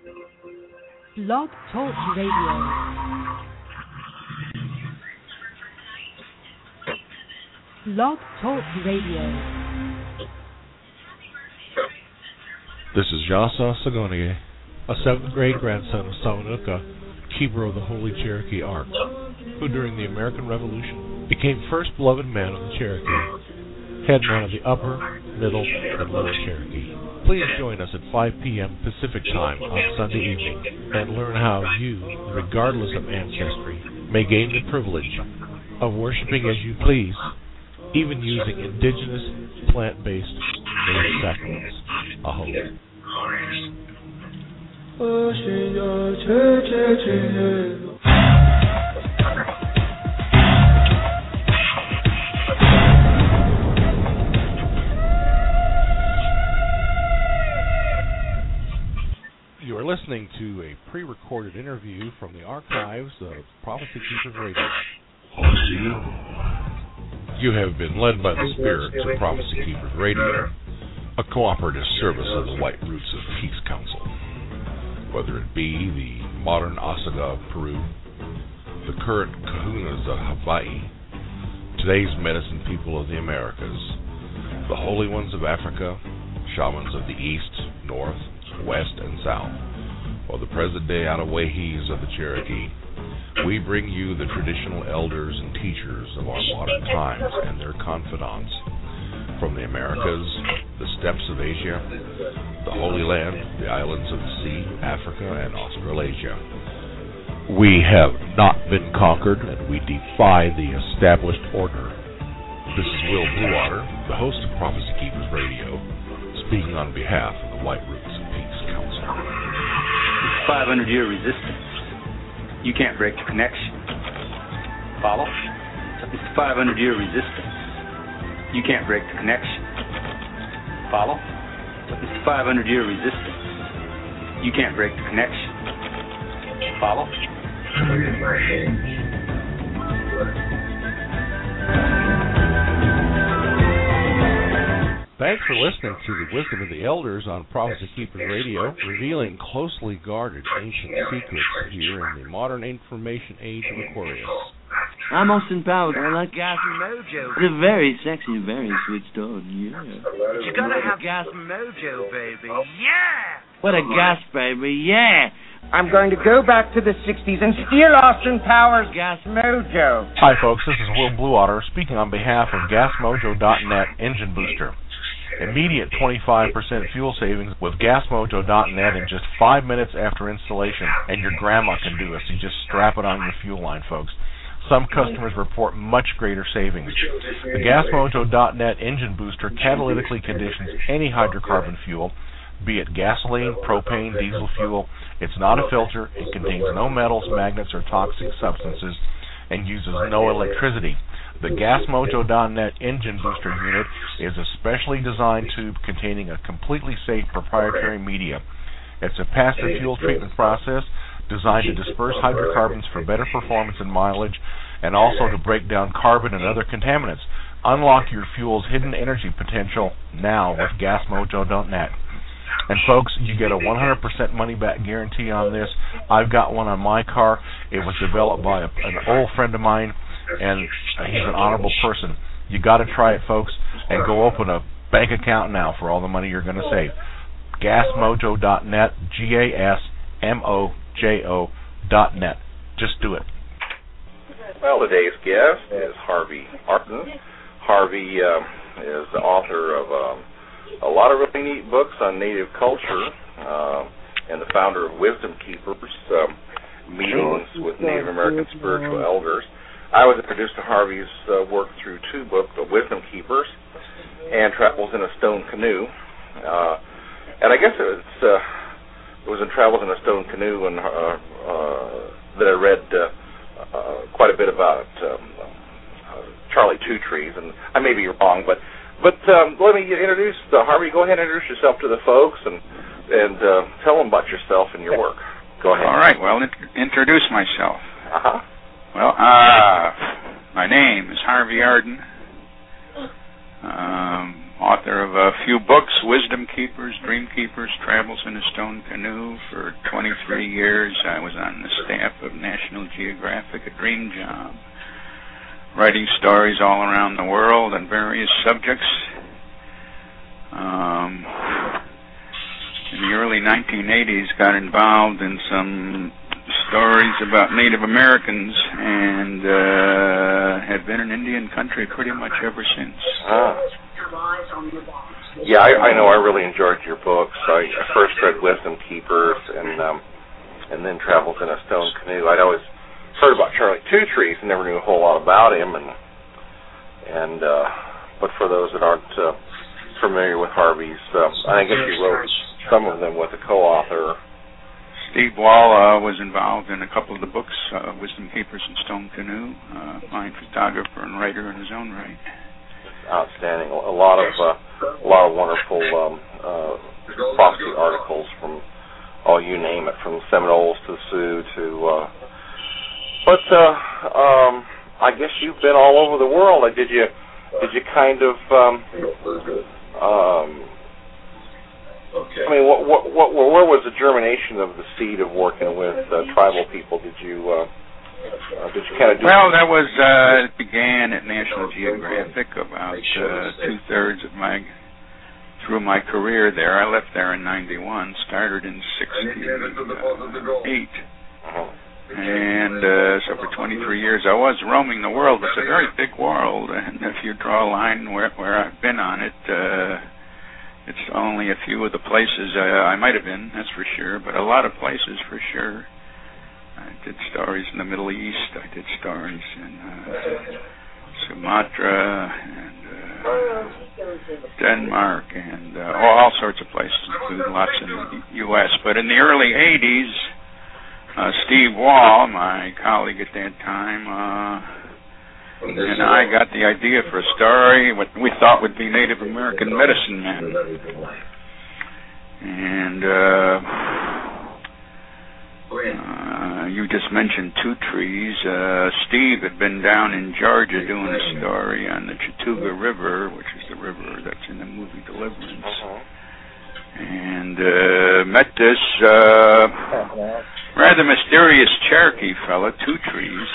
Blog Talk Radio. Blog Talk Radio. This is Yasa Sagonige, a 7th grade grandson of Samanuka, keeper of the Holy Cherokee Ark, who during the American Revolution became first beloved man of the Cherokee, head man of the Upper, Middle, and Lower Cherokee. Please join us at 5 p.m. Pacific Time on Sunday evening and learn how you, regardless of ancestry, may gain the privilege of worshiping as you please, even using indigenous, plant-based native sacraments. Aho. You are listening to a pre-recorded interview from the archives of Prophecy Keepers Radio. You have been led by the Spirit to Prophecy Keepers Radio, a cooperative service of the White Roots of Peace Council. Whether it be the modern Osaga of Peru, the current Kahunas of Hawaii, today's medicine people of the Americas, the holy ones of Africa, shamans of the East, North, West, and South, or the present-day Ottawahis of the Cherokee, we bring you the traditional elders and teachers of our modern times and their confidants from the Americas, the steppes of Asia, the Holy Land, the islands of the sea, Africa, and Australasia. We have not been conquered, and we defy the established order. This is Will Bluewater, the host of Prophecy Keepers Radio, speaking on behalf of the White Roots of Peace Council. 500-year resistance. You can't break the connection. Follow? It's 500-year resistance. You can't break the connection. Follow? It's 500-year resistance. You can't break the connection. Follow? Thanks for listening to the Wisdom of the Elders on Prophecy Keepers Radio, revealing closely guarded ancient secrets here in the modern information age of Aquarius. I'm Austin Powers. I like Gas Mojo. It's a very sexy, very switched on, yeah. You gotta have Gas Mojo, baby. Yeah! What a gas, baby, yeah! I'm going to go back to the 60s and steal Austin Powers' Gas Mojo. Hi, folks. This is Will Bluewater speaking on behalf of GasMojo.net Engine Booster. Immediate 25% fuel savings with GasMojo.net in just 5 minutes after installation, and your grandma can do it. So you just strap it on your fuel line, folks. Some customers report much greater savings. The GasMojo.net Engine Booster catalytically conditions any hydrocarbon fuel, be it gasoline, propane, diesel fuel. It's not a filter. It contains no metals, magnets, or toxic substances, and uses no electricity. The GasMojo.net Engine Booster unit is a specially designed tube containing a completely safe proprietary media. It's a passive fuel treatment process designed to disperse hydrocarbons for better performance and mileage, and also to break down carbon and other contaminants. Unlock your fuel's hidden energy potential now with GasMojo.net. And folks, you get a 100% money-back guarantee on this. I've got one on my car. It was developed by an old friend of mine, and he's an honorable person. You got to try it, folks, and go open a bank account now for all the money you're going to save. GasMojo.net, GasMojo.net. Just do it. Well, today's guest is Harvey Arden. Harvey is the author of a lot of really neat books on Native culture and the founder of Wisdom Keepers, meetings with Native American spiritual elders. I was introduced to Harvey's work through 2 books, The Wisdom Keepers and Travels in a Stone Canoe. And I guess it was in Travels in a Stone Canoe and that I read quite a bit about Charlie Two Trees, and I may be wrong, but let me introduce Harvey. Go ahead and introduce yourself to the folks and tell them about yourself and your work. Go ahead. All right. Well, introduce myself. Uh-huh. Well, my name is Harvey Arden. author of a few books, Wisdom Keepers, Dream Keepers, Travels in a Stone Canoe. For 23 years, I was on the staff of National Geographic, a dream job, writing stories all around the world on various subjects. In the early 1980s, got involved in some stories about Native Americans, and have been in Indian country pretty much ever since. Yeah, I know. I really enjoyed your books. I first read Wisdom Keepers, and then Travels in a Stone Canoe. I'd always heard about Charlie Two Trees and never knew a whole lot about him. But for those that aren't familiar with Harvey's, I guess he wrote some of them with a co-author. Steve Wall was involved in a couple of the books, Wisdom Keepers and Stone Canoe, fine photographer and writer in his own right. Outstanding. A lot of wonderful prophecy articles from, you name it, from Seminoles to the Sioux to. But I guess you've been all over the world. Did you kind of? I mean, where was the germination of the seed of working with tribal people? Did you kind of do? Well, that was it began at National Geographic about 2/3 of through my career there. I left there in '91, started in '68, and so for 23 years I was roaming the world. It's a very big world, and if you draw a line where I've been on it. It's only a few of the places I might have been, that's for sure, but a lot of places for sure. I did stories in the Middle East. I did stories in Sumatra and Denmark and all sorts of places, including lots in the U.S. But in the early 80s, Steve Wall, my colleague at that time, and I got the idea for a story, what we thought would be Native American medicine men. And you just mentioned Two Trees. Steve had been down in Georgia doing a story on the Chattooga River, which is the river that's in the movie Deliverance. And met this rather mysterious Cherokee fella, Two Trees.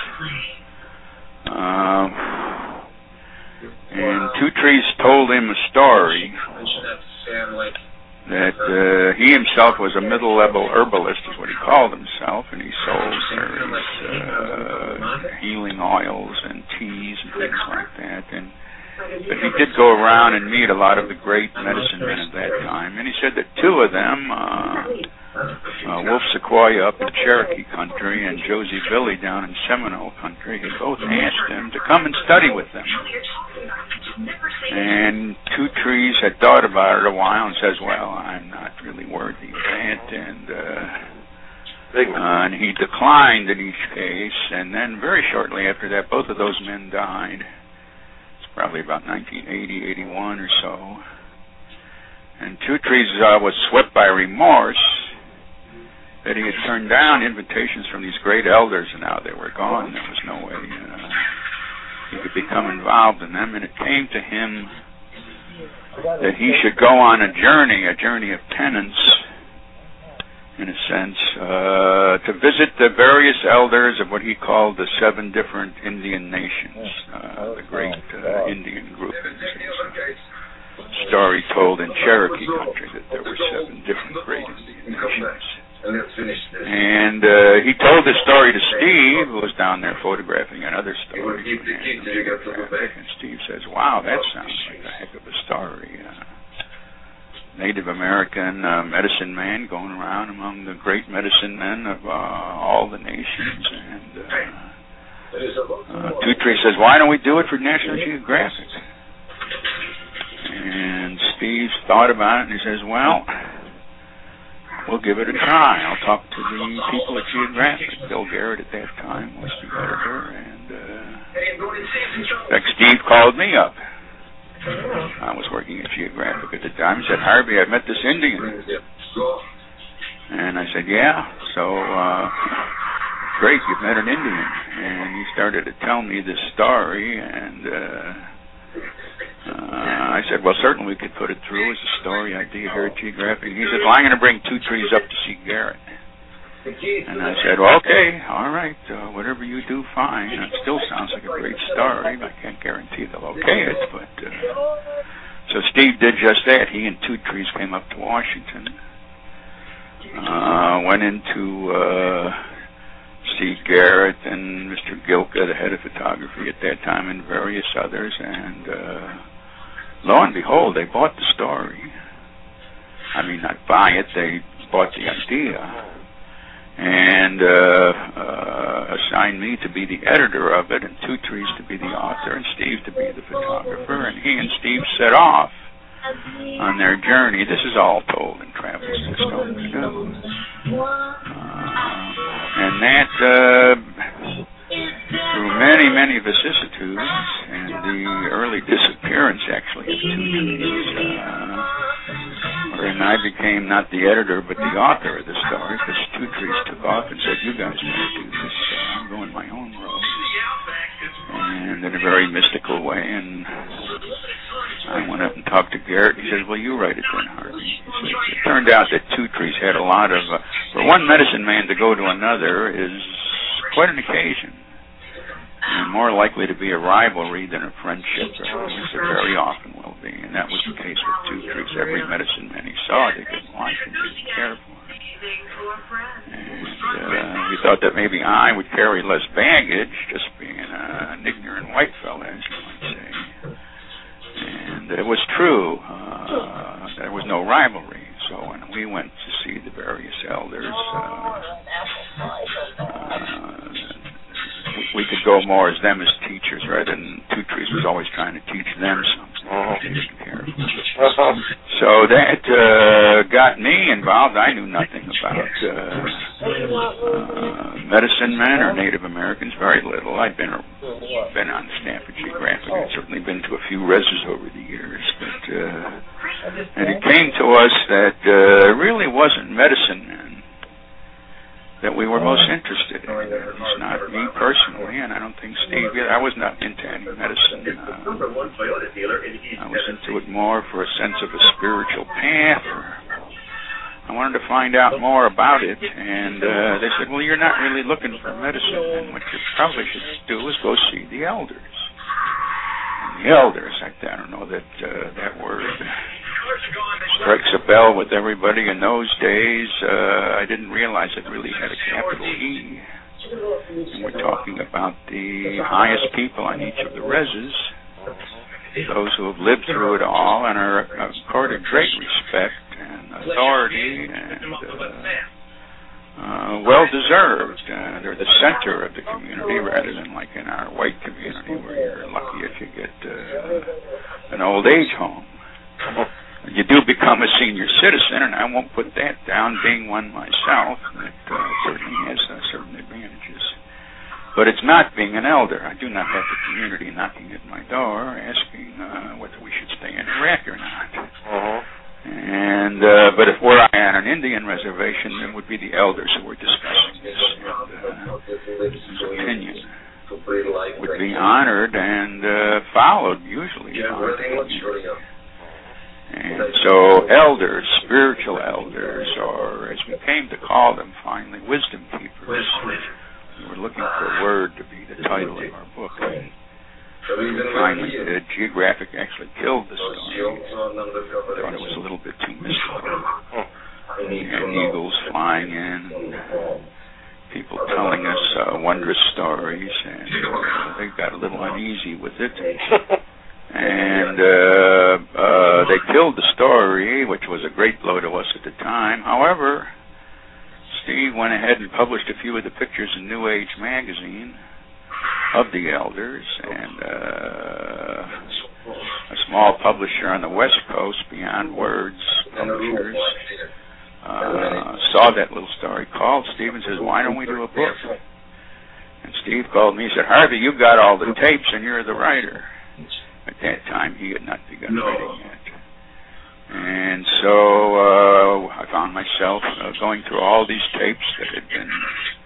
And Two Trees told him a story that he himself was a middle-level herbalist, is what he called himself, and he sold various healing oils and teas and things like that. But he did go around and meet a lot of the great medicine men at that time, and he said that two of them, Wolf Sequoia up in Cherokee country and Josie Billy down in Seminole country, had both asked him to come and study with them. And Two Trees had thought about it a while and says, well, I'm not really worthy of that, and he declined in each case. And then very shortly after that, both of those men died. It's probably about 1980, 81 or so. And Two Trees was swept by remorse that he had turned down invitations from these great elders, and now they were gone. There was no way he could become involved in them, and it came to him that he should go on a journey of penance, in a sense, to visit the various elders of what he called the 7 different Indian nations, the great Indian group. Story told in Cherokee country that there were 7 different great Indian nations. And he told this story to Steve, who was down there photographing another story. And Steve says, wow, that sounds like a heck of a story. Native American medicine man going around among the great medicine men of all the nations. And Two Trees says, why don't we do it for National Geographic? And Steve thought about it, and he says, well, we'll give it a try. I'll talk to the people at Geographic. Bill Garrett at that time was the editor, and in fact, Steve called me up. I was working at Geographic at the time. He said, Harvey, I met this Indian. And I said, yeah, so great, you've met an Indian. And he started to tell me this story, and I said, well, certainly we could put it through as a story idea here at Geographic. He said, well, I'm going to bring Two Trees up to see Garrett. And I said, well, okay, all right, whatever you do, fine. It still sounds like a great story. I can't guarantee they'll okay it, but... So Steve did just that. He and Two Trees came up to Washington, went in to see Garrett and Mr. Gilka, the head of photography at that time, and various others, and lo and behold, they bought the story. I mean, not buy it, they bought the idea, and assigned me to be the editor of it, and Two Trees to be the author, and Steve to be the photographer, and he and Steve set off on their journey. This is all told in Travel System. And that, through many, many vicissitudes, and the early disappearance, actually, of Two Trees, and I became not the editor, but the author of the story, because Two Trees took off and said, you guys better do this. I'm going my own road. And in a very mystical way, and I went up and talked to Garrett. He says, well, you write it then, Harvey. He says, it turned out that Two Trees had a lot of, for one medicine man to go to another is quite an occasion. And more likely to be a rivalry than a friendship, or at least it very often will be. And that was the case with Two Trees. Every medicine man he saw, they didn't like and didn't care for. And we thought that maybe I would carry less baggage, just being an ignorant white fella, as you might say. And it was true. There was no rivalry. So when we went to see the various elders, we could go more as them as teachers, rather than Two Trees was always trying to teach them something. They didn't care. So that got me involved. I knew nothing about medicine men or Native Americans, very little. I'd been on staff at Geographic. I'd certainly been to a few reses over the years. But and it came to us that it really wasn't medicine men that we were most interested in. It's not me personally, and I don't think Steve either. I was not into any medicine. I was into it more for a sense of a spiritual path. I wanted to find out more about it, and they said, well, you're not really looking for medicine, and what you probably should do is go see the elders. And the elders, I don't know that that word strikes a bell with everybody in those days. I didn't realize it really had a capital E. And we're talking about the highest people on each of the reses, those who have lived through it all and are accorded great respect and authority and well-deserved. They're the center of the community rather than like in our white community where you're lucky if you get an old age home. You do become a senior citizen, and I won't put that down, being one myself. That certainly has certain advantages. But it's not being an elder. I do not have the community knocking at my door asking whether we should stay in Iraq or not. And but if we're on an Indian reservation, then it would be the elders who were discussing this, and his opinion would be honored and followed, usually. And so elders, spiritual elders, or as we came to call them finally, wisdom keepers. We were looking for a word to be the title of our book. And finally, Geographic actually killed the story. I thought it was a little bit too mystical. We had eagles flying in, people telling us wondrous stories, and they got a little uneasy with it. And they killed the story, which was a great blow to us at the time. However, Steve went ahead and published a few of the pictures in New Age magazine of the elders, and a small publisher on the West Coast, Beyond Words Publishers, saw that little story, called Steve and says, why don't we do a book? And Steve called me and said, Harvey, you've got all the tapes and you're the writer. At that time, he had not begun writing yet. And so I found myself going through all these tapes that had been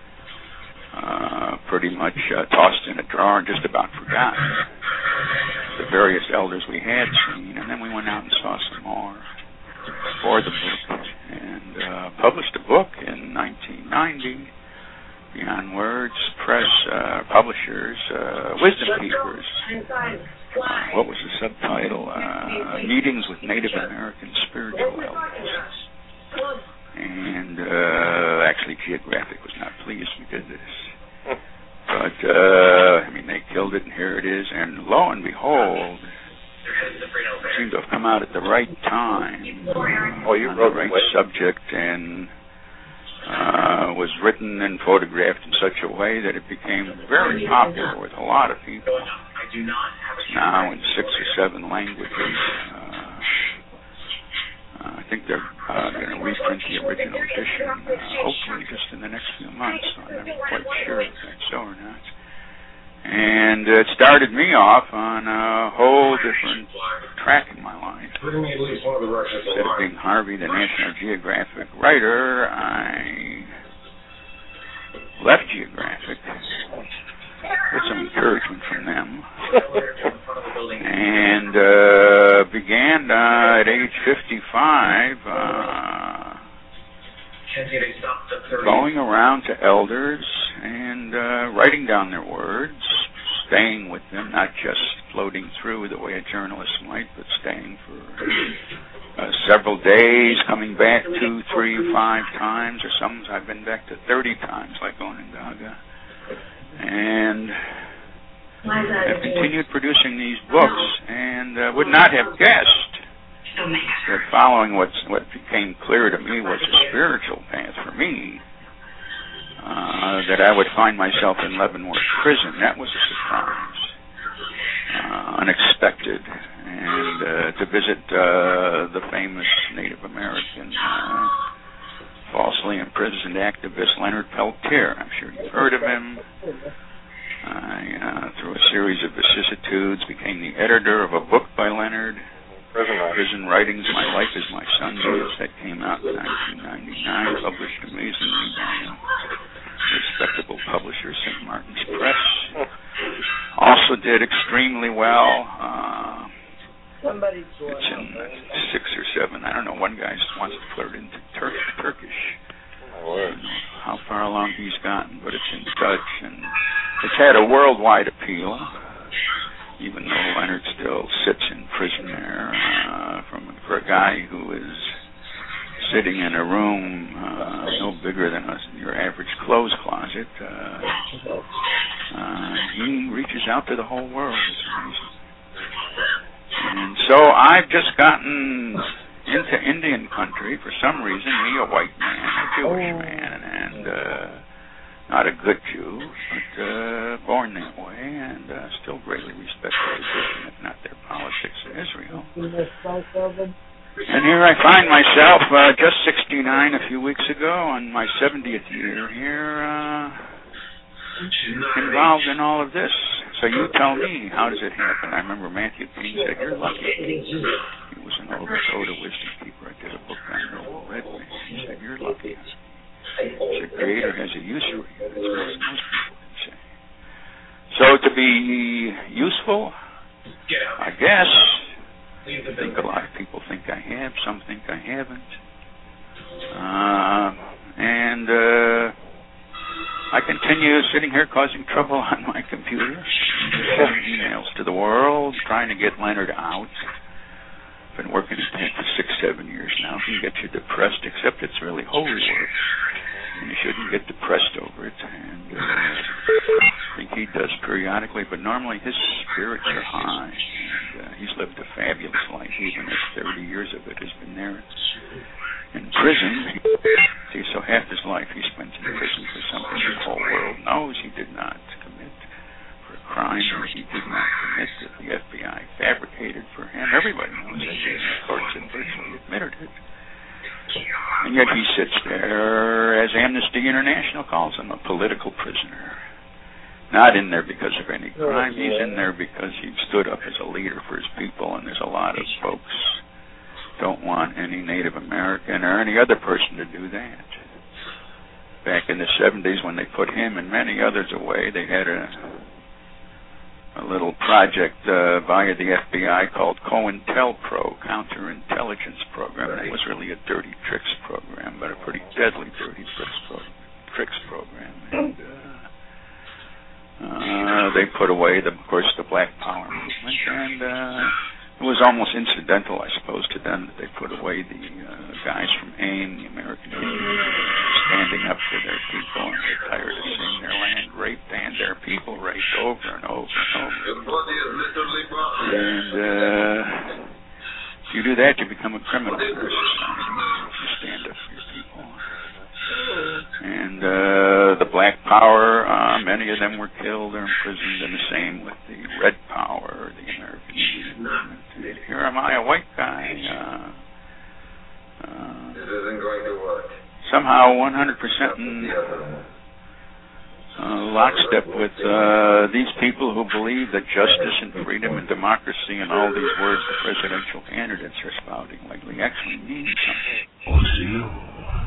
pretty much tossed in a drawer and just about forgotten. the various elders we had seen, and then we went out and saw some more for the book, and published a book in 1990, Beyond Words Press Publishers, Wisdom Keepers. What was the subtitle? Meetings with Native American Spiritual Elders. And actually, Geographic was not pleased we did this. But, they killed it, and here it is. And lo and behold, it seemed to have come out at the right time. You on wrote the right subject, and was written and photographed in such a way that it became very popular with a lot of people. Now in 6 or 7 languages. I think they're going to reprint the original edition, hopefully just in the next few months. So I'm never quite sure if that's so or not. And it started me off on a whole different track in my life. Instead of being Harvey, the National Geographic writer, I left Geographic with some encouragement from them, and began at age 55 going around to elders and writing down their words, staying with them, not just floating through the way a journalist might, but staying for several days, coming back 2, 3, 5 times, or some I've been back to 30 times, like Onondaga. And I've continued producing these books, and would not have guessed that following what became clear to me was a spiritual path for me, that I would find myself in Leavenworth Prison. That was a surprise, unexpected, and to visit the famous Native American falsely imprisoned activist Leonard Peltier. I'm sure you've heard of him. I, through a series of vicissitudes, became the editor of a book by Leonard, Prison Writings, My Life is My Sundays. That came out in 1999, published amazingly by a respectable publisher, St. Martin's Press. Also did extremely well. It's in 6 or 7. I don't know. One guy wants to flirt into Turkish. I don't know how far along he's gotten, but it's in Dutch, and it's had a worldwide appeal, even though Leonard still sits in prison there for a guy who is sitting in a room no bigger than your average clothes closet. He reaches out to the whole world. It's amazing. And so I've just gotten into Indian country for some reason, me, a white man, a Jewish man, and not a good Jew, but born that way, and still greatly respect their position, if not their politics in Israel. And here I find myself, just 69 a few weeks ago, on my 70th year here, involved in all of this. So you tell me, how does it happen? I remember Matthew King said, you're lucky. He was an old Dakota wisdom keeper. I did a book on Noble Red Man. He said, you're lucky. The Creator has a use for you. That's what most people would say. So to be useful, I guess, I think a lot of people think I have. Some think I haven't. I continue sitting here causing trouble on my computer, sending emails to the world, trying to get Leonard out. I've been working at that for 6, 7 years now. It can get you depressed, except it's really holy work, and you shouldn't get depressed over it. And I think he does periodically, but normally his spirits are high. And he's lived a fabulous life, even if 30 years of it has been there in prison. See, so half his life he spent in prison for something the whole world knows he did not commit, for a crime that he did not commit, that the FBI fabricated for him. Everybody knows that. The courts have virtually admitted it. And yet he sits there, as Amnesty International calls him, a political prisoner. Not in there because of any crime. He's in there because he stood up as a leader for his people, and there's a lot of folks don't want any Native American or any other person to do that. Back in the 70s, when they put him and many others away, they had a little project via the FBI called COINTELPRO, Counterintelligence Program. And it was really a dirty tricks program, but a pretty deadly dirty tricks program. And they put away, of course, the Black Power movement, and it was almost incidental, I suppose, to them that they put away the guys from AIM, the American Indian, standing up for their people, and they're tired of seeing their land raped and their people raped over and over and over. And if you do that, you become a criminal in our society. You stand up for your people. And the Black Power, many of them were killed or imprisoned, and the same with the Red Power, the American Indian movement. And here am I, a white guy, this isn't going to work. Somehow 100% in lockstep with these people who believe that justice and freedom and democracy and all these words the presidential candidates are spouting lately actually mean something.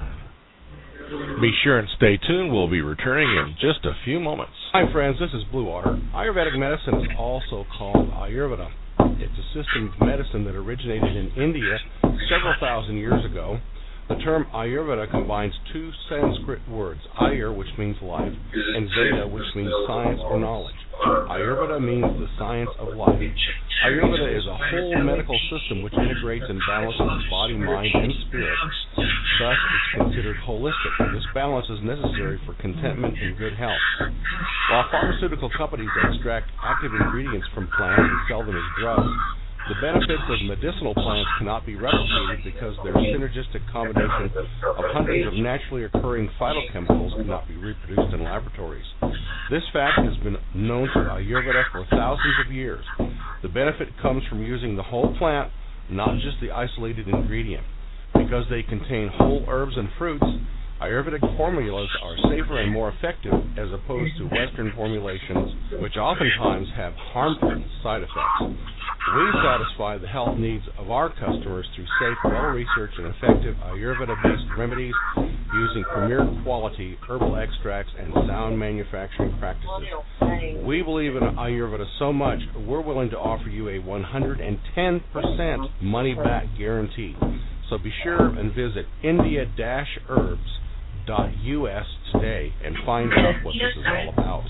Be sure and stay tuned. We'll be returning in just a few moments. Hi, friends. This is Blue Water. Ayurvedic medicine is also called Ayurveda. It's a system of medicine that originated in India several thousand years ago. The term Ayurveda combines two Sanskrit words, Ayur, which means life, and Veda, which means science or knowledge. Ayurveda means the science of life. Ayurveda is a whole medical system which integrates and balances body, mind, and spirit. Thus, it's considered holistic. This balance is necessary for contentment and good health. While pharmaceutical companies extract active ingredients from plants and sell them as drugs, the benefits of medicinal plants cannot be replicated because their synergistic combination of hundreds of naturally occurring phytochemicals cannot be reproduced in laboratories. This fact has been known to Ayurveda for thousands of years. The benefit comes from using the whole plant, not just the isolated ingredient. Because they contain whole herbs and fruits, Ayurvedic formulas are safer and more effective as opposed to Western formulations, which oftentimes have harmful side effects. We satisfy the health needs of our customers through safe, well-researched, and effective Ayurveda-based remedies using premier quality herbal extracts and sound manufacturing practices. We believe in Ayurveda so much, we're willing to offer you a 110% money-back guarantee. So be sure and visit India-Herbs.us today and find out what this is all about.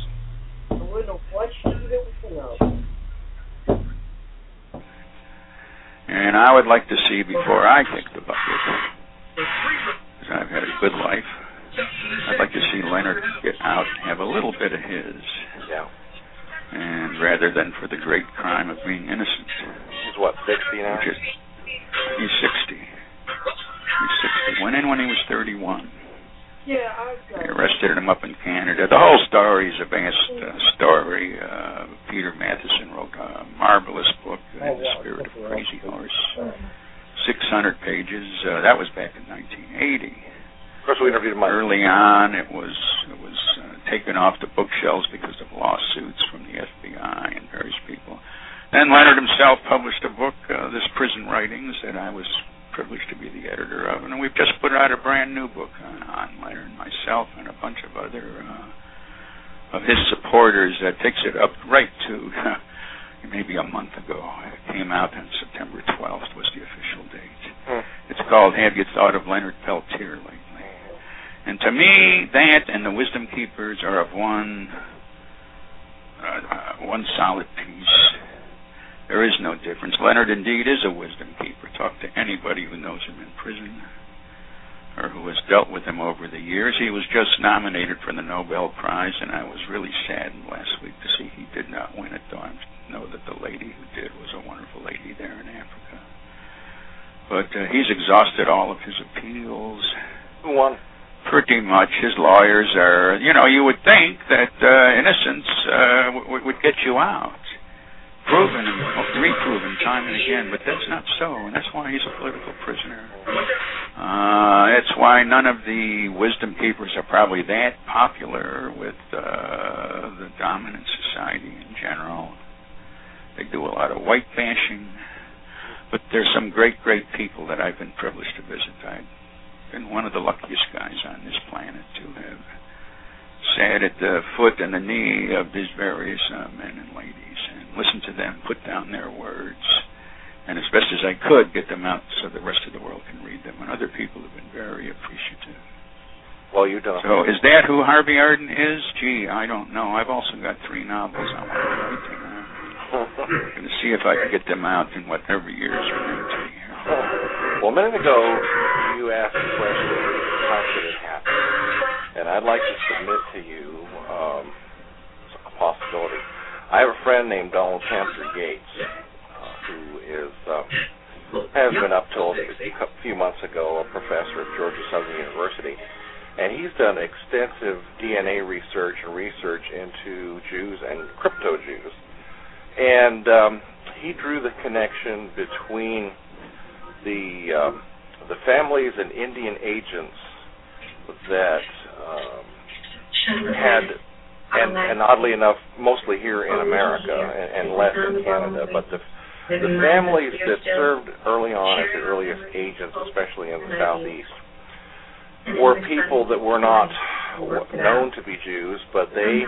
And I would like to see, before I kick the bucket, because I've had a good life, I'd like to see Leonard get out and have a little bit of his. Yeah. And rather than for the great crime of being innocent. He's what, 60 now? He's 60. He's 60. Went in when he was 31. They arrested him up in Canada. The whole story is a vast story. Peter Matheson wrote a marvelous book, In the Spirit of Crazy Horse. 600 pages. That was back in 1980. Of course, we interviewed him. Early on, it was taken off the bookshelves because of lawsuits from the FBI and various people. Then Leonard himself published a book, This Prison Writings, that I was privileged to be the editor of, and we've just put out a brand new book on Leonard and myself and a bunch of other of his supporters that takes it up right to maybe a month ago. It came out on September 12th was the official date. It's called Have You Thought of Leonard Peltier Lately? And to me, that and the Wisdom Keepers are of one solid piece. There is no difference. Leonard indeed is a wisdom keeper. Talk to anybody who knows him in prison or who has dealt with him over the years. He was just nominated for the Nobel Prize, and I was really saddened last week to see he did not win it, though I know that the lady who did was a wonderful lady there in Africa. But he's exhausted all of his appeals. Who won? Pretty much. His lawyers are, you would think that innocence would get you out. Proven and reproven time and again, but that's not so, and that's why he's a political prisoner. That's why none of the wisdom keepers are probably that popular with the dominant society in general. They do a lot of white bashing, but there's some great, great people that I've been privileged to visit. I've been one of the luckiest guys on this planet to have sat at the foot and the knee of these various men and ladies. listen to them put down their words, and as best as I could, get them out so the rest of the world can read them. And other people have been very appreciative. Well, you've done. So is that who Harvey Arden is? Gee, I don't know. I've also got 3 novels I want to write. I'm going to see if I can get them out in whatever years we're going to be here. Well, a minute ago, you asked the question, how could it happen? And I'd like to submit to you a possibility. I have a friend named Donald Hampton Yates, who has been up till a few months ago a professor at Georgia Southern University. And he's done extensive DNA research and research into Jews and crypto-Jews. And he drew the connection between the families and Indian agents that had, and oddly enough, mostly here in America and less in Canada, but the families that served early on as the earliest agents, especially in the Southeast, were people that were not known to be Jews, but he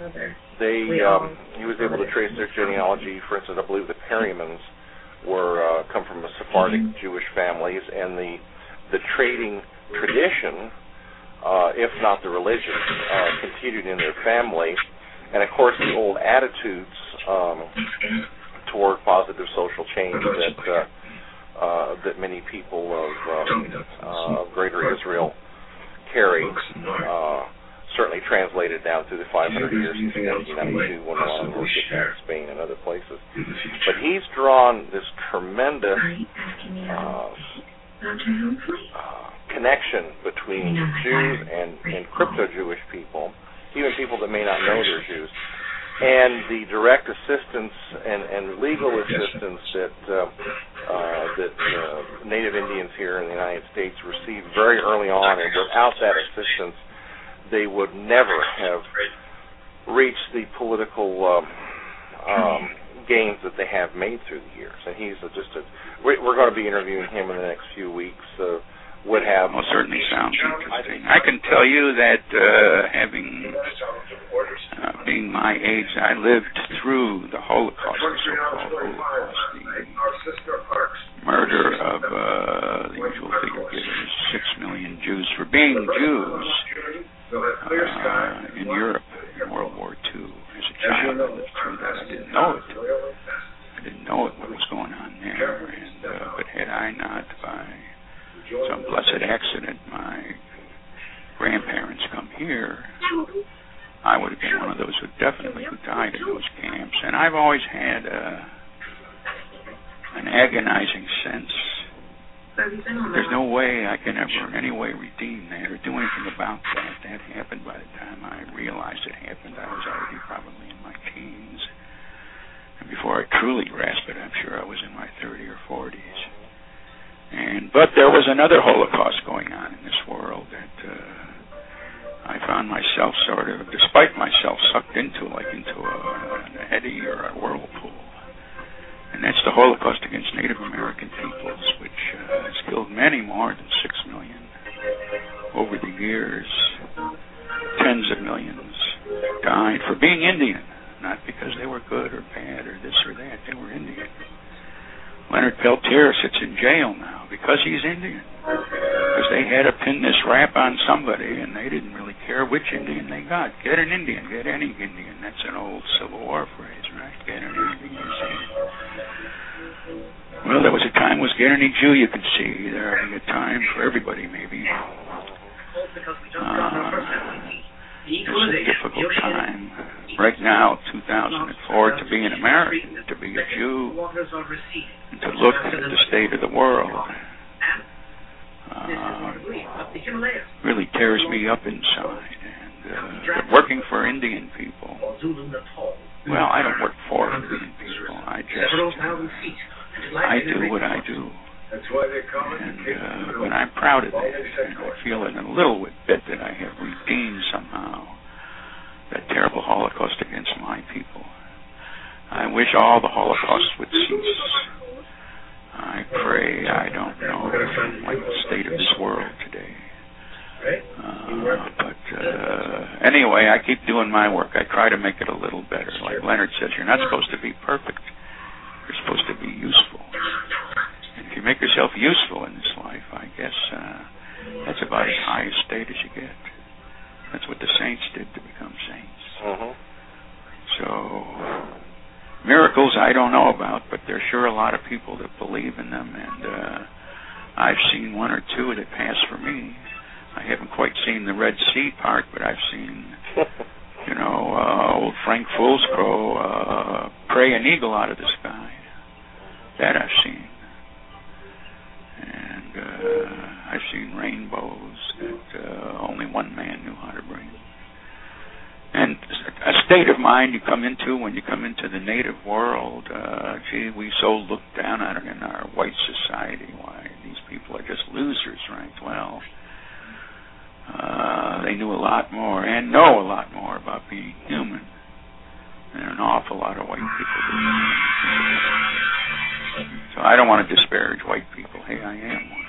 was able to trace their genealogy. For instance, I believe the Perrymans come from a Sephardic Jewish families, and the trading tradition, if not the religion, continued in their family, and of course the old attitudes toward positive social change that many people of Greater Israel carry, certainly translated down through the 500 years since 1992 when Ron was in Spain and other places. But he's drawn this tremendous connection between Jews and crypto-Jewish people, even people that may not know they're Jews, and the direct assistance and legal assistance that Native Indians here in the United States received very early on, and without that assistance, they would never have reached the political gains that they have made through the years. And he's we're going to be interviewing him in the next few weeks. Well, certainly sounds interesting. I can tell you that being my age, I lived through the Holocaust, the so-called Holocaust, the murder of the usual figure givers, 6 million Jews for being Jews in Europe in World War II. As a child, I lived through that. I didn't know it. What was going on there. But had I not, by some blessed accident, my grandparents come here, I would have been one of those who died in those camps. And I've always had an agonizing sense. There's no way I can ever in any way redeem that or do anything about that. That happened by the time I realized it happened. I was already probably in my teens. And before I truly grasped it, I'm sure I was in my 30s or 40s. But there was another Holocaust going on in this world that I found myself despite myself, sucked into, like into an eddy or a whirlpool. And that's the Holocaust against Native American peoples, which has killed many more than 6 million over the years. Tens of millions died for being Indian, not because they were good or bad or this or that. They were Indian. Leonard Peltier sits in jail now because he's Indian. Because they had to pin this rap on somebody, and they didn't really care which Indian they got. Get an Indian, get any Indian. That's an old Civil War phrase, right? Get an Indian, you see. Well, there was a time was get any Jew you could see. There will be a time for everybody, maybe. It's a difficult time. Right now, 2004, to be an American, to be a Jew, and to look at the state of the world, really tears me up inside. And working for Indian people, well, I don't work for Indian people. I do what I do. And I'm proud of that, and I feel in a little bit that I have redeemed somehow that terrible Holocaust against my people. I wish all the Holocausts would cease. I pray, I don't know, like the state of this world today. But anyway, I keep doing my work. I try to make it a little better. Like Leonard says, you're not supposed to be perfect. You're supposed to be useful. And if you make yourself useful in this life, I guess that's about as high a state as you get. That's what the saints did to become saints. Mm-hmm. So, miracles I don't know about, but there's sure a lot of people that believe in them, and I've seen one or two that pass for me. I haven't quite seen the Red Sea part, but I've seen, old Frank Foolscrow pray an eagle out of the sky. That I've seen. And I've seen rainbows that only one man knew how to bring. And a state of mind you come into when you come into the native world, we so look down on it in our white society. Why, these people are just losers, right? Well, they knew a lot more and know a lot more about being human than an awful lot of white people do. So I don't want to disparage white people. Hey, I am one.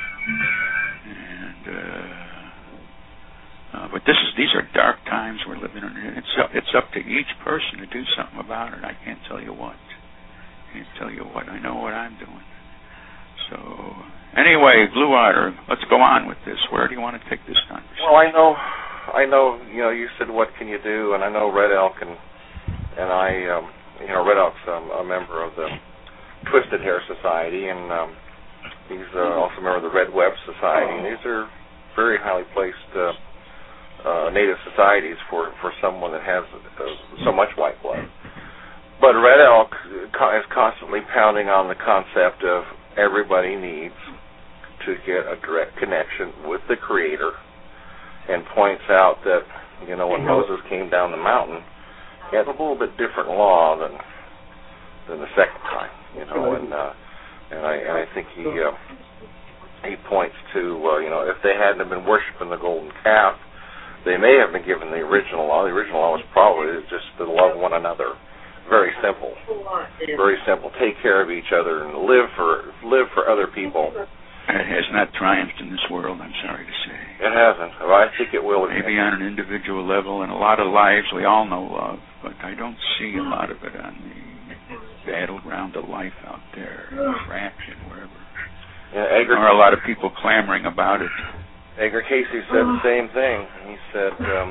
And but these are dark times we're living in. It's up to each person to do something about it. I can't tell you what. I know what I'm doing. So anyway, Blue Otter, let's go on with this. Where do you want to take this conversation? Well, I know. You said what can you do, and I know Red Elk and I. Red Elk's a member of the Twisted Hair Society, and he's also a member of the Red Web Society, and these are very highly placed native societies for someone that has so much white blood. But Red Elk is constantly pounding on the concept of everybody needs to get a direct connection with the Creator, and points out that, when Moses came down the mountain, he had a little bit different law than the second time, and I think he points to, if they hadn't been worshiping the golden calf, they may have been given the original law. The original law was probably just to love one another. Very simple. Very simple. Take care of each other and live for other people. It has not triumphed in this world, I'm sorry to say. It hasn't. Well, I think it will. Maybe on an individual level, and a lot of lives we all know love, but I don't see a lot of it on the battleground of life out there, in Fraction, wherever. Yeah, there are a lot of people clamoring about it. Edgar Casey said the same thing. He said,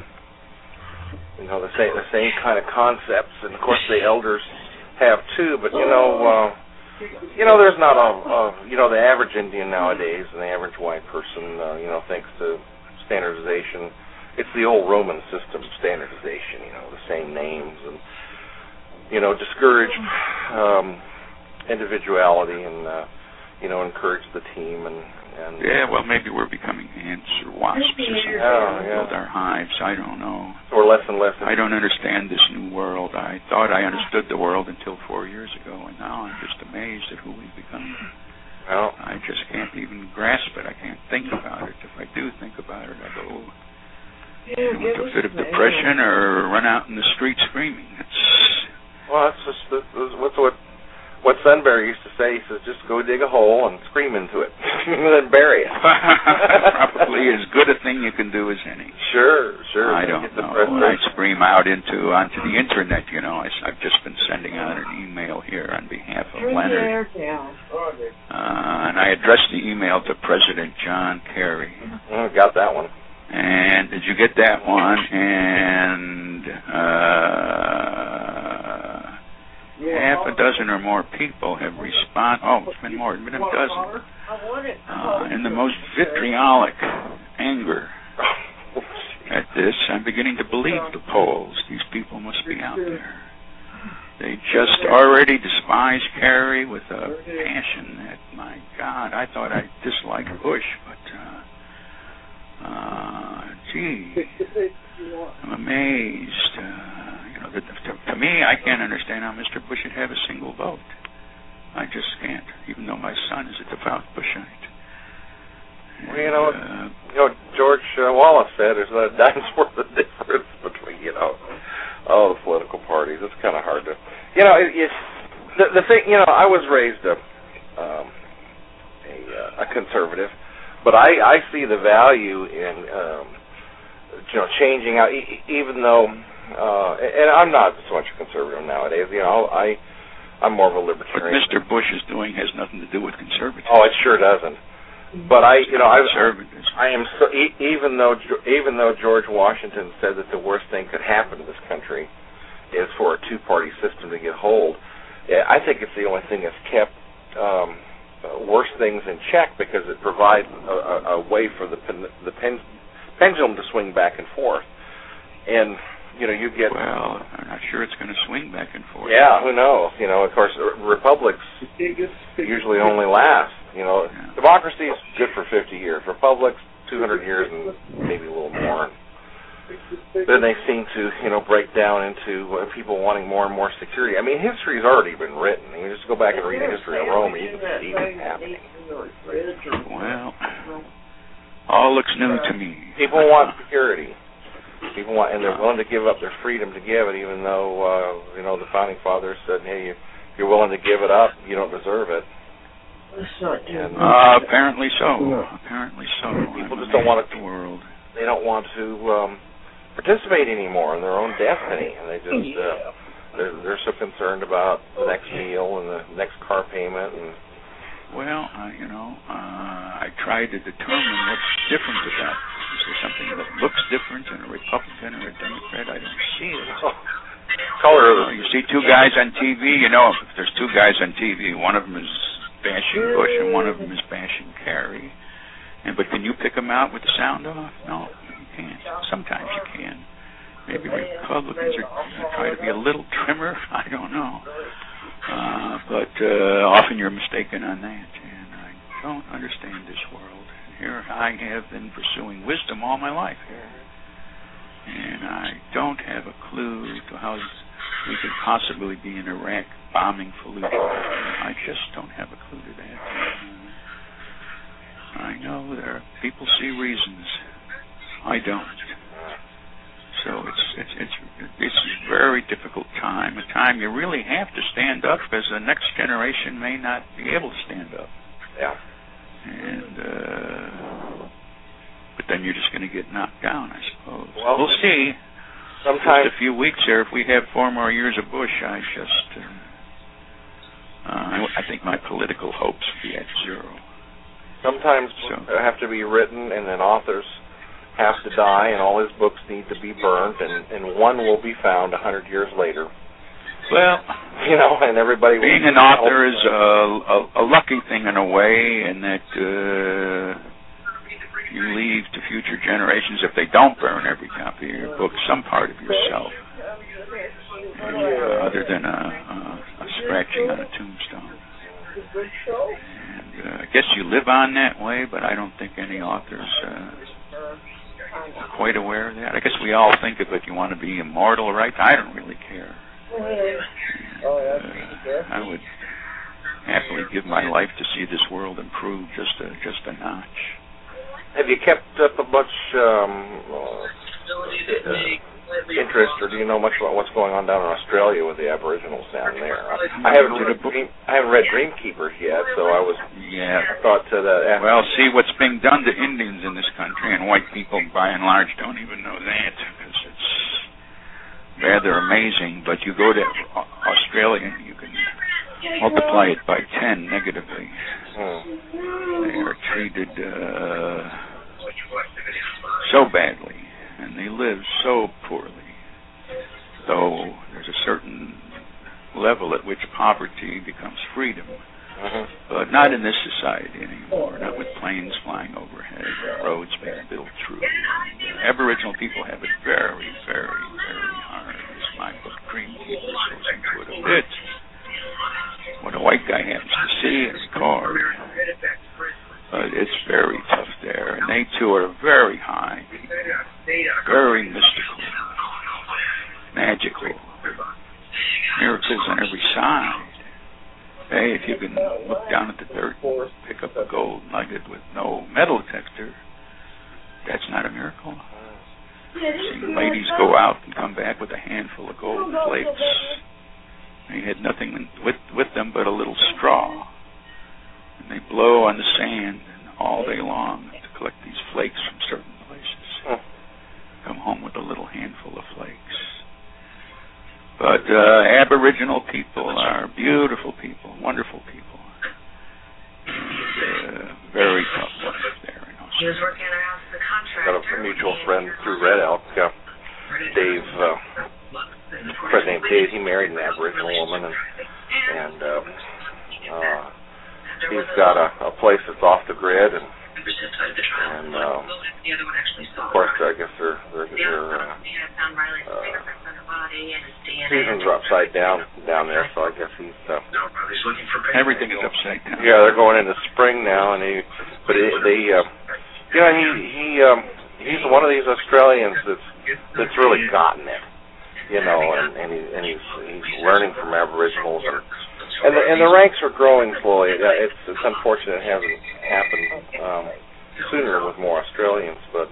the same kind of concepts, and of course the elders have too. But there's not the average Indian nowadays and the average white person, thinks to standardization. It's the old Roman system of standardization. The same names and discourage individuality and encourage the team and yeah, well, maybe we're becoming ants or wasps or something. Build our hives. I don't know. Or less and less. I don't understand this new world. I thought I understood the world until 4 years ago, and now I'm just amazed at who we've become. Well, I just can't even grasp it. I can't think about it. If I do think about it, I go into a fit of depression or run out in the street screaming. That's just what Sunbury used to say. He says, just go dig a hole and scream into it, and then bury it. Probably as good a thing you can do as any. Sure. I don't know. I scream out onto the internet, I've just been sending out an email here on behalf of Leonard. And I addressed the email to President John Kerry. Got that one. And did you get that one? And half a dozen or more people have responded. Oh, it's been more. It's been a dozen. In the most vitriolic anger at this, I'm beginning to believe the polls. These people must be out there. They just already despise Kerry with a passion that, my God, I thought I disliked Bush, but, I'm amazed. To me, I can't understand how Mr. Bush should have a single vote. I just can't, even though my son is a devout Bushite. Well, George Wallace said there's a dime's worth of difference between, all the political parties. It's kind of hard to, the thing, I was raised a conservative, but I see the value in changing out, even though, and I'm not so much a conservative nowadays. I'm more of a libertarian. What Mr. Bush is doing has nothing to do with conservatism. Oh, it sure doesn't. But I am so, even though George Washington said that the worst thing could happen to this country is for a two-party system to get hold, I think it's the only thing that's kept worse things in check, because it provides a way for the pendulum to swing back and forth. And you get... Well, I'm not sure it's going to swing back and forth. Yeah, who knows? Of course, republics usually only last. Democracy is good for 50 years. Republics, 200 years and maybe a little more. Then they seem to, break down into people wanting more and more security. I mean, history's already been written. You just go back and read the history of Rome, and you can see what's happening. Well, all looks new to me. People want security. People want, and they're willing to give up their freedom to give it, even though, the founding fathers said, hey, if you're willing to give it up, you don't deserve it. And, apparently so. Apparently so. People just don't want the world. They don't want to participate anymore in their own destiny, and they just they're so concerned about the next meal and the next car payment. And well, I try to determine what's different about. Is there something that looks different in a Republican or a Democrat? I don't see it. Color. You see two guys on TV. If there's two guys on TV, one of them is bashing Bush and one of them is bashing Kerry. But can you pick them out with the sound off? No, you can't. Sometimes you can. Maybe Republicans are trying to be a little trimmer. I don't know. But often you're mistaken on that. And I don't understand this world. Here I have been pursuing wisdom all my life here. And I don't have a clue to how we could possibly be in Iraq bombing Fallujah. I just don't have a clue to that. I know people see reasons. I don't. So it's a very difficult time, a time you really have to stand up, because the next generation may not be able to stand up. Yeah. And but then you're just going to get knocked down, I suppose. Well, we'll see. Sometimes just a few weeks here, if we have 4 more years of Bush, I think my political hopes will be at zero. Sometimes have to be written, and then authors have to die, and all his books need to be burned, and one will be found 100 years later. Well, and everybody... Being an author is a lucky thing in a way, in that you leave to future generations, if they don't burn every copy of your book, some part of yourself, other than a scratching on a tombstone. And I guess you live on that way, but I don't think any authors are quite aware of that. I guess we all think of it, you want to be immortal, right? I don't really care. I would happily give my life to see this world improve just a notch. Have you kept up a much interest, or do you know much about what's going on down in Australia with the Aboriginals down there? I haven't read Dreamkeepers yet, so I was thought to that. Well, see what's being done to Indians in this country, and white people by and large don't even know that, because it's rather amazing. But you go to Australia and you can multiply it by 10 negatively. They are treated so badly, and they live so poorly. Though there's a certain level at which poverty becomes freedom, but not in this society anymore. Not with planes flying overhead, roads being built through. Aboriginal people have it very, very, very hard. As my book Dreamkeepers goes into it a bit. What a white guy happens to see and record. But it's very tough there. And they too are very high, very mystical, magical, miracles on every side. Hey, if you can look down at the dirt and pick up a gold nugget with no metal detector, that's not a miracle. I've seen ladies go out and come back with a handful of gold flakes. They had nothing with them but a little straw. And they blow on the sand all day long to collect these flakes from certain places. Come home with a little handful of flakes. But Aboriginal people are beautiful people, wonderful people. And, very tough life there in Australia. Got a mutual friend through Red Elk, Dave, a friend named Dave. He married an Aboriginal woman, and he's got a place that's off the grid, and of course, I guess their seasons are upside down there, so I guess he's everything is upside down. Yeah, they're going into spring now, and he's one of these Australians that's really gotten it, and he's learning from Aboriginals, and the ranks are growing slowly. It's unfortunate it hasn't happened sooner with more Australians, but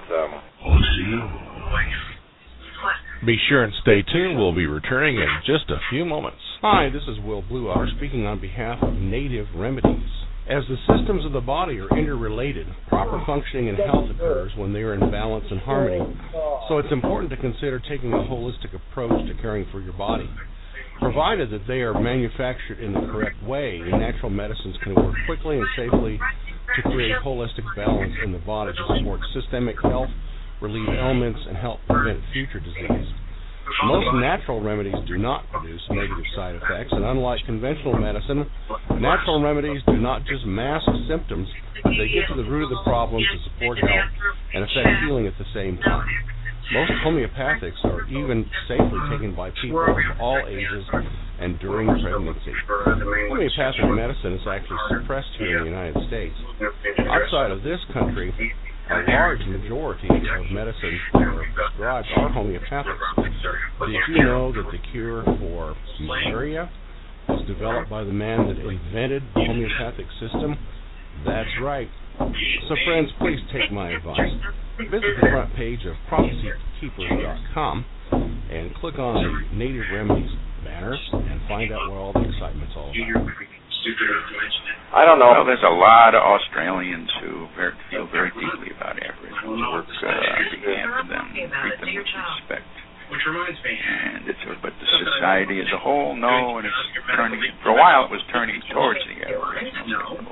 be sure and stay tuned. We'll be returning in just a few moments. Hi, this is Will Blueotter speaking on behalf of Native Remedies. As the systems of the body are interrelated, proper functioning and health occurs when they are in balance and harmony. So it's important to consider taking a holistic approach to caring for your body. Provided that they are manufactured in the correct way, natural medicines can work quickly and safely to create holistic balance in the body to support systemic health, relieve ailments, and help prevent future disease. Most natural remedies do not produce negative side effects, and unlike conventional medicine, natural remedies do not just mask symptoms, they get to the root of the problem to support health and affect healing at the same time. Most homeopathics are even safely taken by people of all ages and during pregnancy. Homeopathic medicine is actually suppressed here in the United States. Outside of this country, a large majority of medicines that are prescribed are homeopathics. Did you know that the cure for malaria was developed by the man that invented the homeopathic system? That's right. So friends, please take my advice. Visit the front page of prophecykeepers.com and click on the Native Remedies banner and find out what all the excitement's all about. I don't know. Well, there's a lot of Australians who feel very deeply about Aboriginals, work on behalf of them, treat them with respect. And but the society as a whole, no, and it's turning. For a while, it was turning towards the Aboriginals.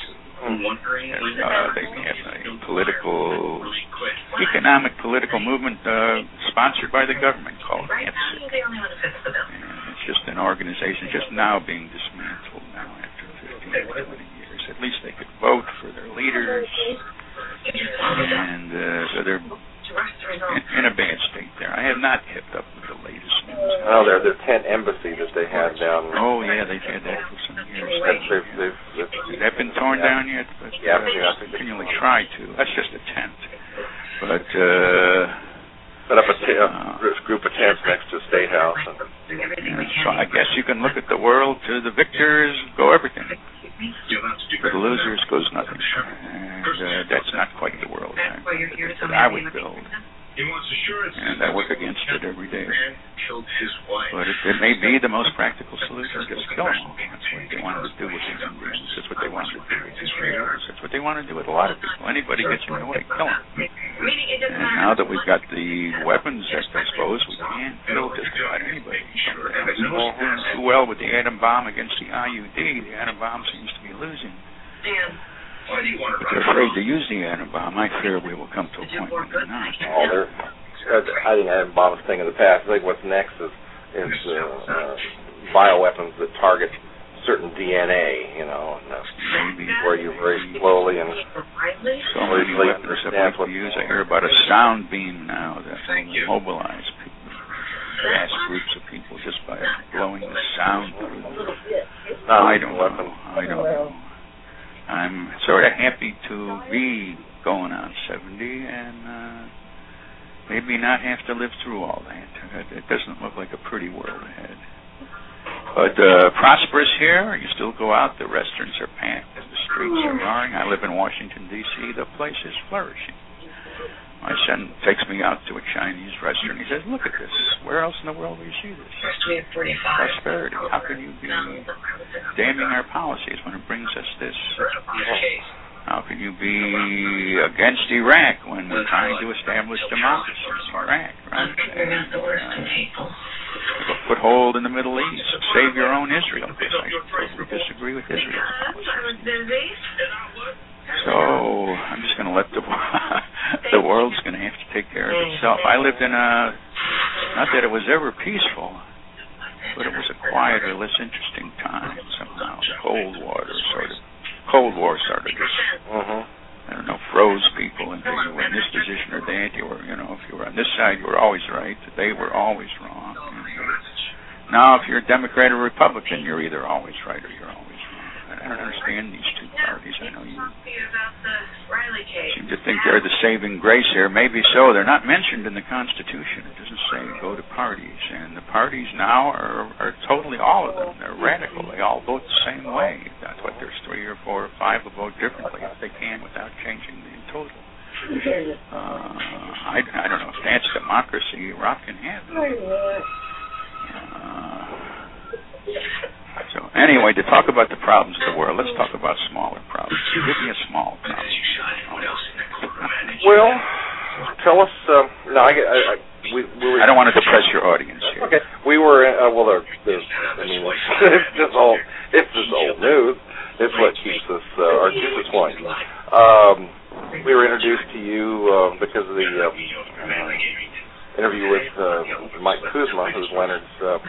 They have a economic political movement sponsored by the government called ANZSIC. It's just an organization just now being dismantled now after 15, 20 years. At least they could vote for their leaders, and so they're in a bad state there. I have not kept up with the latest news. Oh, their tent embassy that they had down. Oh yeah, they've had that for some years. Has that been torn down yet? But, yeah, they continually try to. That's just a tent. But set up a group of tents next to the State House. So I guess you can look at the world. To the victors go everything. For the losers goes nothing. And that's not quite the world that I would build. And I work against it every day. But it may be the most practical solution. Just kill them. That's what they wanted to do with the Indians. That's what they wanted to do with the Israelis. That's what they want to do with a lot of people. Anybody gets in the way, kill them. And now that we've got the weapons, I suppose, we can't kill just about anybody. Who's doing too well with the atom bomb against the IUD? The atom bomb seems to be losing. But they're afraid to use the atom bomb. I fear we will come to a point when they're not. I think atom bomb is a thing of the past. I think what's next is bioweapons that target certain DNA, maybe where you very slowly and so many weapons that we use. I hear about a sound beam now that will mobilize people, vast groups of people just by blowing the sound through them. I don't know. I'm sort of happy to be going on 70 and maybe not have to live through all that. It doesn't look like a pretty world ahead. But prosperous here. You still go out. The restaurants are packed. The streets are roaring. I live in Washington, D.C. The place is flourishing. My son takes me out to a Chinese restaurant. He says, look at this. Where else in the world do you see this? Prosperity. How can you be damning our policies when it brings us this? How can you be against Iraq when we're trying to establish democracy in Iraq, right? Have a foothold in the Middle East. Save your own Israel. I totally disagree with Israel. So I'm just going to let the world's going to have to take care of itself. I lived in not that it was ever peaceful, but it was a quieter, less interesting time somehow. Cold War started this. I don't know, froze people into you were in this position or that. You were, if you were on this side, you were always right. They were always wrong. Now, if you're a Democrat or Republican, you're either always right or you're always wrong. I don't understand these two parties. I know you seem to think they're the saving grace here. Maybe so. They're not mentioned in the Constitution. It doesn't say go to parties. And the parties now are totally, all of them. They're radical. They all vote the same way. That's what there's 3 or 4 or 5 will vote differently if they can without changing the total. I don't know if that's democracy. Iraq can have it. So anyway, to talk about the problems of the world, let's talk about smaller problems. Give me a small problem. Well, tell us. No, I don't want to depress your audience here. Okay, we were. It's just old news. It's what keeps us our juices flowing. We were introduced to you because of the interview with Mike Kuzma, who's Leonard's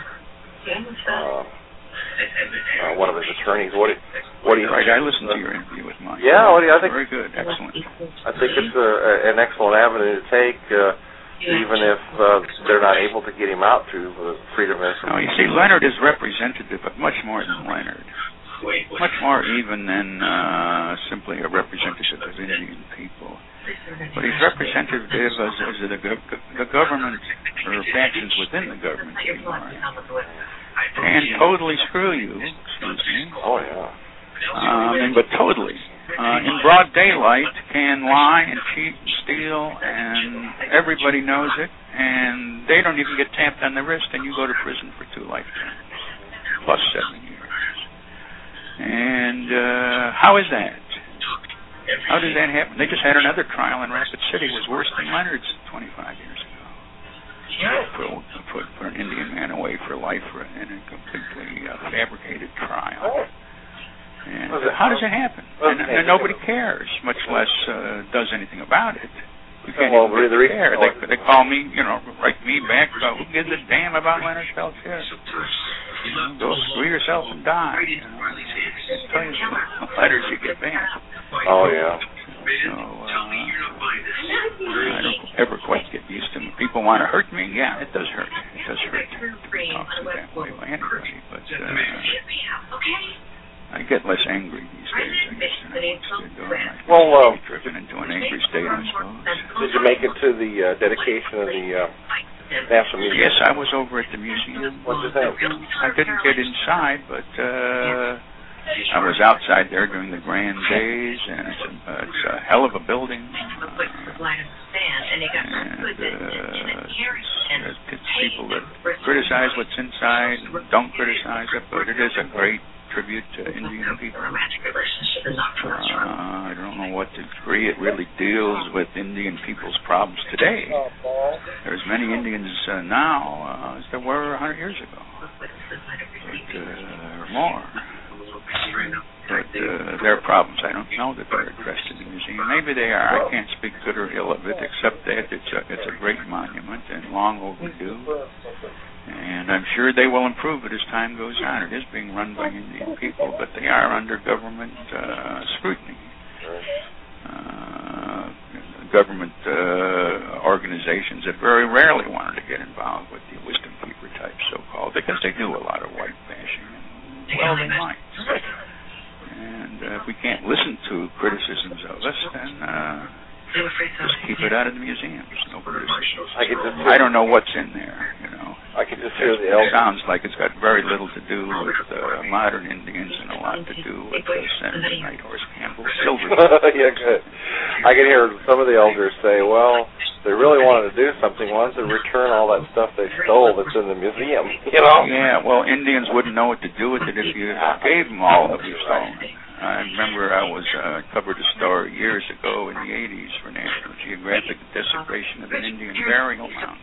one of his attorneys. What do you? Right, I listened to your interview with Mike. Yeah, I think very good, excellent. I think it's an excellent avenue to take, even if they're not able to get him out through Freedom of Information. No, you see, Leonard is representative, but much more than Leonard. Much more even than simply a representative of Indian people. But he's representative as the government, or factions within the government anymore, can totally screw you, excuse me. Oh, yeah. But totally. In broad daylight, can lie and cheat and steal, and everybody knows it, and they don't even get tapped on the wrist, and you go to prison for 2 lifetimes, plus 7 years. And how is that? How did that happen? They just had another trial in Rapid City. It was worse than Leonard's 25 years ago. Put an Indian man away for life in a completely fabricated trial. And how does it happen? And nobody cares, much less does anything about it. You can't even care. They call me, write me back about who gives a damn about Leonard Peltier. Go screw yourself and die. Tell you the letters you get back. Oh, yeah. So, I don't ever quite get used to it. People want to hurt me. Yeah, it does hurt. It does hurt to be talked to that way by anybody. But I get less angry these days, I guess, than I used to. Well, driven into an angry state, I suppose. Did you make it to the dedication of the National Museum? Yes, I was over at the museum. What did you think? I didn't get inside, but I was outside there during the grand days, and it's a hell of a building. It's people that criticize what's inside and don't criticize it, but it is a great tribute to Indian people. I don't know what degree it really deals with Indian people's problems today. There's many Indians now as there were 100 years ago, or more. But their problems, I don't know that they're addressed in the museum. Maybe they are. I can't speak good or ill of it, except that it's a great monument and long overdue. And I'm sure they will improve it as time goes on. It is being run by Indian people, but they are under government scrutiny. Government organizations that very rarely wanted to get involved with the wisdom keeper type, so-called, because they do a lot of white bashing. Well, they might. And if we can't listen to criticisms of us, then just keep it out of the museums. No criticisms. I don't know what's in there, I can just hear the elders. It sounds like it's got very little to do with modern Indians and a lot to do with Senator Nighthorse Campbell Silver. Yeah, good. I can hear some of the elders say, well, they really wanted to do something. Why don't they return all that stuff they stole that's in the museum, Yeah, well, Indians wouldn't know what to do with it if you gave them all of your stolen. I remember I covered a story years ago in the 80s for National Geographic, the desecration of an Indian burial mound.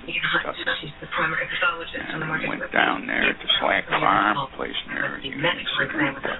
And I went down there to Slack Farm, a place near Union City,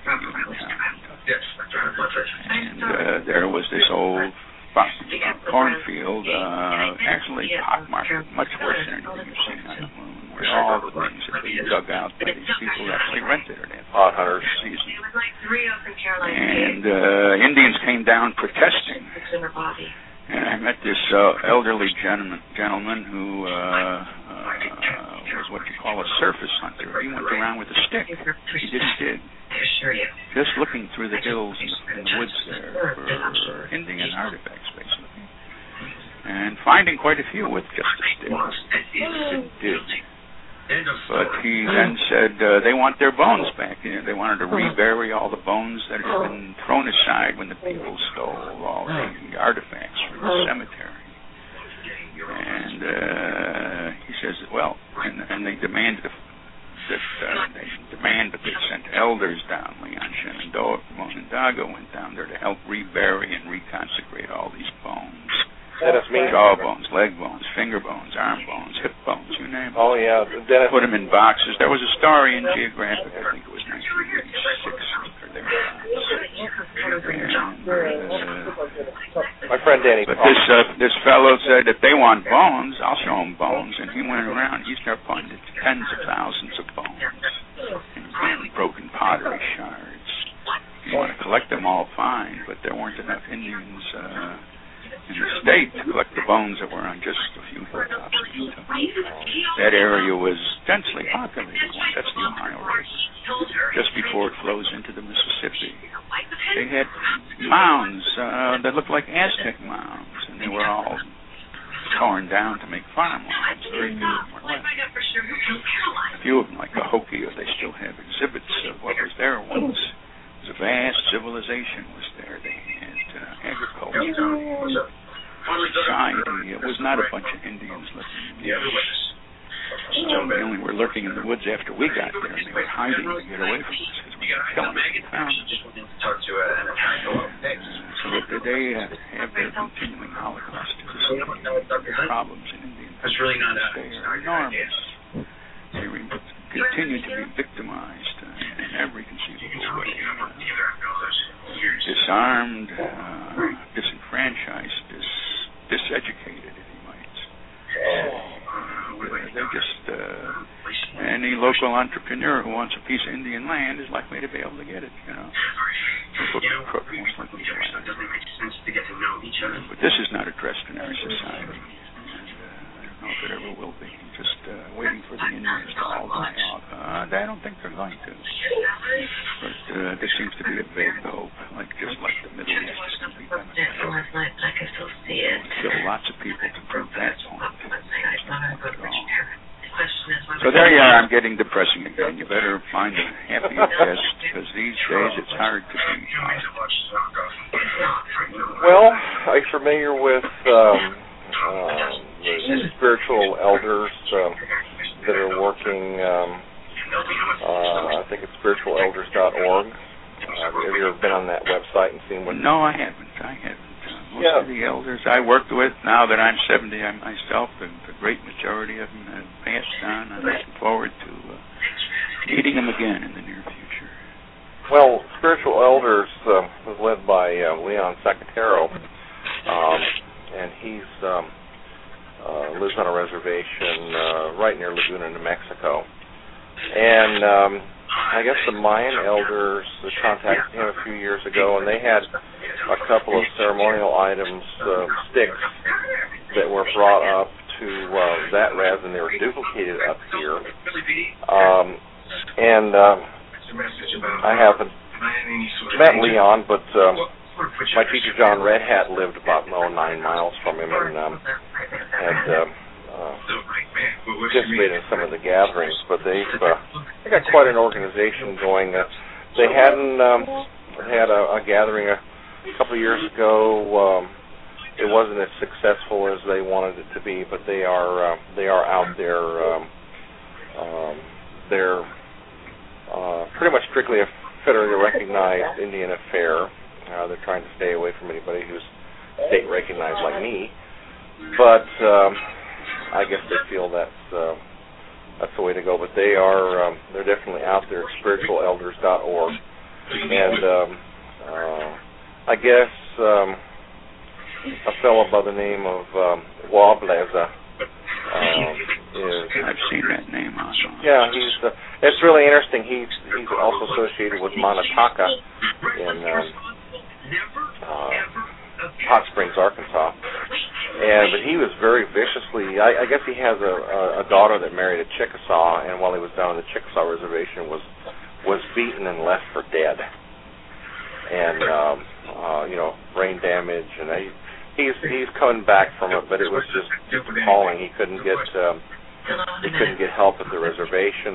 and there was this old cornfield, actually pockmarked, much worse than anything you've seen on the moon, where all the things that they dug out by these people actually rented it at pot hunters season. And Indians came down protesting. And I met this elderly gentleman who was what you call a surface hunter. He went around with a stick. He didn't dig. Just looking through the hills and the woods there for Indian artifacts, basically. And finding quite a few with just a stick. He didn't dig. But he then said they want their bones back. They wanted to rebury all the bones that had been thrown aside when the people stole all the artifacts from the cemetery. And he says, well, and they demanded that they sent elders down. Leon Shenandoah from Onondaga went down there to help rebury and reconsecrate all these bones. Jaw bones, leg bones, finger bones, arm bones, hip bones, you name it. Oh, yeah. Dennis. Put them in boxes. There was a story in Geographic, I think it was 1986 or thereabouts. My friend Danny. But this fellow said that they want bones, I'll show them bones. And he went around, he started pointing to tens of thousands of bones and broken pottery shards. You want to collect them all, fine, but there weren't enough Indians in the state to collect the bones that were on just a few hilltops. That area was densely populated. That's the Ohio River. Just before it flows into the Mississippi. They had mounds that looked like Aztec mounds, and they were all torn down to make farmlands. Very few of them were left. A few of them, like Cahokia, they still have exhibits of what was there once. It was a vast civilization was there. They had agriculture, society. It was not a bunch of Indians living in the woods. They only were lurking in the woods after we got there, and they were hiding to get away from us because we were killing them. So that they have their continuing Holocaust. The problems in Indian they are enormous. They continue to be victimized in every conceivable way. Disarmed, disenfranchised, diseducated, if you might say. They're just any local entrepreneur who wants a piece of Indian land is likely to be able to get it, you know. Crook most likely to land. But this is not addressed in our society. And I don't know if it ever will be. Just waiting for the Indians to all die off. I don't think they're going to. But there seems to be a vague hope, just like the Middle East is going to be kill lots of people to prove that point. So there you are. I'm getting depressing again. You better find a happier guest, because these days it's hard to be. Well, are you familiar with the spiritual elders that are working? I think it's spiritualelders.org. Have you ever been on that website and seen what? No, I haven't. Most of the elders I worked with, now that I'm 70 myself, the great majority of them have passed on. I'm looking forward to meeting them again in the near future. Well, Spiritual Elders was led by Leon Sacatero, and he's lives on a reservation right near Laguna, New Mexico. And I guess the Mayan elders contacted him a few years ago, and they had a couple of ceremonial items, sticks, that were brought up to that rather than they were duplicated up here. And I haven't met Leon, but my teacher John Red Hat lived about 9 miles from him, and had participated in some of the gatherings. But they got quite an organization going. They hadn't had a gathering a couple of years ago. It wasn't as successful as they wanted it to be, but they are out there. They're pretty much strictly a federally recognized recognized Indian affair. They're trying to stay away from anybody who's state recognized like me. But I guess they feel that's the way to go. But they're definitely out there at spiritualelders.org. And I guess a fellow by the name of Wableza I've seen that name also. Yeah, it's really interesting. He's also associated with Manataka in Hot Springs, Arkansas. But he was very viciously. I guess he has a daughter that married a Chickasaw, and while he was down on the Chickasaw reservation, was beaten and left for dead. And brain damage, and he's coming back from it, but it was just appalling. He couldn't get help at the reservation,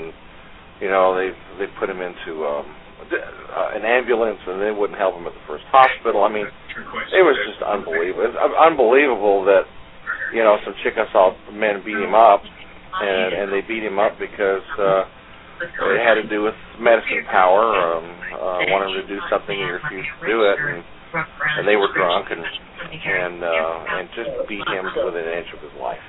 they put him into an ambulance, and they wouldn't help him at the first hospital. I mean, it was just unbelievable. It's unbelievable that some Chickasaw men beat him up, and they beat him up because it had to do with medicine power. Wanted him to do something, he refused to do it, and they were drunk and just beat him within an inch of his life.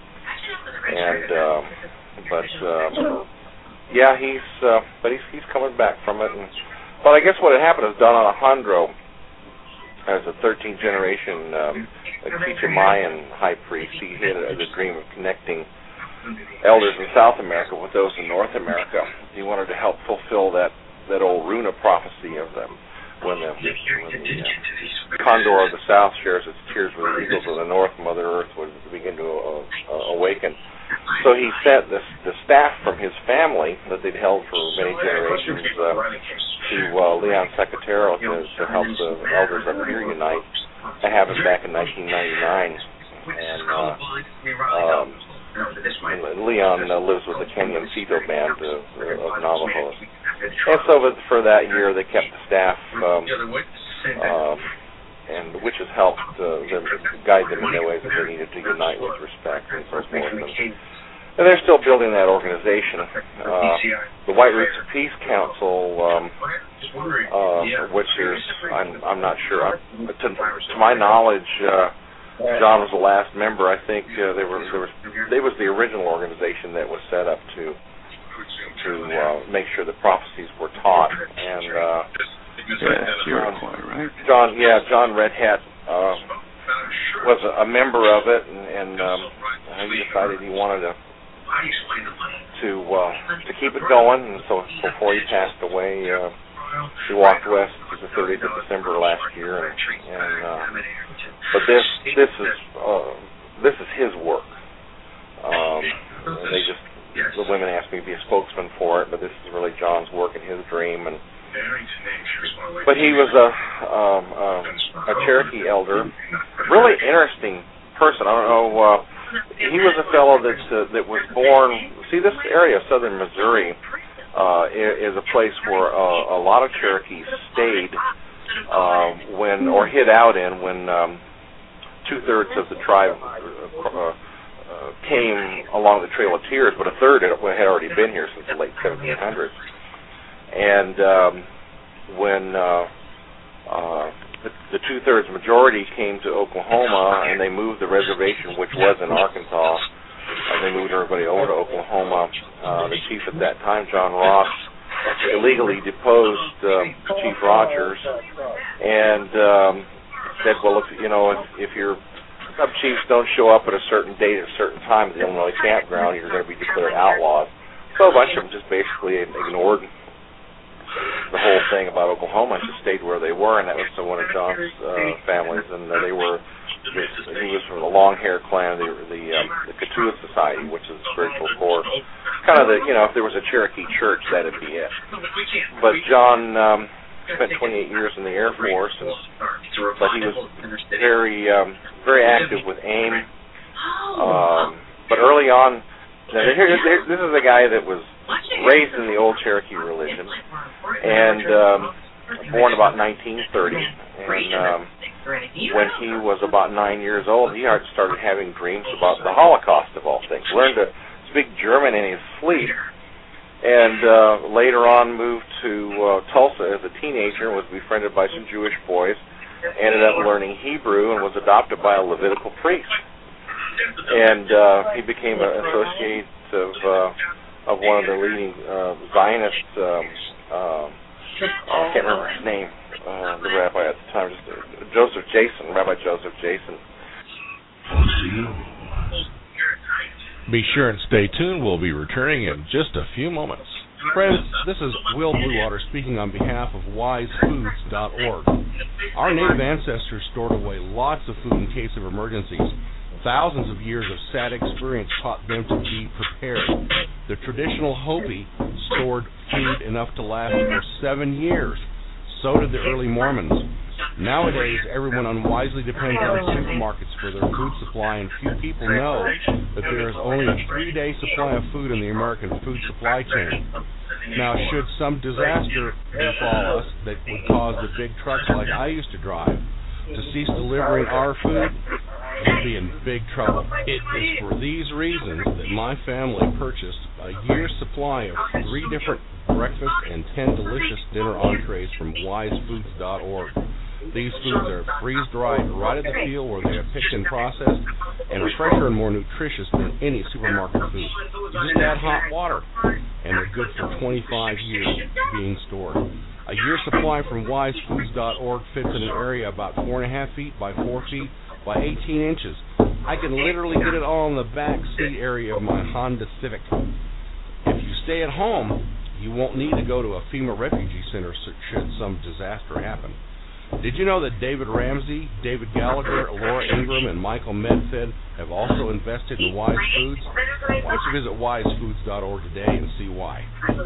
He's coming back from it. But I guess what had happened is Don Alejandro, as a 13th generation Quichamayan high priest, he had the dream of connecting elders in South America with those in North America. He wanted to help fulfill that old Runa prophecy of them. When the condor of the South shares its tears with the eagles of the North, Mother Earth would begin to awaken. So he sent the staff from his family that they'd held for many generations to Leon Secatero to help the elders up here unite. That happened back in 1999. And Leon lives with the Kenyancito band of Navajos. And so for that year, they kept the staff, and which has helped them guide them in the ways that they needed to unite with respect and so forth. And they're still building that organization. The White Roots of Peace Council, which is, I'm not sure. To my knowledge, John was the last member. I think they was the original organization that was set up to make sure the prophecies were taught. And John Red Hat was a member of it, and he decided he wanted to keep it going. And so before he passed away, he walked west the 30th of December last year, but this is his work. The women asked me to be a spokesman for it, but this is really John's work and his dream. But he was a Cherokee elder, really interesting person. I don't know. He was a fellow that was born. See, this area of southern Missouri is a place where a lot of Cherokees stayed or hid out in when 2/3 of the tribe came along the Trail of Tears, but a third had already been here since the late 1700s. And when the 2/3 majority came to Oklahoma, and they moved the reservation, which was in Arkansas, and they moved everybody over to Oklahoma, the chief at that time, John Ross, illegally deposed Chief Rogers, and said, well, if your sub-chiefs don't show up at a certain date at a certain time at the Illinois campground, you're going to be declared outlaws. So a bunch of them just basically ignored the whole thing about Oklahoma and just stayed where they were, and that was one of John's families, and he was from the Long-Hair clan, the Katua Society, which is a spiritual corps. Kind of if there was a Cherokee church, that'd be it. But John spent 28 years in the Air Force, but he was very, very active with AIM. But early on, this is a guy that was raised in the old Cherokee religion, and born about 1930. And when he was about 9 years old, he started having dreams about the Holocaust, of all things. Learned to speak German in his sleep, and later on moved to Tulsa as a teenager and was befriended by some Jewish boys, ended up learning Hebrew and was adopted by a Levitical priest. And he became an associate of one of the leading Zionists, I can't remember his name, the rabbi at the time, Rabbi Joseph Jason. Be sure and stay tuned. We'll be returning in just a few moments. Friends, this is Will Bluewater speaking on behalf of WiseFoods.org. Our native ancestors stored away lots of food in case of emergencies. Thousands of years of sad experience taught them to be prepared. The traditional Hopi stored food enough to last for 7 years. So did the early Mormons. Nowadays, everyone unwisely depends on supermarkets for their food supply, and few people know that there is only a 3-day supply of food in the American food supply chain. Now, should some disaster befall us that would cause the big trucks like I used to drive to cease delivering our food, we'd be in big trouble. It is for these reasons that my family purchased a year's supply of 3 different breakfast and 10 delicious dinner entrees from WiseFoods.org. These foods are freeze-dried right at the field where they are picked and processed, and are fresher and more nutritious than any supermarket food. You just add hot water, and they're good for 25 years being stored. A year's supply from WiseFoods.org fits in an area about 4.5 feet by 4 feet by 18 inches. I can literally get it all in the back seat area of my Honda Civic. If you stay at home, you won't need to go to a FEMA refugee center should some disaster happen. Did you know that David Ramsey, David Gallagher, Laura Ingram, and Michael Medfed have also invested in Wise Foods? Why don't you visit WiseFoods.org today and see why?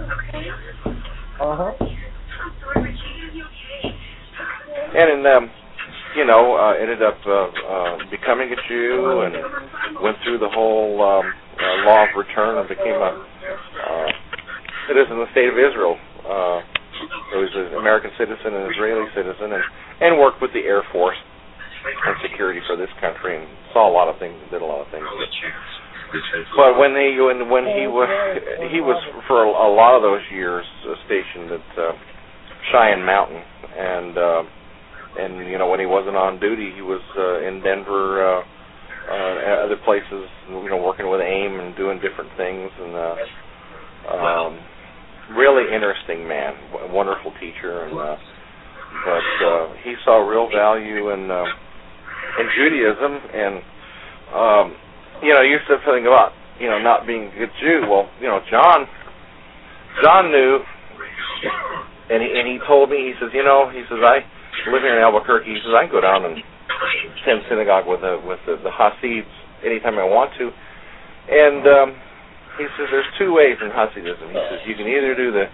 And ended up becoming a Jew and went through the whole law of return and became a citizen of the state of Israel. He was an American citizen and Israeli citizen, and worked with the Air Force and security for this country, and saw a lot of things, did a lot of things. But when he was for a lot of those years stationed at Cheyenne Mountain, and when he wasn't on duty, he was in Denver, other places, working with AIM and doing different things, and really interesting man, wonderful teacher, but he saw real value in Judaism, and you said something about not being a good Jew. Well, John knew, and he told me, he says I live here in Albuquerque. He says I can go down and attend synagogue with the Hasids anytime I want to, and he says there's 2 ways in Hasidism. He says you can either do the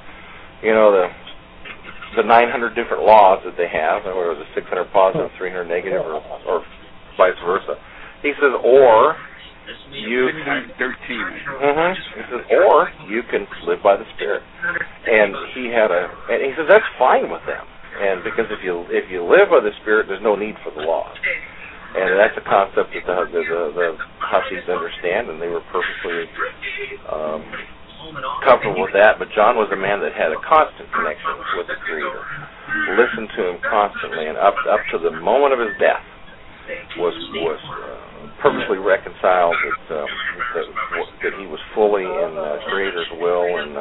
900 different laws that they have, or the 600 positive, 300 negative, or vice versa. He says, or you can 13. He says, or you can live by the Spirit. And he says that's fine with them. And because if you live by the Spirit, there's no need for the laws. And that's a concept that the Hasids understand, and they were perfectly comfortable with that. But John was a man that had a constant connection with the Creator, listened to him constantly, and up to the moment of his death was perfectly reconciled that he was fully in the Creator's will, and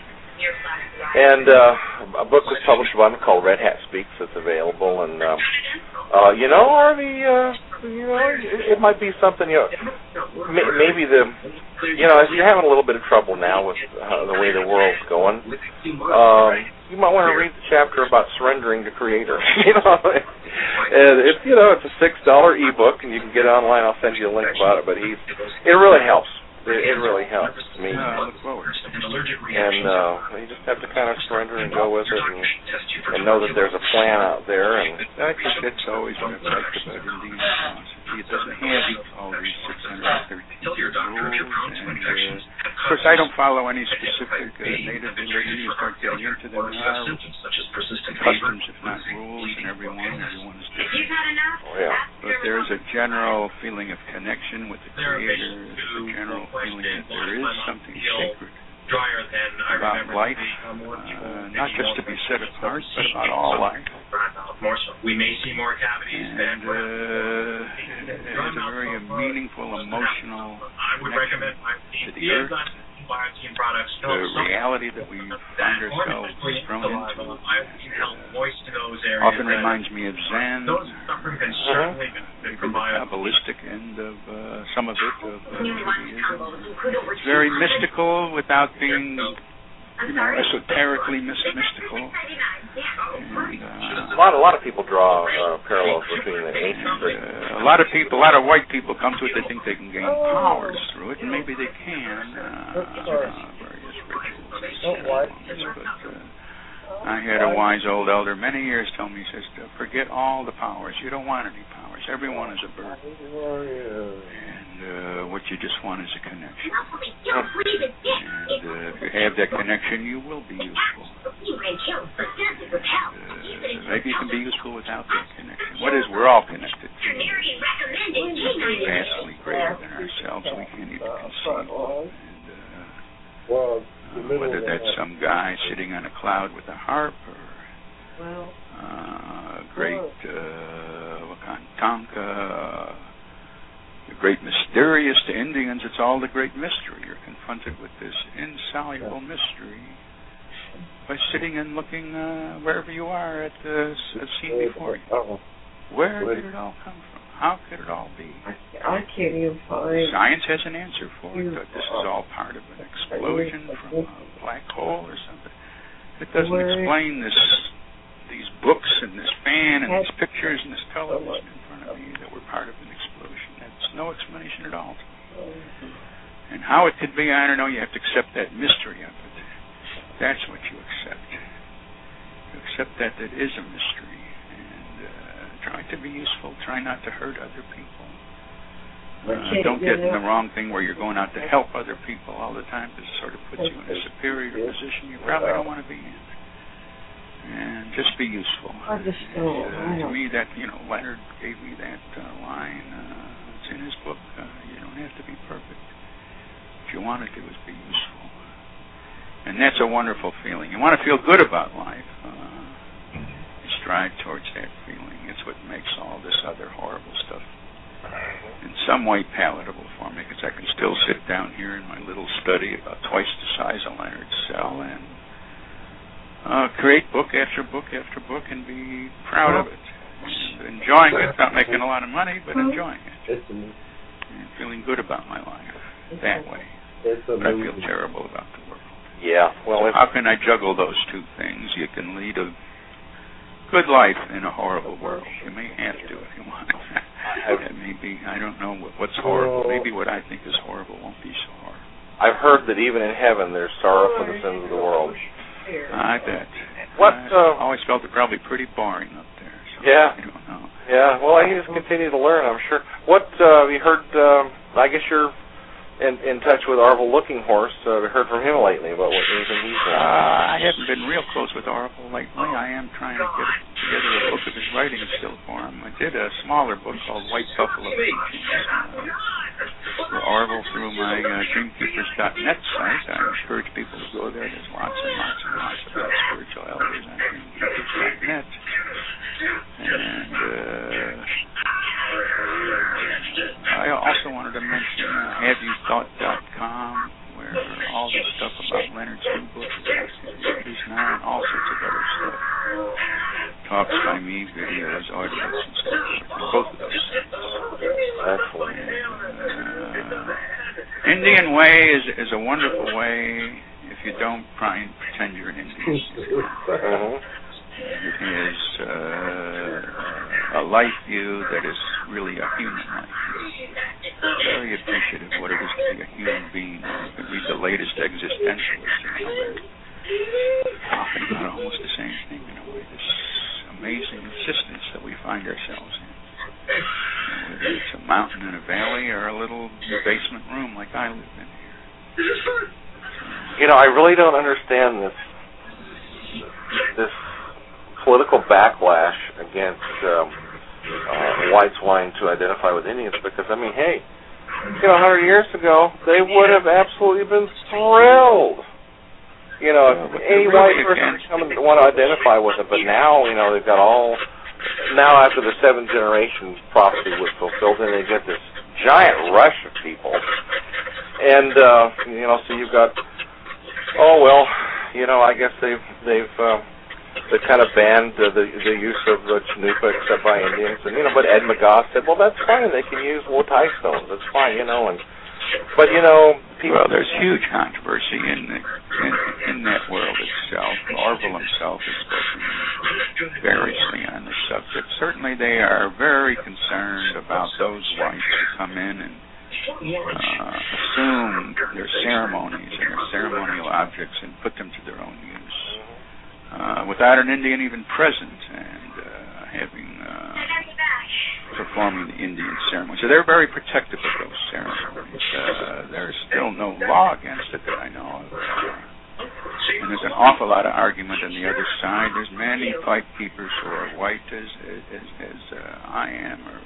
a book was published by him called Red Hat Speaks that's available, and Harvey, it might be something, maybe if you're having a little bit of trouble now with the way the world's going, you might want to read the chapter about surrendering to Creator. And it's a $6 ebook, and you can get it online. I'll send you a link about it, but it really helps. It really helps me. I look forward. And you just have to kind of surrender and go with it, and know that there's a plan out there. And I think that's always been effective in these laws. It doesn't have all these 613 rules. And, of course, I don't follow any specific native religion. You start getting into them now. Customs, if not rules, and everyone is different. Oh, yeah. But there is a general feeling of connection with the Creator. There's a general feeling that there is something sacred drier than I remember. About life, not just to be set apart, but about all life. More so. We may see more cavities and it has a very meaningful, emotional connection to the earth, the reality that we find ourselves thrown into. Often reminds me of Zen, maybe the Kabbalistic end of some of it, of Judaism. It's very mystical without being, esoterically mystical. And, a lot of people draw parallels between the ancient Greek. A lot of white people come to it. They think they can gain powers through it, and maybe they can. Various rituals. But I had a wise old elder many years tell me, he says, forget all the powers. You don't want any powers. Everyone is a bird. And what you just want is a connection. And if you have that connection, you will be useful. Maybe you can be useful without that connection. What is, we're all connected to something vastly greater than ourselves we can't even conceive. And whether that's some guy sitting on a cloud with a harp, or great Wakantanka, the great mysterious to Indians, it's all the great mystery. You're confronted with this insoluble mystery by sitting and looking wherever you are at the scene before you. Where did it all come from? How could it all be? I can't even find. Science has an answer for it. This is all part of an explosion from a black hole or something. It doesn't explain these books and this fan and these pictures and this television in front of me that were part of an explosion. That's no explanation at all. And how it could be, I don't know. You have to accept that mystery of it. That's what you accept. You accept that it is a mystery. Try to be useful. Try not to hurt other people. Don't get in the wrong thing where you're going out to help other people all the time, because it sort of puts you in a superior position you probably don't want to be in. And just be useful. To me, that Leonard gave me that line. It's in his book. You don't have to be perfect. What you want to do is be useful, and that's a wonderful feeling. You want to feel good about life. You strive towards that feeling. It's what makes all this other horrible stuff in some way palatable for me, because I can still sit down here in my little study about twice the size of Leonard's cell and create book after book after book and be proud of it. And enjoying it, not making a lot of money, but enjoying it. And feeling good about my life that way. But I feel terrible about the world. Yeah. Well, so how can I juggle those two things? You can lead a good life in a horrible world. You may have to if you want. Maybe, I don't know what's horrible. Maybe what I think is horrible won't be so horrible. I've heard that even in heaven there's sorrow for the sins of the world. I bet. I always felt it probably pretty boring up there. So yeah. I don't know. Yeah, well, I just continue to learn, I'm sure. What, have you heard, I guess you're in touch with Arvel Looking Horse. Have you heard from him lately about anything he's done? I haven't been real close with Arvel lately. I am trying to get together a book of his writing still for him. I did a smaller book called White Buffalo Teachings for Arvel through my dreamkeepers.net site. I encourage people to go there. There's lots and lots and lots about spiritual elders on dreamkeepers.net. And I also wanted to mention HaveYouThought.com, where all the stuff about Leonard's new book is introduced now, and all sorts of other stuff. Talks by me, videos, audios, and so forth. Both of those things. Excellent. Indian Way is a wonderful way if you don't pretend you're an Indian. It is a life view that is really a human life view. Very appreciative of what it is to be a human being. You can read the latest existentialists and how they're talking about almost the same thing in a way. This amazing existence that we find ourselves in. Whether it's a mountain in a valley or a little basement room like I live in here. I really don't understand this political backlash against whites wanting to identify with Indians, because, I mean, hey, 100 years ago, they would have absolutely been thrilled you know, any white person come and want to identify with them, but now, you know, they've got all, now after the 7th generation prophecy was fulfilled, and they get this giant rush of people, and, you know, so you've got, oh, well, you know, I guess they've kind of banned the use of the Chinoopa except by Indians, and, you know, but Ed McGough said, well, that's fine, they can use Wotai stones, that's fine, you know, and, but, you know, people... Well, there's huge controversy in that world itself. Orville himself has spoken variously on the subject. Certainly they are very concerned about those whites who come in and assume their ceremonies and their ceremonial objects and put them to their own use without an Indian even present and performing the Indian ceremony. So they're very protective of those ceremonies. There's still no law against it that I know of. And there's an awful lot of argument on the other side. There's many pipe keepers who are white as I am, or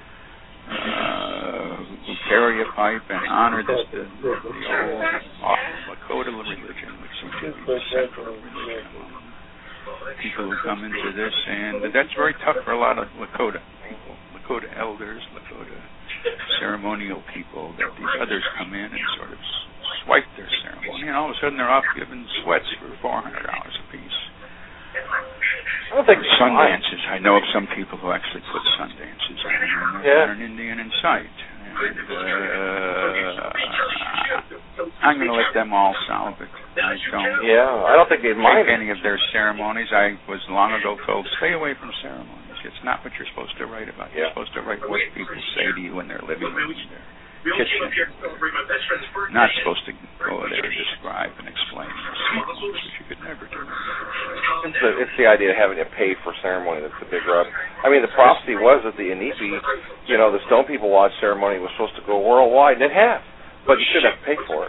who carry a pipe and honor the old awful Lakota religion, which seems to be the central religion among people who come into this, and that's very tough for a lot of Lakota people, Lakota elders, Lakota ceremonial people, that these others come in and sort of swipe their ceremony, and all of a sudden they're off giving sweats for $400 a piece. I don't think sundances. I know of some people who actually put sundances on, and there's not an Indian in sight. And, I'm going to let them all solve it. I don't think they'd mind any of their ceremonies. I was long ago told, stay away from ceremonies. It's not what you're supposed to write about. You're supposed to write what people say to you in their living room, their kitchen. Not supposed to go there and describe and explain your sequence, which you could never do. It's the idea of having to pay for ceremony that's the big rub. I mean, the prophecy was that the Inipi, you know, the Stone People Lodge ceremony was supposed to go worldwide, and it has. But you shouldn't have to pay for it.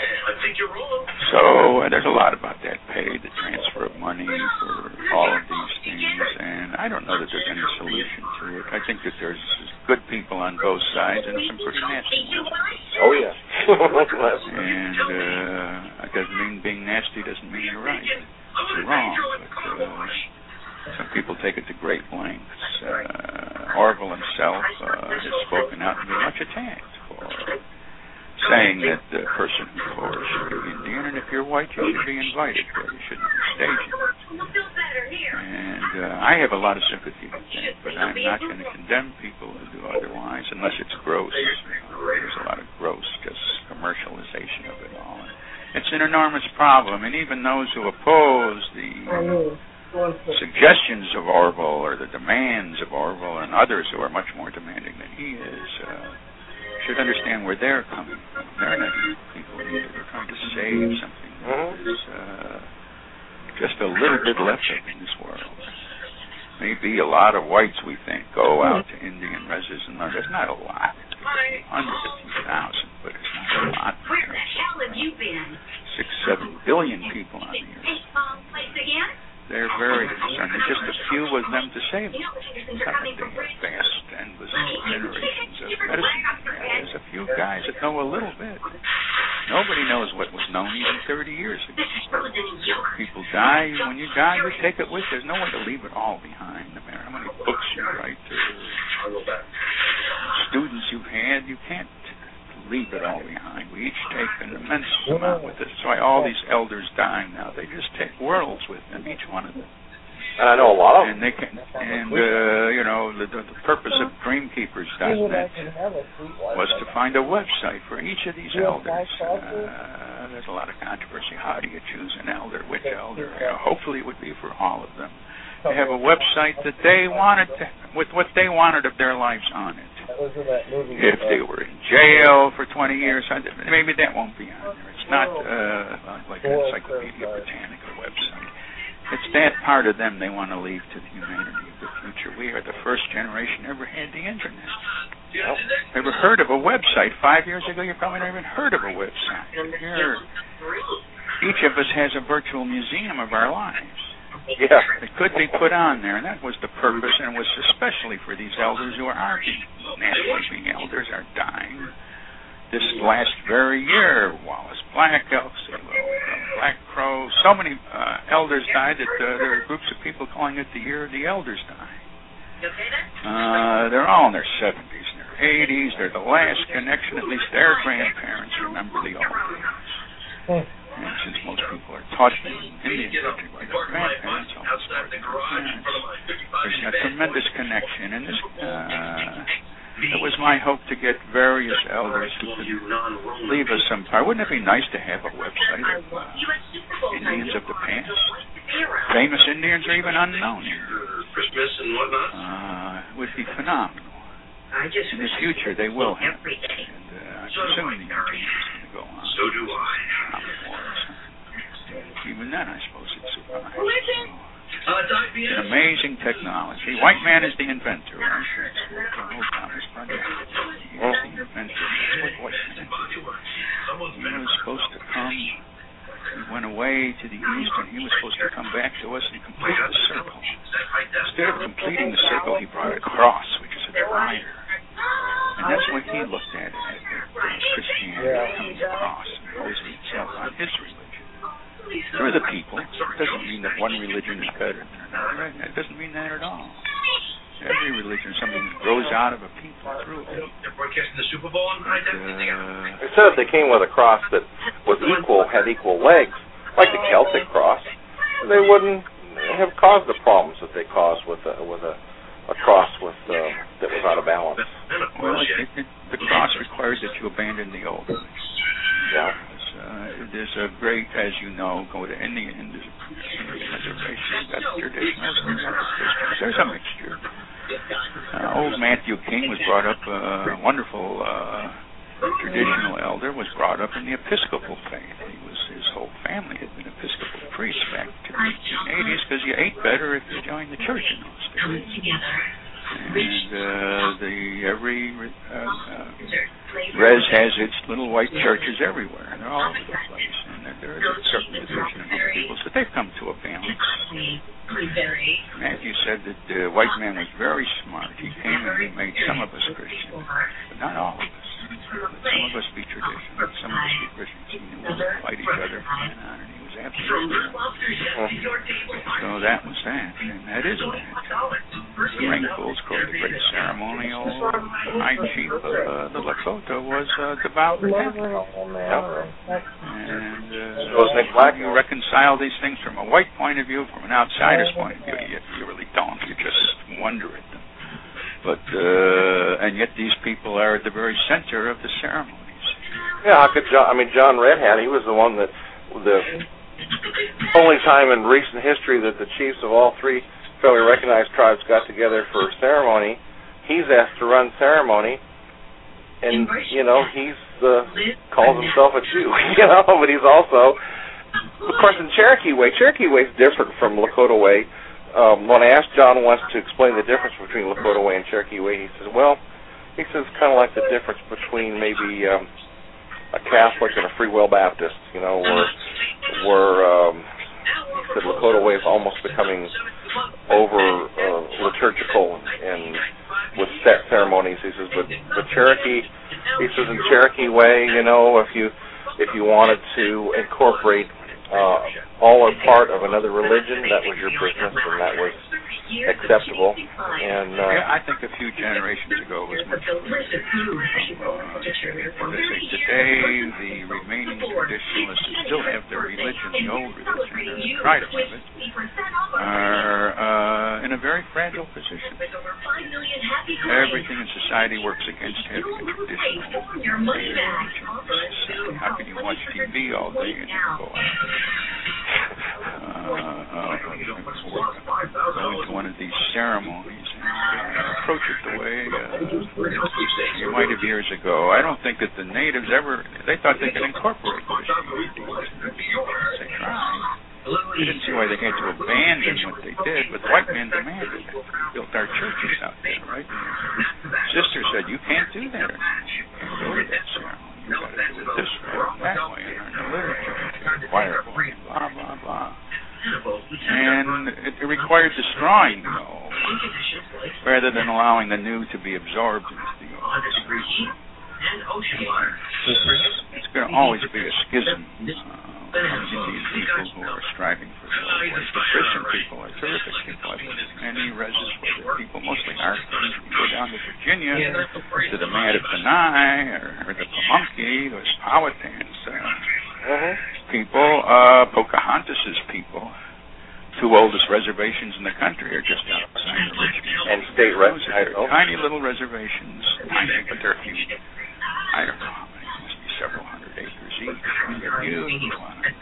So there's a lot about that pay, the transfer of money for all of these things, and I don't know that there's any solution to it. I think that there's good people on both sides and some pretty nasty ones. Oh, yeah. And it doesn't mean being nasty doesn't mean you're right. You're wrong. But some people take it to great lengths. Orville himself has spoken out and been much attacked for saying that the person who tours should be Indian, and if you're white, you should be invited there. You shouldn't be staging it. And I have a lot of sympathy with that, but I'm not going to condemn people who do otherwise unless it's gross. There's a lot of gross, just commercialization of it all. It's an enormous problem, and even those who oppose the suggestions of Orville or the demands of Orville and others who are much more demanding than he is should understand where they're coming from. They're not people either. They're trying to save something that is just a little bit left of in this world. Maybe a lot of whites, we think, go out to Indian reses and learn. There's not a lot. Hundreds of few thousand, but it's not a lot. Where the hell have you been? 6-7 billion people on the earth. They're very concerned. There's just a few of them to save them. It's not that they have vast, endless generations of medicine. There's a few guys that know a little bit. Nobody knows what was known even 30 years ago. People die. When you die, you take it with you. There's no way to leave it all behind. No matter how many books you write or students you've had, you can't leave it all behind. We each take an immense amount with us. That's why all these elders dying now, they just take worlds with them, each one of them. And I know a lot of them. And they can, and you know, the purpose of Dreamkeepers.net was to find a website for each of these elders. There's a lot of controversy. How do you choose an elder? Which elder? Hopefully it would be for all of them. They have a website that they wanted to, with what they wanted of their lives on it. If they were in jail for 20 years, maybe that won't be on there. It's not like an Encyclopedia Britannica website. It's that part of them they want to leave to the humanity of the future. We are the first generation ever had the internet. Ever heard of a website? 5 years ago, you probably never even heard of a website. Here, each of us has a virtual museum of our lives. Yeah. It could be put on there, and that was the purpose, and it was especially for these elders who are being elders are dying. This last very year, Wallace Black Elk, Black Crow, So many elders died that there are groups of people calling it the year the elders die. They're all in their 70s and their 80s. They're the last connection, at least their grandparents remember the old days. And since most people are taught in Indian country by their grandparents, there's a tremendous connection. And this, it was my hope to get various elders who could leave us some part. Wouldn't it be nice to have a website of Indians of the past? Famous Indians or even unknown Indians. Christmas and whatnot. It would be phenomenal. In the future, they will have. And I presume the Indians going to go on. So do I. Even then, I suppose it's survived. It's an amazing technology. White man is the inventor, right? Thomas Project. He is the inventor. That's what white man is. He was supposed to come. He went away to the east, and he was supposed to come back to us and complete the circle. Instead of completing the circle, he brought a cross, which is a divider. And that's what he looked at Christianity coming across and imposing itself on his religion. Through the people. It doesn't mean that one religion is better than another. It doesn't mean that at all. Every religion, something grows out of a people through it. They're broadcasting the Super Bowl on It said they came with a cross that was had equal legs, like the Celtic cross. They wouldn't have caused the problems that they caused with a cross that was out of balance. Well, the cross requires that you abandon the old ways. Yeah. There's a great, as you know, go to any reservation, you've got traditionalists, you've got the Christians. There's a mixture. Old Matthew King was brought up, a wonderful traditional elder, was brought up in the Episcopal faith. His whole family had been Episcopal priests back to the 1880s because you ate better if you joined the church in those days. And every res has its little white churches everywhere, and they're all over the place. And there is a certain division among people, so they've come to a balance. Matthew said that the white man was very smart. He came and he made some of us Christians, but not all of us. Some of us be traditional, some of us be Christians. He knew we would fight each other for an honor, and he was absolutely right. So that was that, and that is that. The ring pulls called the great ceremonial high chief of the Lakota was devout Catholic. And you reconcile these things from a white point of view, from an outsider's point of view. You really don't. You just wonder at them. But and yet these people are at the very center of the ceremonies. Yeah, how could John Redhat? He was the one that the only time in recent history that the chiefs of all three federally recognized tribes got together for a ceremony. He's asked to run ceremony, and he's calls himself a Jew, but he's also, of course, in Cherokee Way. Cherokee Way is different from Lakota Way. When I asked John once to explain the difference between Lakota Way and Cherokee Way, he says, kind of like the difference between maybe a Catholic and a Free Will Baptist, where he said Lakota Way is almost becoming over liturgical and with set ceremonies. He says, but Cherokee, he says, in Cherokee Way, if you wanted to incorporate all or part of another religion, that was your business, and that was acceptable. And I think a few generations ago it was much today, the remaining traditionalists who still have their religion, the old religion, or try to have it, are in a very fragile position. Everything in society works against having a traditional religion. How can you watch TV all day and go out? Go to one of these ceremonies and approach it the way you might have years ago. I don't think that the natives they thought they could incorporate Christianity. They tried. They didn't see why they had to abandon what they did, but the white men demanded it. They built our churches out there, right? Sister said, you can't do that. You can't go to that ceremony. You got to do it this way, that way, and learn the literature, choir boy, blah, blah, blah. And it required destroying the old, rather than allowing the new to be absorbed into the old. It's going to always be a schism among Indian people who are people, Pocahontas's people, two oldest reservations in the country are just outside of Richmond. And state tiny little reservations, tiny, but they're huge. I don't know how many, must be several hundred acres each. They're huge.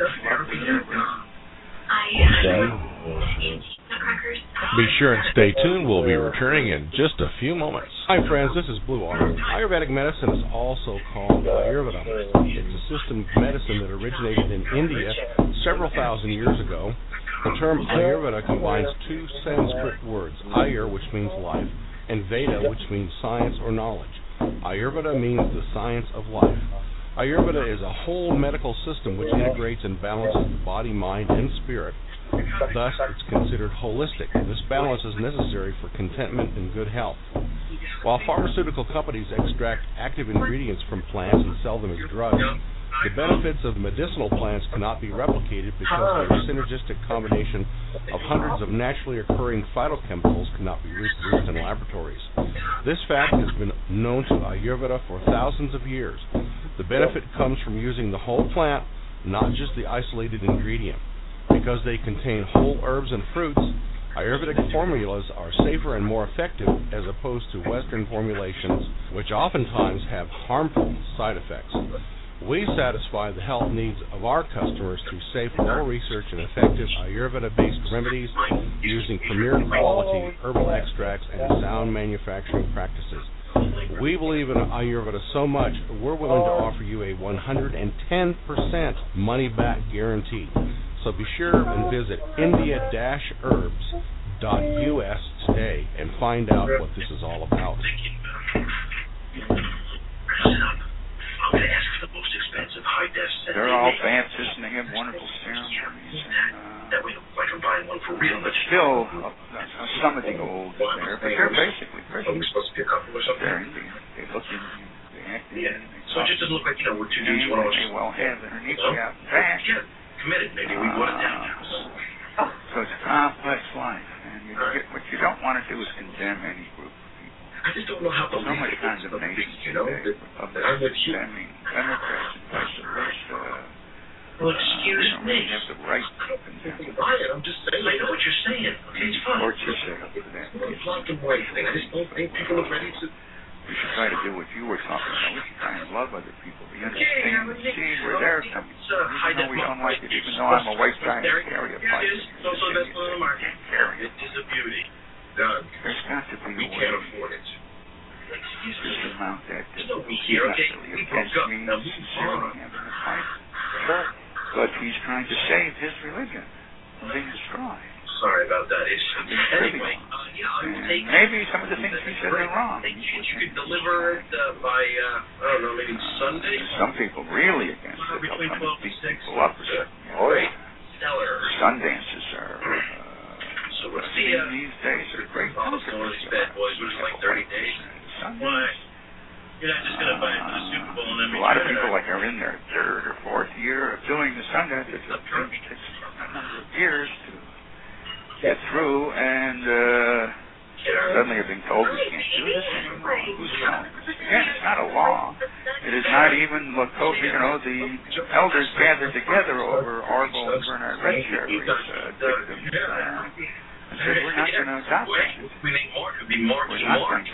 Be sure and stay tuned. We'll be returning in just a few moments. Hi, friends. This is Blue Water. Ayurvedic medicine is also called Ayurveda. It's a system of medicine that originated in India several thousand years ago. The term Ayurveda combines two Sanskrit words, Ayur, which means life, and Veda, which means science or knowledge. Ayurveda means the science of life. Ayurveda is a whole medical system which integrates and balances the body, mind, and spirit. Thus, it's considered holistic. This balance is necessary for contentment and good health. While pharmaceutical companies extract active ingredients from plants and sell them as drugs, the benefits of medicinal plants cannot be replicated because their synergistic combination of hundreds of naturally occurring phytochemicals cannot be reproduced in laboratories. This fact has been known to Ayurveda for thousands of years. The benefit comes from using the whole plant, not just the isolated ingredient. Because they contain whole herbs and fruits, Ayurvedic formulas are safer and more effective as opposed to Western formulations, which oftentimes have harmful side effects. We satisfy the health needs of our customers through safe, well-researched, and effective Ayurveda-based remedies using premier quality herbal extracts and sound manufacturing practices. We believe in Ayurveda so much, we're willing to offer you a 110% money-back guarantee. So be sure and visit india-herbs.us today and find out what this is all about. They're all Baptists and they have wonderful ceremonies. But still, some of the old is there, but they're basically Christians. They're Indian. They look Indian. They act Indian. So it just doesn't look like, we're two dudes, one of us. They well have their knees out back. Committed, maybe we want it down. So it's a complex life, and what you don't want to do is condemn any group of people. I just don't know how to so much condemnation today. I'm with you. Condemning Democrats and vice versa. Well, excuse me. You have the right to condemn. I'm just saying. I know what you're saying. Okay, it's fine. Or you say up to that. It's black and white thing. I just don't think people are ready to. We should try to do what you were talking about. We should try and love other people. We understand, see where they're coming from. Even though we don't like it, even though I'm a white guy and carry a pipe. It is. It's also the best one on the market. It is a beauty. Doug, there's got to be a way. We can't afford it. Excuse me, the amount that he's not really against me sincerely having a fight. Sure. But he's trying to save his religion from being destroyed. Sorry about that. Anyway, maybe some of the things he said are wrong. You could deliver it by, I don't know, maybe Sunday? Some people really against it. They'll come and beat people up. Stellar. Sundances are, so what's these days are great. Bad boys, which is like 30 days. Why? You're not just going to buy it for the Super Bowl and then a lot of people like are in their third or fourth year of doing the Sundance. It takes a number of years to get through, and suddenly you're being told we can't do this anymore. Who's telling us? Again, it's not a law. It is not even the elders gathered together over Orville and Bernard Redshary's victims and said, we're not going to adopt that. We need more. It would be more. We're not going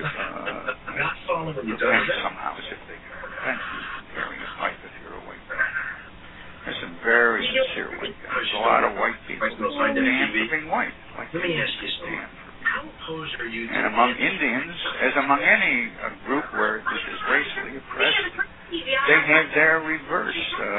to prevent somehow as if they can prevent you from carrying a pipe if you're a white guy. There's some very sincere white guys. There's a lot of white people who stand for being white. Like let me ask you something. How opposed are you to and among Indians, as among any group where this is racially oppressed, they have their reverse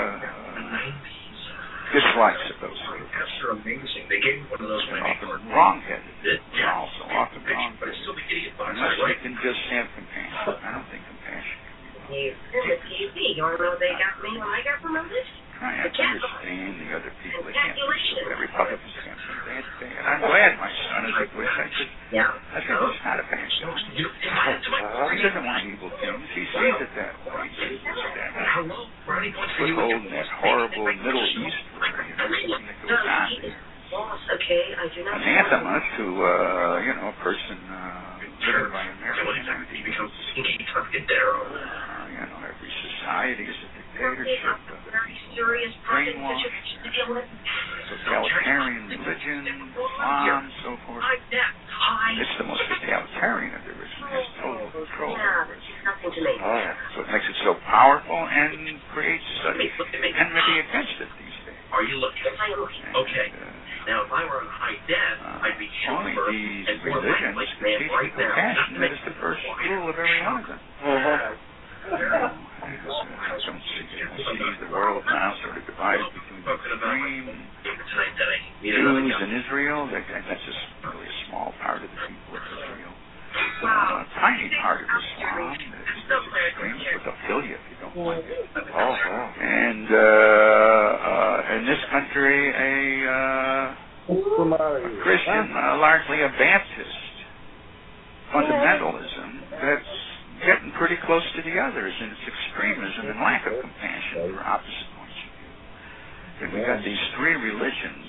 dislikes of those groups. They're amazing. They gave one of those often wrong-headed. They're also often wrong-headed. But it's still the idiot box. Unless they can just have compassion. I don't think compassion can be You want to know they got me when I got promoted? I have to understand the other people. They can't do so. The Republicans can't do that. And I'm glad my son is a good guy. I think he's not a bad guy. He doesn't want evil things. He sees it that way. He sees that. He's holding that horrible Middle East where, everything that goes on there. Anathema to, a person living by American ideals. Every society is a dictatorship of the people. serious problem brainwash, situation to deal with. totalitarian religion, Islam, so forth. It's the most totalitarian of the religion. It has total control over it. Nothing to me. So it makes it so powerful and creates such enmity against it these days. Are you looking? Okay. Now, if I were on high def, I'd be only cheaper these and more religions like can teach right people now. passion. That is the first rule of every one of them. I don't see the world now sort of divided between the extreme Jews and Israel. That's just really a small part of the people of Israel. A tiny part of Islam. There's extremes, but they'll kill you if you don't like it. And in this country, a Christian, largely a Baptist fundamentalism that's getting pretty close to the others in its extremism and lack of compassion for opposite points of view. And we got these three religions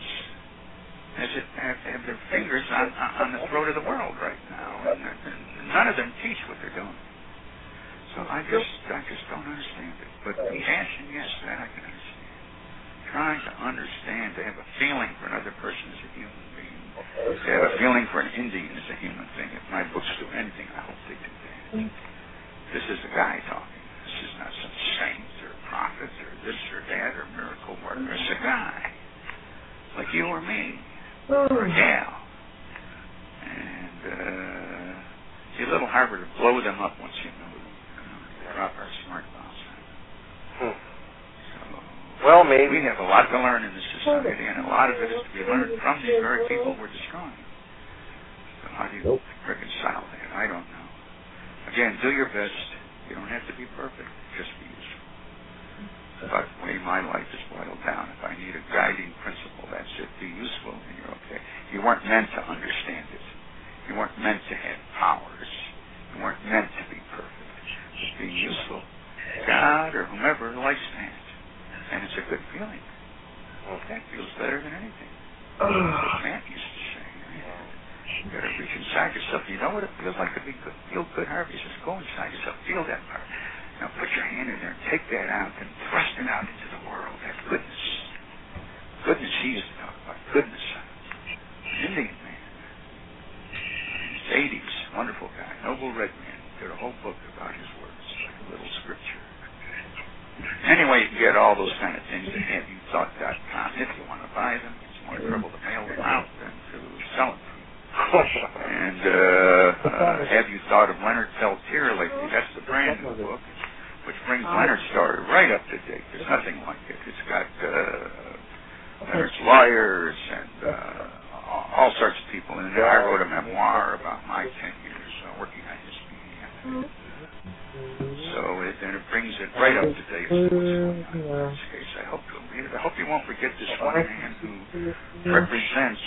have their fingers on the throat of the world right now, and none of them teach what they're doing. So I just don't understand it. But compassion, yes, that I can understand. Trying to understand, to have a feeling for another person as a human being, to have a feeling for an Indian as a human thing. If my books do anything, I hope they do that. This is a guy talking. This is not some saint or prophet or this or that or miracle worker. It's a guy, like you or me, or a gal. And it's a little harder to blow them up once you know them. Drop our smart bombs. Well, maybe. We have a lot to learn in this society, and a lot of it is to be learned from these very people we're destroying. So how do you reconcile that? I don't know. Again, do your best. You don't have to be perfect. Just be useful. But the way my life is boiled down, if I need a guiding principle, that's it. Be useful, and you're okay. You weren't meant to understand it. You weren't meant to have powers. You weren't meant to be perfect. Just being useful. God or whomever likes that. And it's a good feeling. That feels better than anything. That's what Matt used to say. You gotta reach inside yourself. You know what it feels like to be good, feel good, Harvey? Just go inside yourself, feel that part. Now put your hand in there and take that out and thrust it out into the world. That goodness. Goodness he used to talk about. Goodness. Indian man. In his 80s, wonderful guy, noble red man. Did a whole book about his words, like a little scripture. Anyway, you can get all those kind of things at HaveYouThought.com if you want to buy them. It's more trouble to mail them out than to sell them. And Have You Thought of Leonard Peltier lately? That's the brand new book, which brings Leonard's story right up to date. There's nothing like it. It's got Leonard's lawyers and all sorts of people in there. I wrote a memoir about my 10 years working on his media. So it brings it right up to date with what's going on in this case. I hope you'll read it. I hope you won't forget this one man who represents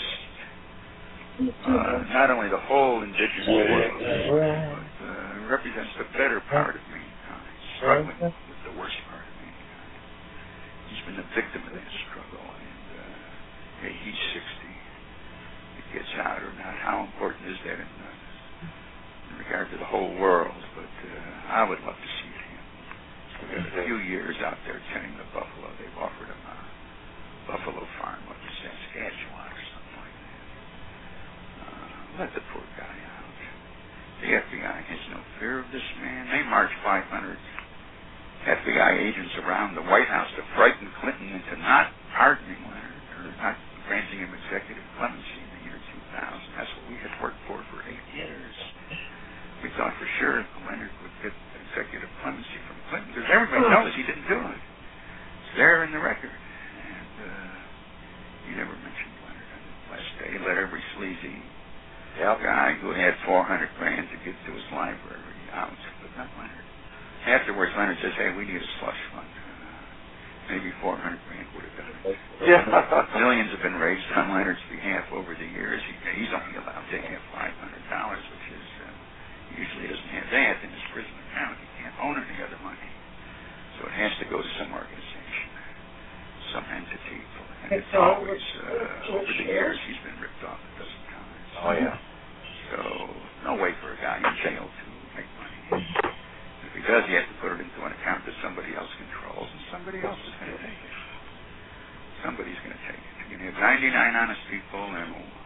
not only the whole indigenous world, but represents the better part of mankind, struggling with the worst part of mankind. He's been a victim of that struggle, and he's 60. It gets out or not. How important is that in regard to the whole world? But I would love to see him. We've got a few years out there tending the buffalo. They've offered him a buffalo farm up in Saskatchewan or something like that. Let the poor guy out. The FBI has no fear of this man. They marched 500 FBI agents around the White House to frighten Clinton into not pardoning Leonard or not granting him executive clemency in the year 2000. That's what we had worked for 8 years. We thought for sure Leonard would get executive clemency from Clinton because everybody knows he didn't do it. It's there in the record. And he never mentioned Leonard on the last day. He let every sleazy guy who had $400,000 to give to his library out, but not Leonard. Afterwards, Leonard says, hey, we need a slush fund. Maybe $400,000 would have done it. Yeah. Millions have been raised on Leonard's behalf over the years. He's only allowed to have $500, which is... usually doesn't have that in his prison account. He can't own any other money. So it has to go to some organization, some entity. And it's always, over the years, he's been ripped off a dozen times. Oh, yeah. So no way for a guy in jail to make money. If he he does, he has to put it into an account that somebody else controls, and somebody else is going to take it. Somebody's going to take it. You can have 99 honest people and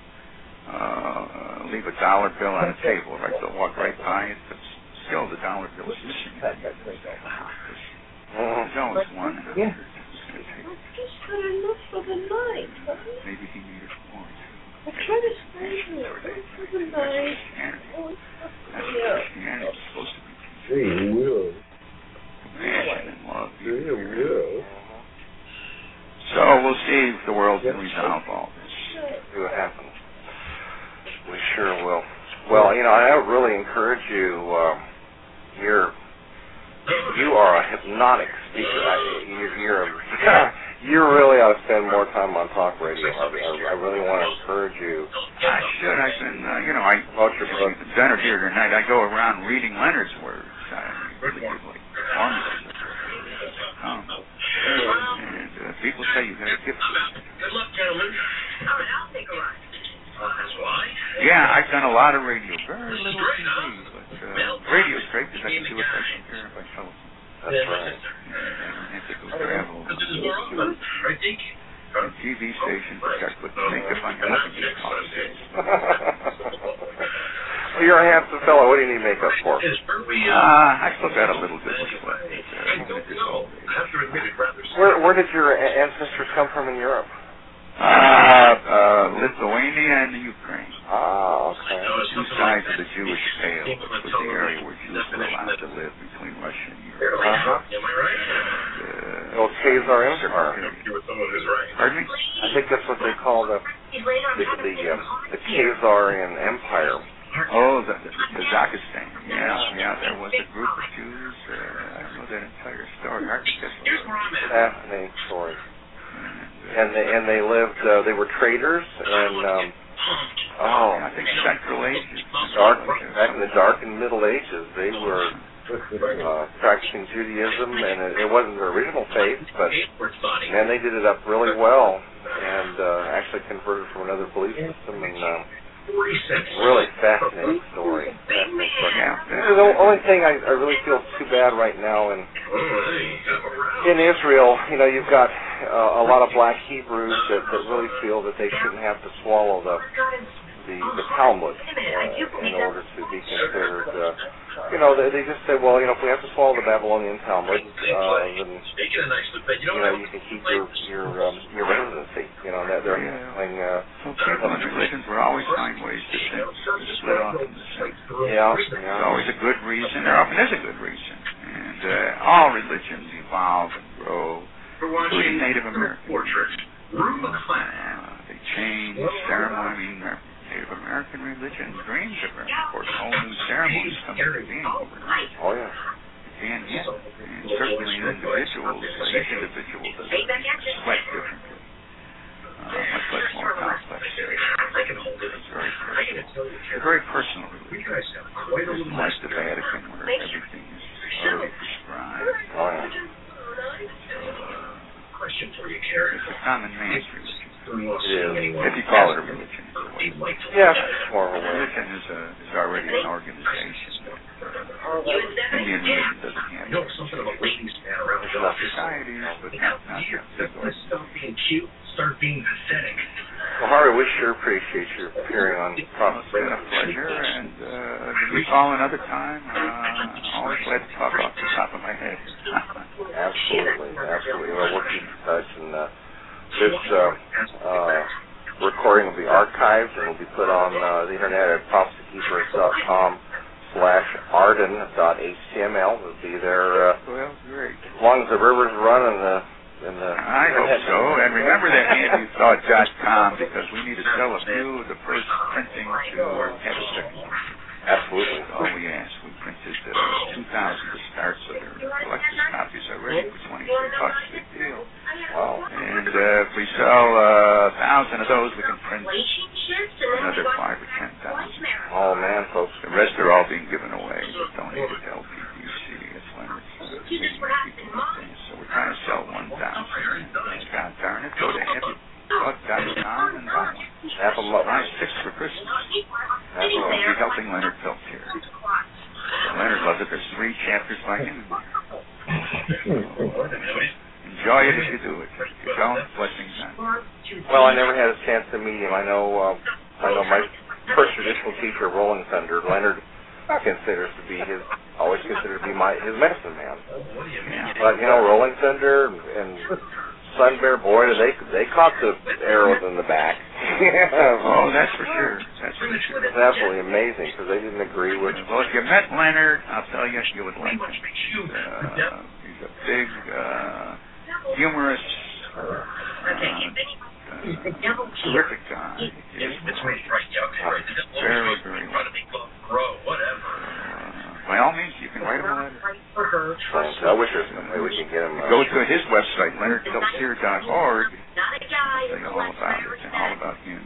leave a dollar bill on a table, right? They'll walk right by it, but still the dollar bill is missing. There's always one in a hundred who's going to take it. I've just had enough for the night. Maybe he needed more, too. I try to stay here for the night. That's Christianity is supposed to be. Gee, you will. Compassion and love. Gee, you will. So we'll see if the world can resolve all this. See what happens. We sure will. Well, I really encourage you. You are a hypnotic speaker. You really ought to spend more time on talk radio. I really want to encourage you. I should. I've been, I about your book. The dinner here tonight. I go around reading Leonard's words. I really give like performances. And people say you got a gift. Good luck, gentlemen. All right, I'll take a ride. That's why. Yeah, I've done a lot of radio. Very little TV, but radio's great because I can do it right from here by telephone. That's right. I don't have to go travel. Right, Deke? And TV stations start putting makeup on your looking Well, you're a handsome fellow. What do you need makeup for? I still got a little bit of sweat. Where did your ancestors come from in Europe? Lithuania and the Ukraine. Oh, okay. Two sides of the Jewish Pale, which was the area where Jews were allowed to live between Russia and Europe. Am I right? The old Khazar Empire. Pardon me? I think that's what they call the Khazarian Empire. Oh, the Kazakhstan. Yeah, there was a group of Jews. I don't know that entire story. Fascinating story. And they lived. They were traders, and I think Central Ages. Back in the Dark and Middle Ages, they were practicing Judaism, and it wasn't their original faith, but man, they did it up really well, and actually converted from another belief system, and really fascinating story. The only thing I really feel too bad right now in Israel, you've got a lot of black Hebrews that really feel that they shouldn't have to swallow the Talmud in order to be considered. They just say, well, if we have to swallow the Babylonian Talmud, then you can keep your residency. That they're having. People in religions will always find ways to split off from the same. Yeah. There's always a good reason. There often is a good reason, and all religions evolve and grow, including Native American. They change ceremony. Native American religion dreams of very important whole new ceremonies come into being overnight. Oh, yeah. And certainly each individual does sweat differently. Much more complex. It's very personal religion. It's like the Vatican where everything is thoroughly prescribed. Oh, yeah. Question for you, Karen. It's a common man's religion. It is. If you call it a religion. Yeah, more of a religion is already an organization. Indian religion doesn't have it. Something about ladies man around the societies, but not stop being cute, start being pathetic. Well, Harvey, we sure appreciate your appearing on Prophecy. It's been a pleasure, and we call another time. Always glad to talk off the top of my head. Absolutely. We'll keep in touch, and this recording will be archived and will be put on the internet at prophecykeepers.com/arden.html. It'll be there great. As long as the rivers run and the I hope so. And remember that handythought.com, because we need to sell a few of the first printing to have a second one. Absolutely. That's all we asked. We printed 2,000 to start, so their collector's copies are ready for $23. Big deal. Wow. And if we sell 1,000 of those, we can print another 5,000 or 10,000. Oh, man, folks. The rest are all being given away. Just donated to LPBC. It's Leonard's So we're trying to sell 1,000. God darn it, go to handythought.com and buy one. Have them up. Buy 6 for Christmas. We'll be helping Leonard Peltier. Leonard loves it. There's 3 chapters by him. Well, I never had a chance to meet him. I know my first traditional teacher, Rolling Thunder, Leonard, always considered to be his medicine man. But Rolling Thunder and Sun Bear, boy, they caught the arrows in the back. Oh, that's for sure. That's for sure. It's absolutely amazing because they didn't agree with. Well, if you met Leonard, I'll tell you would like him. He's a big, humorous, terrific guy. Very, very well. By all means, you can write him a letter. I wish there's some way we can get him. Go to his website, leonardkelsier.org. Tell you all about it and all about him.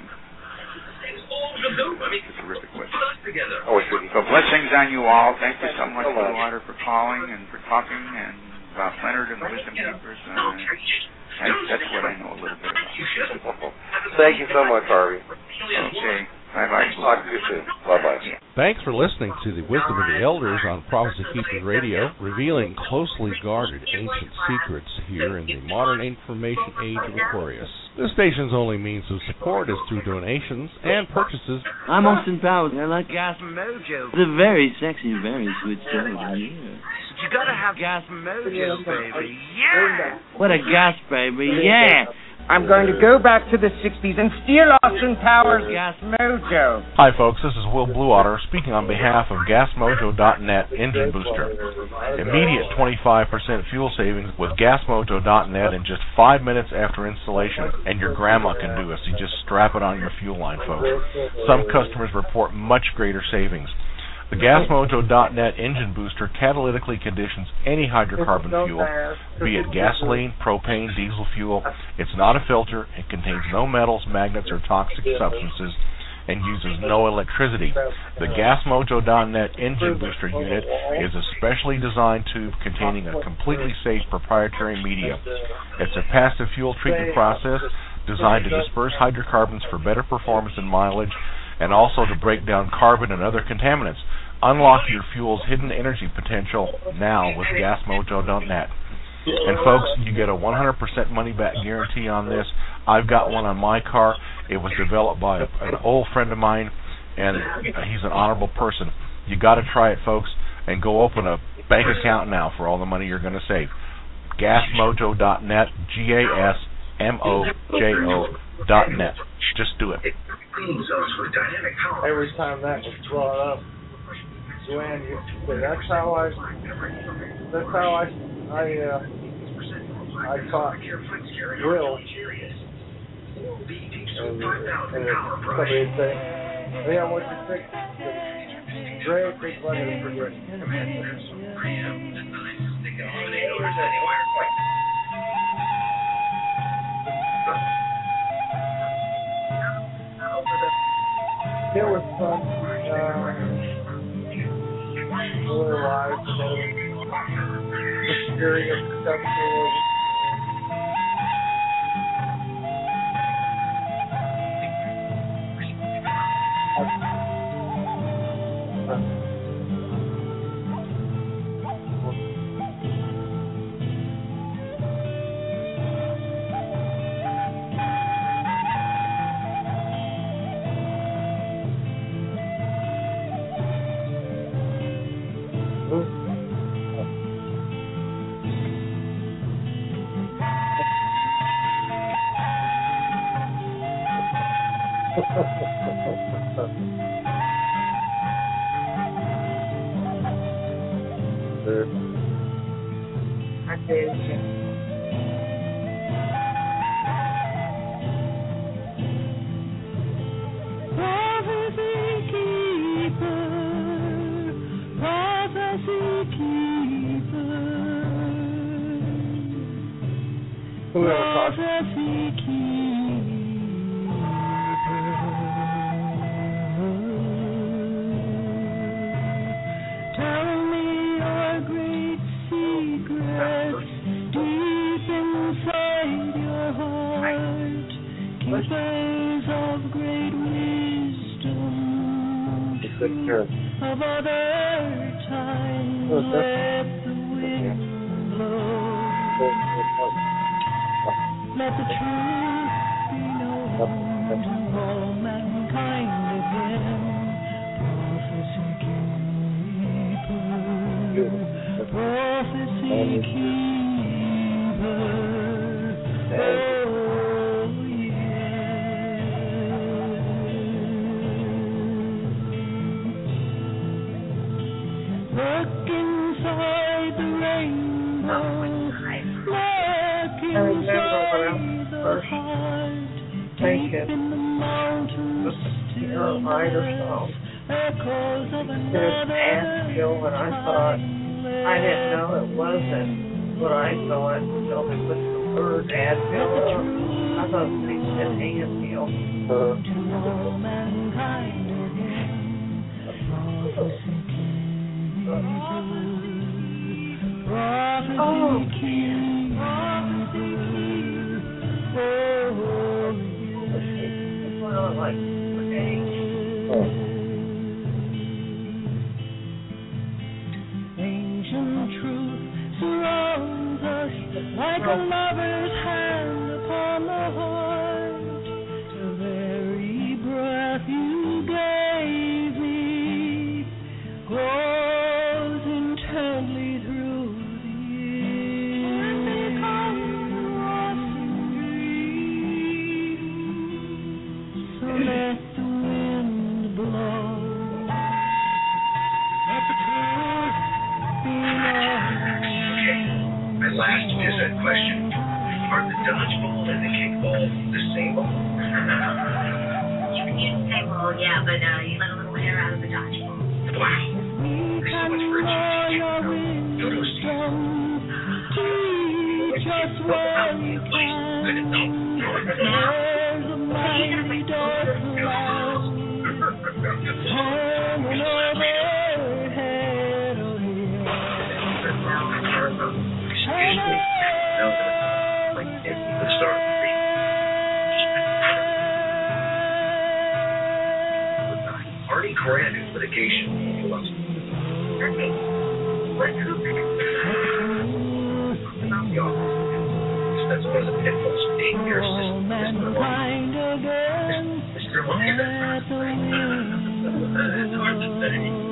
It's a terrific website. So blessings on you all. Thank you so much, Blue Water, for calling and for talking and about Leonard and the Wisdom Keepers. That's what I know a little bit about. Thank you so much, Harvey. Okay. Bye-bye. Talk to you soon. Bye-bye. Thanks for listening to the Wisdom of the Elders on Prophecy Keepers Radio, revealing closely guarded ancient secrets here in the modern information age of Aquarius. This station's only means of support is through donations and purchases. I'm Austin Powers. I like Gas Mojo. It's a very sexy, very sweet story. Yeah. You gotta have Gas Mojo, baby. Yeah! What a gas, baby. Yeah! I'm going to go back to the 60s and steal Austin Powers' Gas Mojo. Hi, folks. This is Will Bluewater speaking on behalf of GasMojo.net Engine Booster. Immediate 25% fuel savings with GasMojo.net in just 5 minutes after installation, and your grandma can do it. So you just strap it on your fuel line, folks. Some customers report much greater savings. The GasMojo.net engine booster catalytically conditions any hydrocarbon fuel, be it gasoline, propane, diesel fuel. It's not a filter. It contains no metals, magnets, or toxic substances, and uses no electricity. The GasMojo.net engine booster unit is a specially designed tube containing a completely safe proprietary medium. It's a passive fuel treatment process designed to disperse hydrocarbons for better performance and mileage, and also to break down carbon and other contaminants. Unlock your fuel's hidden energy potential now with GasMojo.net. And folks, you get a 100% money-back guarantee on this. I've got one on my car. It was developed by an old friend of mine, and he's an honorable person. You got to try it, folks, and go open a bank account now for all the money you're going to save. GasMojo.net, GasMojo.net. Just do it. Every time that was brought up, Joanne used to say, that's how I taught Will. And somebody would say, yeah, what you think? Great, big money to forget. It was fun. Really wise, experience stuff. Let the truth be known to all mankind again. Prophecy keeper, oh yeah. Look inside the rainbow, look inside the heart, deep in the mountains, still echoes of another Anthill, and I thought, I didn't know it wasn't what I thought until they put the word Anthill up. I thought they said Anthill. Ancient truth surrounds us like a lover's hand upon the heart. The very breath you gave me grows intently through the years. So let the wind blow. Let the truth be known. My last visit question. Are the dodgeball and the kickball the same ball? You can use the same ball, yeah, but you let a little hair out of the dodgeball. Wow. There's so much virtue teaching. Dodo Steve. Teach us where you find. There's a mighty dark cloud hanging overhead of you. Excuse me. No, like, let's start. Artie Grant in litigation. Okay. What group? About the office. That's one of the pitfalls of being your assistant. Mr. Monkey. It's hard to say.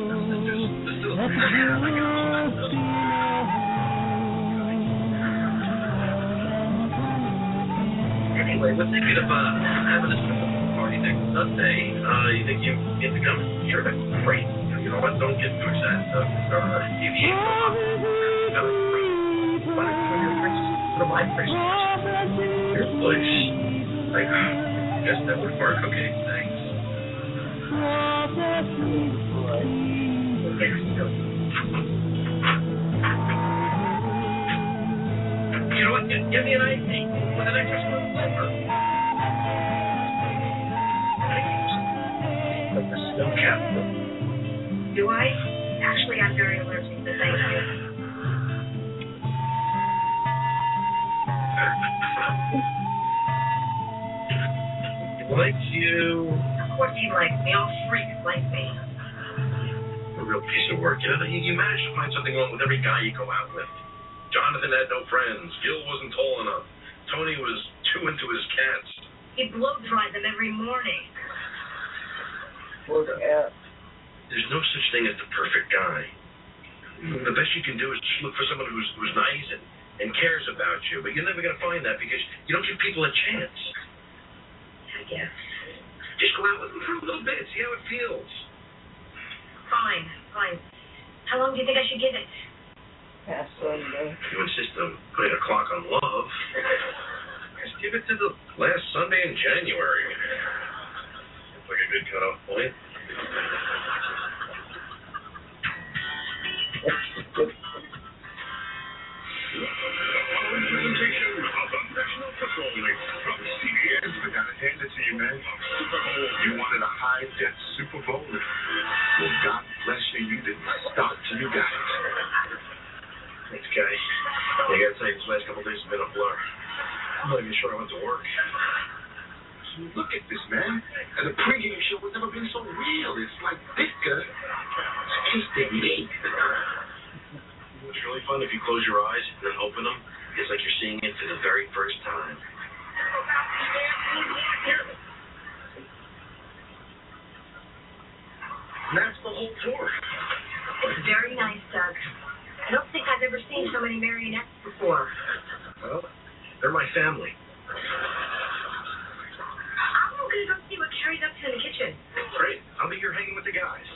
Anyway, we're thinking of having a party next Sunday. You think you get to come? Sure, that's great. You know what? Don't get too excited. Deviate from why don't you and your friends go to my place? Your place. I guess that would work. Okay, thanks. You know what? Give me an ID with an extra small number. Like the snow cap. Do I? Actually, I'm very allergic to thank you. Like you. Of course he likes me. All freaks like me. A real piece of work. You know, you manage to find something wrong with every guy you go out with. Jonathan had no friends. Gil wasn't tall enough. Tony was too into his cats. He blow-dried them every morning. There's no such thing as the perfect guy. The best you can do is just look for someone who's nice and cares about you. But you're never going to find that because you don't give people a chance. I guess. Just go out with them for a little bit. See how it feels. Fine. How long do you think I should give it? Past Sunday. You insist on putting a clock on love. Just give it to the last Sunday in January. Looks like a good cutoff point. Presentation of the National Football League from CBS. We gotta hand it to you, man. Super Bowl. You wanted a high-def Super Bowl? Well, God bless you. You didn't stop till you got it. Thanks, Guy. I gotta tell you, these last couple days have been a blur. I'm not even sure I went to work. Look at this, man. And the pregame show has never been so real. It's like this, guy. It's just a me. It's really fun if you close your eyes and then open them. It's like you're seeing it for the very first time. That's the whole tour. It's very nice, Doug. I don't think I've ever seen so many marionettes before. Well, they're my family. I'm going to go see what Carrie's up to in the kitchen. Great. I'll be here hanging with the guys.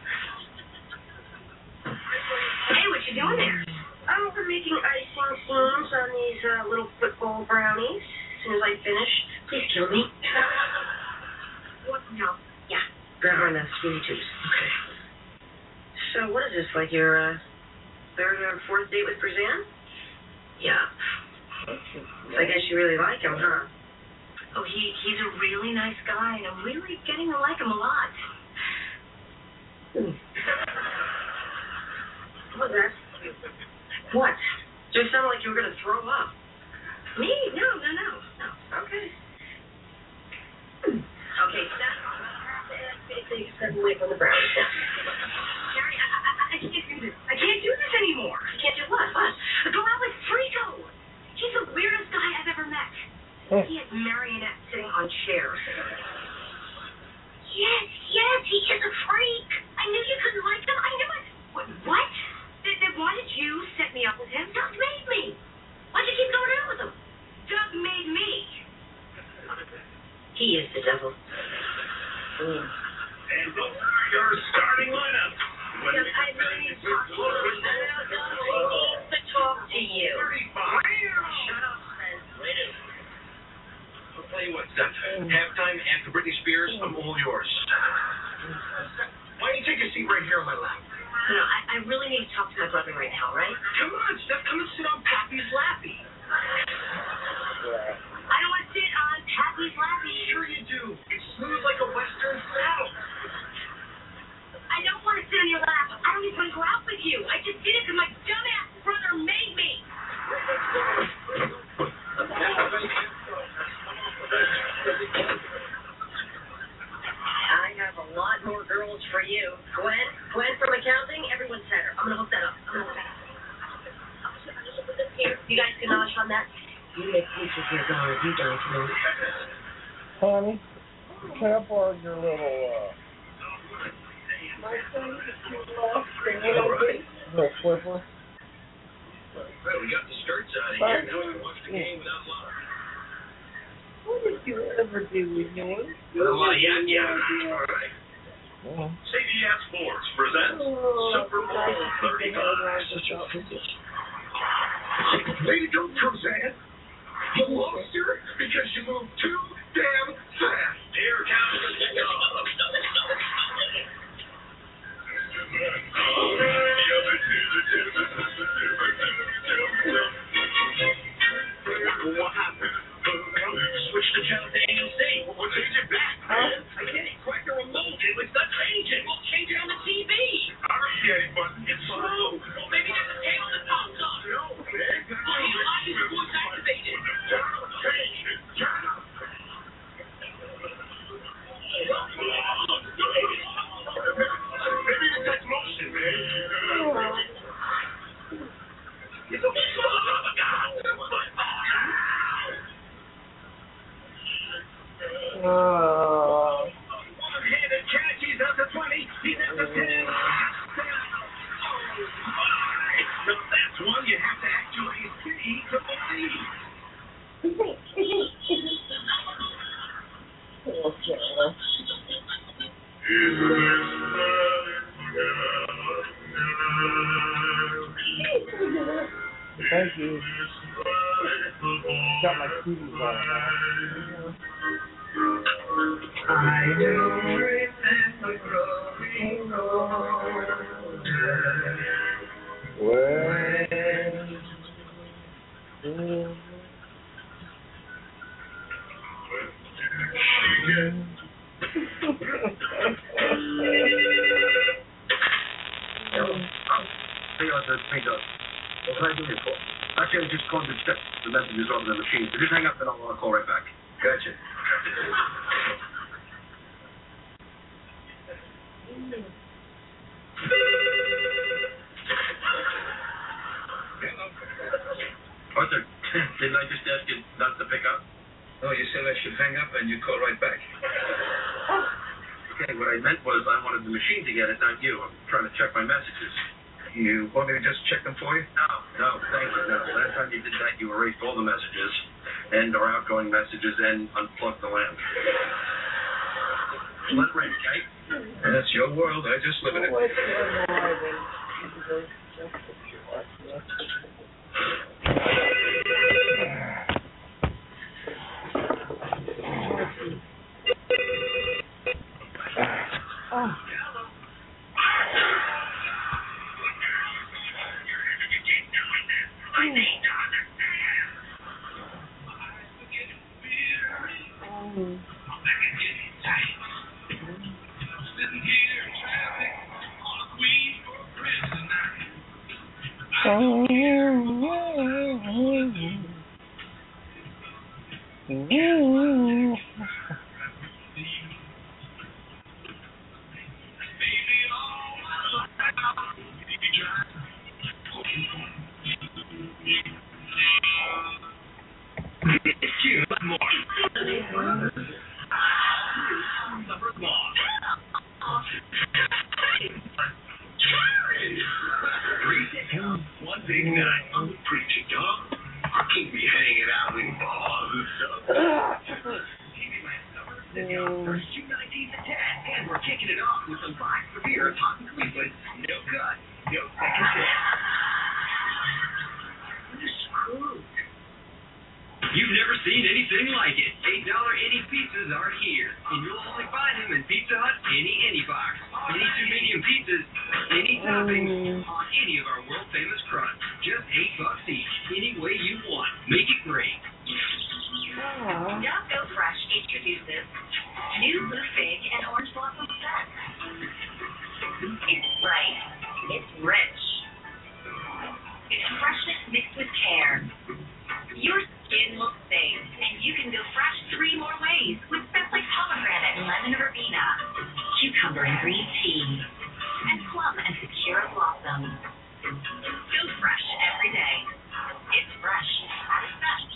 Hey, what you doing there? Oh, we're making icing seams on these little football brownies. As soon as I finish, please kill me. What? No. Yeah. Grab one of the skinny tubes. Okay. So what is this, like your third or fourth date with Brazan? Yeah. I guess you really like him, huh? Oh, he's a really nice guy, and I'm really getting to like him a lot. What was that? What? You sound like you were going to throw up. Me? No. Okay. Okay, step away from the brownies now. Carrie, I can't do this. I can't do this anymore. I can't do what? Go out with Frico. He's the weirdest guy I've ever met. He has marionettes sitting on chairs. Yes, he is a freak. I knew you couldn't like him. I knew it. What? Then why did you set me up with him? Doug made me. Why'd you keep going out with him? Doug made me. He is the devil. And your starting lineup. Because I really need to talk to you. I need to talk to you. Shut up, friend. I'll tell you what, Steph. Halftime after Britney Spears, I'm all yours. Why don't you take a seat right here on my lap? No, I really need to talk to my brother right now, right? Come on, Steph. Come and sit on Pappy's lappy. I don't want to sit on Pappy's lappy. Sure you do. It's smooth like a Western saddle. I don't want to sit on your lap. I don't even want to go out with you. I just did it because my dumbass brother made me. I have a lot more girls for you. Gwen from accounting, everyone's had her. I'm going to hook that up. Here, you guys can nosh on that. You make pictures here, darling. You don't know. Honey, can I borrow your little, little flipper? Well, we got the skirts out of here. Now we can watch the game without love. What did you ever do with yours? Yeah. All right. CBS Sports presents Super Bowl 35. Way to go, Cruzan. You lost her because you moved too damn fast. Here comes the kickoff. What happened? Switch the channel to AMC. We'll change it back. I can't crack the remote. It's not changing. We'll change it on the TV. Okay, but it's slow. Well, maybe there's a tail on the top side. No, man. Well, he's watching the voice activated. Change it. Turn up. Maybe it's that motion, man. It's a one-handed catch. He's at the 20. He's at the 10. Now that's one you have to actually see to believe. Thank you. Got my CDs on now. I don't remember growing What can I do here for? Actually, I just called the steps. The message is on the machine. So just hang up and I'll call right back. Gotcha. Arthur, didn't I just ask you not to pick up? No, you said I should hang up and you'd call right back. Okay, what I meant was I wanted the machine to get it, not you. I'm trying to check my messages. You want me to just check them for you? No, thank you. No. Last time you did that, you erased all the messages, and our outgoing messages, and unplugged the lamp. Let it ring, okay? That's your world. I just live in it. Oh. You've never seen anything like it. $8 any pizzas are here, and you'll only find them in Pizza Hut any box. Any 2 medium pizzas, any toppings, on any of our world-famous crusts. Just $8 each, any way you want. Make it great. Just Go Fresh introduces new blue fig and orange blossom set. It's bright. It's rich. It's freshness mixed with care. Your skin looks safe, and you can go fresh 3 more ways with scents like pomegranate and lemon verbena, cucumber and green tea, and plum and sakura blossom. Go fresh every day. It's fresh at its best.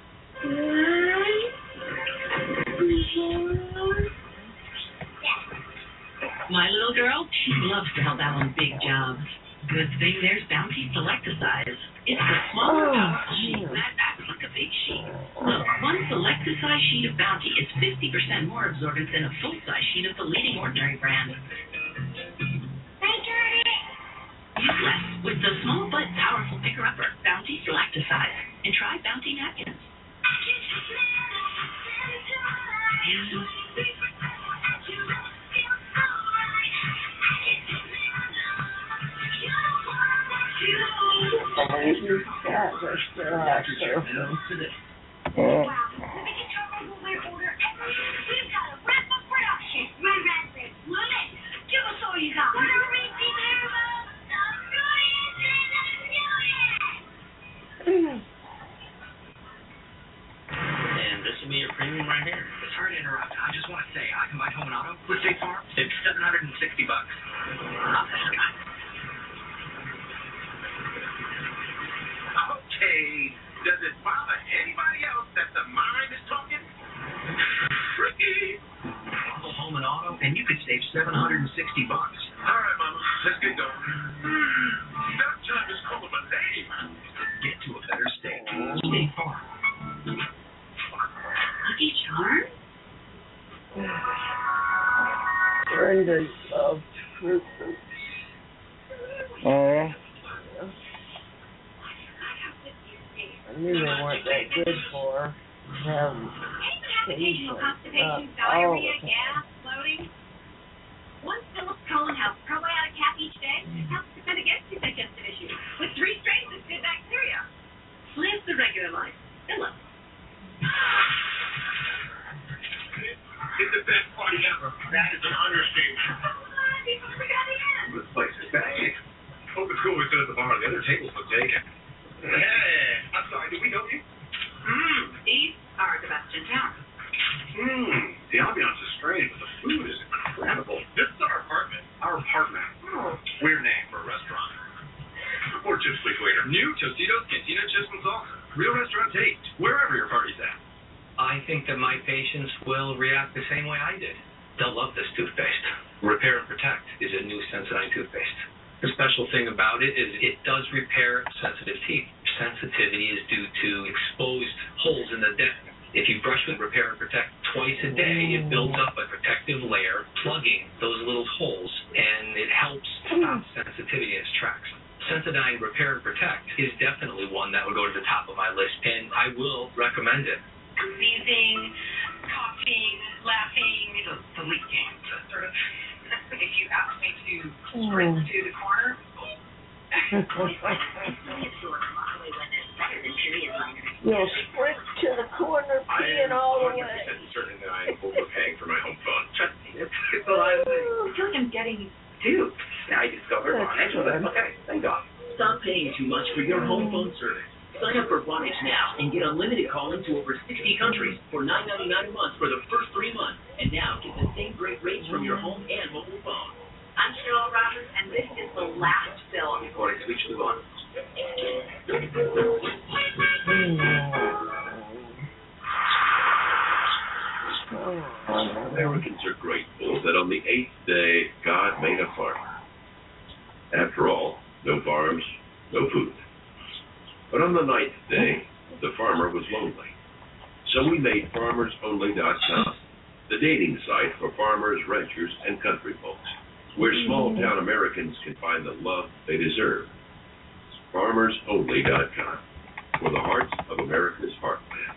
My little girl, she loves to help out on big jobs. Good thing there's Bounty Selecticize. It's the smaller, powerful sheet that acts like a big sheet. Look, one Selecticize sheet of Bounty is 50% more absorbent than a full-size sheet of the leading ordinary brand. Use less with the small but powerful picker-upper, Bounty Selecticize. And try Bounty napkins. And this will be your premium right here. Sorry to interrupt. I just want to say, I combined home and auto with State Farm. It's $760. Okay, does it bother anybody else that the mind is talking? Tricky. Home and auto, and you could save $760. All right, Mama, let's get going. That time is calling my name. Get to a better state. State Farm. Lucky Charm? Surrenders of truth. I knew they weren't that good for them. Occasional constipation, diarrhea, gas, bloating. One Phillips Colon Health probiotic cap each day helps defend against these digestive issues with 3 strains of good bacteria. Live the regular life. Phillips. It's the best party ever. That is an understatement. This place is bad. Hope it's cool we sit at the bar. The other tables look taken. Hey, I'm sorry, did we know you? These are the best in town. The ambiance is strange, but the food is incredible. This is our apartment. Our apartment. Weird name for a restaurant. Or chips, please, waiter. New Tostitos Cantina Chips and Salsa. Real restaurant taste, wherever your party's at. I think will react the same way I did. They'll love this toothpaste. Repair and Protect is a new Sensodyne toothpaste. The special thing about it is it does repair sensitive teeth. Sensitivity is due to exposed holes in the dent. If you brush with Repair and Protect twice a day, it builds up a protective layer, plugging those little holes, and it helps stop sensitivity in its tracks. Sensodyne Repair and Protect is definitely one that would go to the top of my list, and I will recommend it. Sneezing, coughing, laughing, the leaking, sort of. If you ask me to sprint to the corner, you'll sprint to the corner, peeing all the way. I am 100% certain that I am overpaying for my home phone. Trust me. Well, I feel like I'm getting duped. Now I discovered Vonage. Okay, thank God. Stop paying too much for your home phone service. Sign up for Vonage now and get unlimited calling to over 60 countries for $9.99 a month for the first 3 months. And now get the same great rates from your home and mobile phone. I'm Cheryl Robbins, and this is the last film. Recording switch to on. Americans are grateful that on the 8th day, God made a farmer. After all, no farms, no food. But on the 9th day, the farmer was lonely. So we made FarmersOnly.com, the dating site for farmers, ranchers, and country folks, where small-town Americans can find the love they deserve. FarmersOnly.com, for the hearts of America's heartland.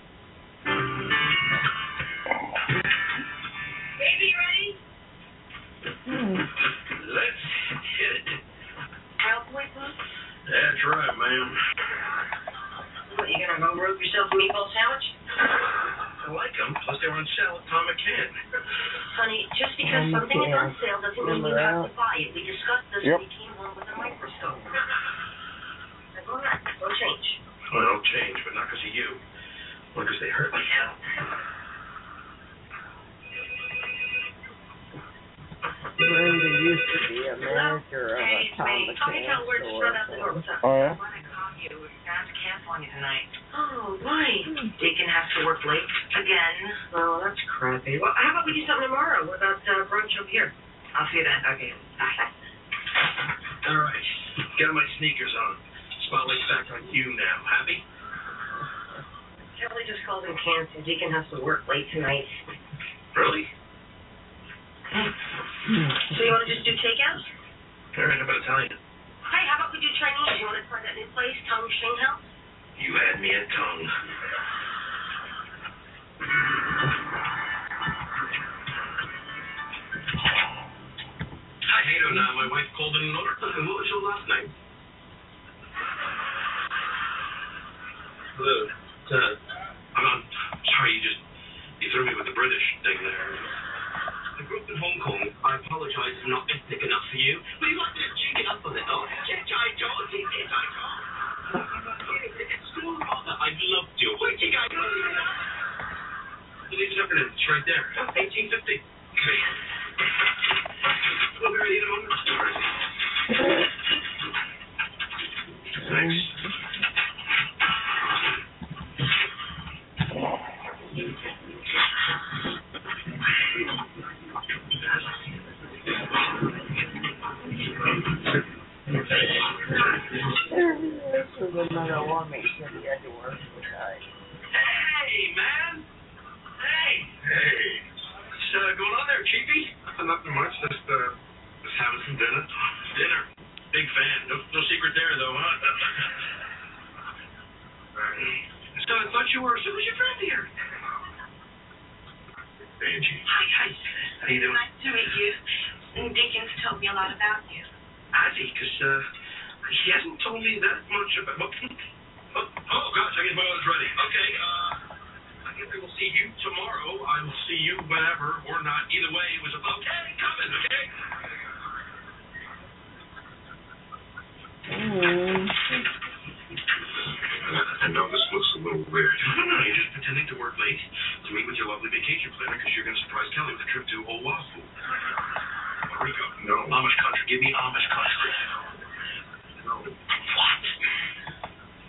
Baby, ready? Let's hit it. Cowboy boots? That's right, ma'am. What, you gonna go rope yourself a meatball sandwich? I like them, plus they were on sale at Tom McCann. Honey, just because something is on sale doesn't mean you have to buy it. We discussed this when you came home with a microscope. Now go on, go change. Well, I'll change, but not because of you. Well, because they hurt like hell. Brenda used to be a manager of a Tom McCann store. Oh, yeah? On you tonight. Oh, right. Deacon has to work late again. Oh, that's crappy. Well, how about we do something tomorrow? What about brunch up here? I'll see you then. Okay. Bye. All right. Got my sneakers on. Spotlight's back on you now. Happy? Kelly just called in cancer. Deacon has to work late tonight. Really? So you want to just do takeout? All right, how about Italian? Hey, how about we do Chinese? You want to try that new place, Tongue Shing House? You had me at tongue. Hi, Hato now. My wife called in an order. Listen, what was your last name? Hello. I'm sorry, you threw me with the British thing there. I grew up in Hong Kong. I apologize for not ethnic enough for you. But you like to cheek it up a little. It's so rather I loved you. Where'd you go? It's right there. 1850. Okay. We'll be ready in a moment. Thanks. Another woman said he had to work tonight. Hey, man. Hey. What's going on there, Chiefy? Nothing much. Just having some dinner. Dinner. Big fan. No secret there, though, huh? So I thought you were. So who's your friend here? Angie. Hi. How you doing? Nice to meet you. Deacon's told me a lot about you. Has he? Because he hasn't told me that much about... Oh, gosh, I guess my order's ready. Okay, I guess I will see you tomorrow. I will see you whenever or not. Either way, it was okay, coming, okay? I know this looks a little weird. No, you're just pretending to work late to meet with your lovely vacation planner because you're going to surprise Kelly with a trip to Oahu. Puerto Rico. No. Amish country. Give me Amish country. No. What?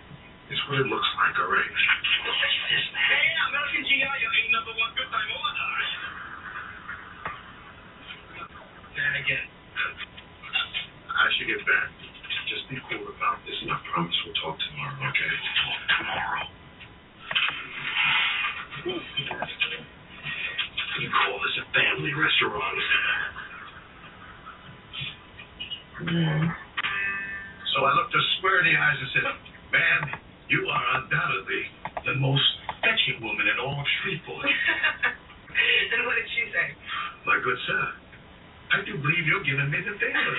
It's what it looks like, all right? What's this, man? Hey, American GI, your ain't number one good time order. again. I should get back. Just be cool about this, and I promise we'll talk tomorrow, okay? Talk tomorrow. You call this a family restaurant? So I looked her square in the eyes and said, "Ma'am, you are undoubtedly the most fetching woman in all of Shreveport." And what did she say? "My good sir, I do believe you're giving me the favor."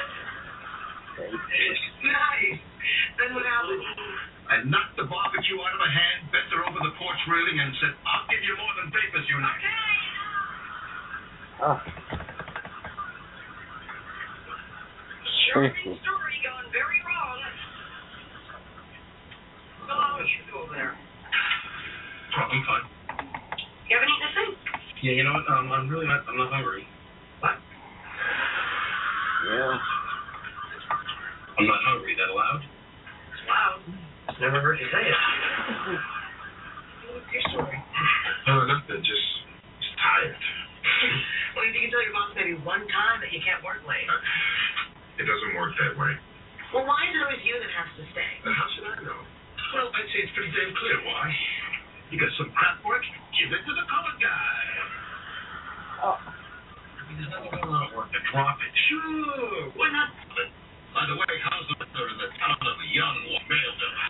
Nice. Then what happened? I knocked the barbecue out of her hand, bent her over the porch railing, and said, "I'll give you more than papers, you know." Sure thing story going very wrong. So how are you over there? I'm fine. You haven't eaten a thing? Yeah, you know what? I'm not hungry. What? Yeah. I'm not hungry. That allowed? It's loud. Never heard you say it. What's your story? Oh, nothing. Just tired. Well, if you can tell your boss maybe one time that you can't work late. It doesn't work that way. Well, why is it always you that has to stay? How should I know? Well, I'd say it's pretty damn clear why. You got some crap work, give it to the colored guy. Oh. I mean, there's nothing going on at work to drop it. Sure, why not? But, by the way, how's the town of a young male doing?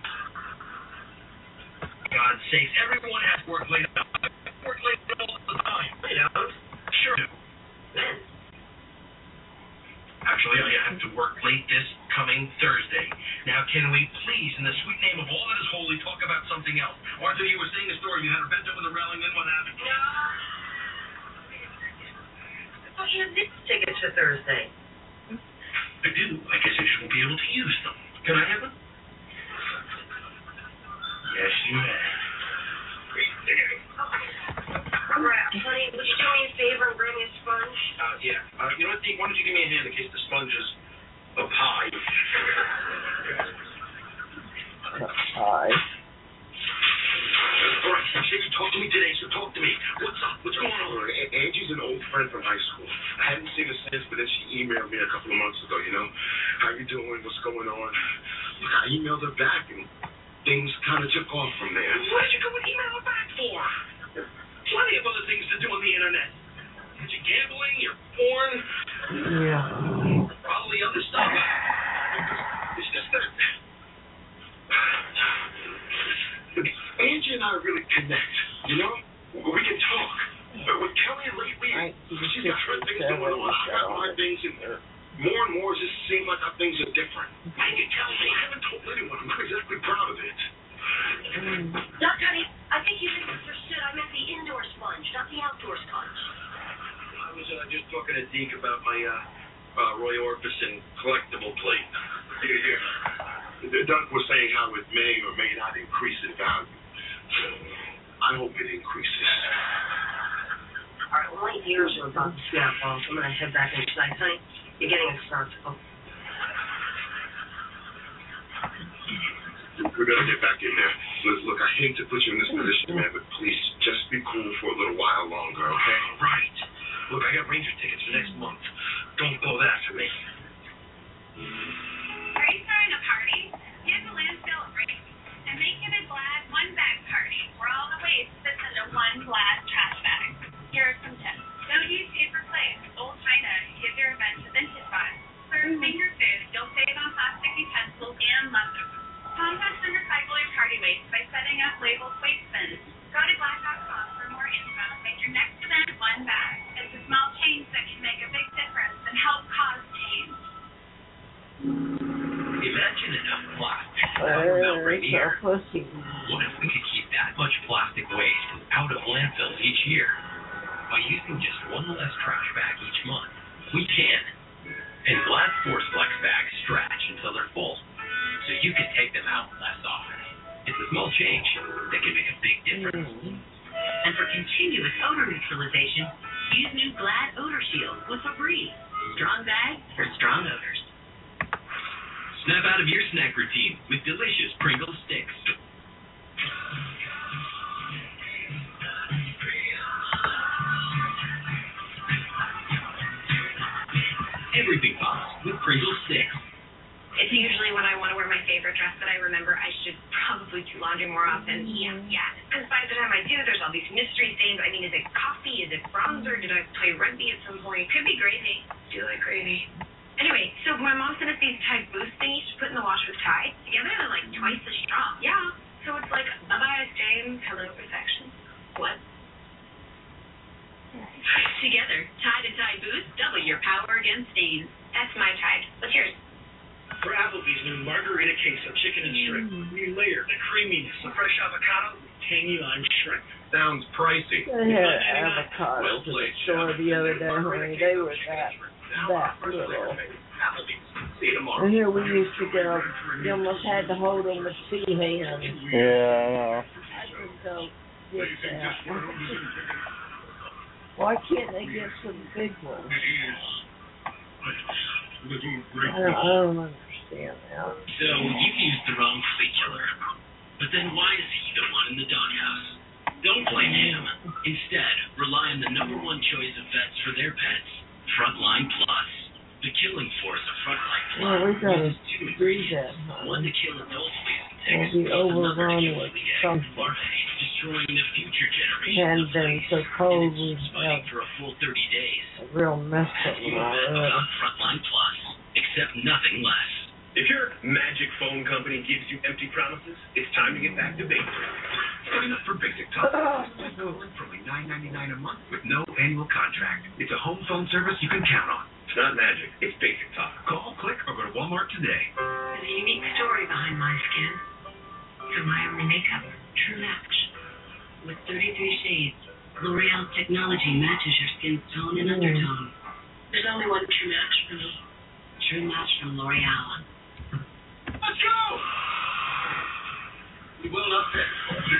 God's sakes, everyone has work late. Work late all the time. They don't. Sure do. When? Actually, I have to work late this coming Thursday. Now, can we please, in the sweet name of all that is holy, talk about something else? Arthur, you were saying a story. You had her bent over the railing, then what happened? No. I thought you had Nick's tickets for Thursday. I do. I guess I just won't be able to use them. Can I have them? Yes, you may. Great. Crap. Honey, would you do me a favor and bring me a sponge? Yeah. You know what, Deke? Why don't you give me a hand in case the sponge is up high? Hi. All right, I said you talk to me today, so talk to me. What's up? What's going on? Angie's an old friend from high school. I hadn't seen her since, but then she emailed me a couple of months ago, you know. How you doing? What's going on? Look, I emailed her back, and things kind of took off from there. What did you go and email her back for? Plenty of other things to do on the internet. Your gambling, your porn. Yeah. Probably other stuff. It's just that Angie and I really connect, you know? We can talk. But with Kelly lately, she's got her things going on. I got my things, and more and more it just seems like our things are different. I can tell me. I haven't told anyone. I'm not exactly proud of it. Doc, honey, I think you misunderstood. I meant the indoor sponge, not the outdoor sponge. I was just talking to Deke about my Roy Orbison collectible plate. Here. Doug was saying how it may or may not increase in value. I hope it increases. All right, well, my ears are about to snap off. I'm going to head back inside. Honey, you're getting a start. We gotta get back in there. Look, I hate to put you in this position, man, but please just be cool for a little while longer, okay? Right. Look, I got Ranger tickets for next month. Don't blow that for me. Are you throwing a party? Give the landfill a break and make it a Glad one-bag party where all the waste fits into one Glad trash bag. Here are some tips. Don't use paper plates, old china. Give your event a vintage vibe. Serve finger food. You'll save on plastic utensils and leftovers. Compost and recycle your party waste by setting up labeled waste bins. Go to Glad.com for more info. Make your next event one bag. It's a small change that can make a big difference and help cause change. Imagine enough plastic out right here. What if we could keep that much plastic waste out of landfills each year? By using just one less trash bag each month, we can. And Glad Force Flex bags stretch until they're full, so you can take them out less often. It's a small change that can make a big difference. And for continuous odor neutralization, use new Glad Odor Shield with Febreze. Strong bag for strong odors. Snap out of your snack routine with delicious Pringles sticks. Kringle 6. It's usually when I want to wear my favorite dress that I remember I should probably do laundry more often. Yeah. Because by the time I do, there's all these mystery stains. I mean, is it coffee? Is it bronzer? Did I play rugby at some point? Could be gravy. Do you like gravy? Anyway, so my mom sent us these Tide Boost thingies to put in the wash with Tide. Together they're like twice as strong. Yeah. So it's like, bye-bye stains, hello perfection. What? Together, Tide and Tide Boost double your power against stains. That's my Tide. What's yours? For Applebee's new margarita queso chicken and shrimp. New layer, the creaminess, the fresh avocado, tangy lime shrimp. Sounds pricey. They had avocados at the store the other day, honey. They were that little. And here we used to go. You almost had to hold them with 2 hands. Yeah, I know. I could go get that. Why can't they get some big ones? I don't understand that. So you used the wrong flea killer. But then why is he the one in the doghouse? Don't blame him. Instead, rely on the #1 choice of vets for their pets, Frontline Plus. The killing force of Frontline Plus. Well, we gotta uses 2 do ingredients. that, huh? One to kill adult fleas and We'll ticks, be plus another to overrun kill with flea eggs and something. larvae, destroying the future generation And of then fleas. so cold we Fighting have for a full 30 days. a real mess up You with bet already. about Frontline Plus. Accept nothing less. If your magic phone company gives you empty promises, it's time to get back to basics. Sign up for Basic Talk. For only $9.99 a month with no annual contract. It's a home phone service you can count on. It's not magic. It's Basic Talk. Call, click, or go to Walmart today. There's a unique story behind my skin. So my only makeup, True Match. With 33 shades, L'Oreal technology matches your skin's tone and undertone. There's only one True Match for me. True Match from L'Oreal. Let's go! We will not pick.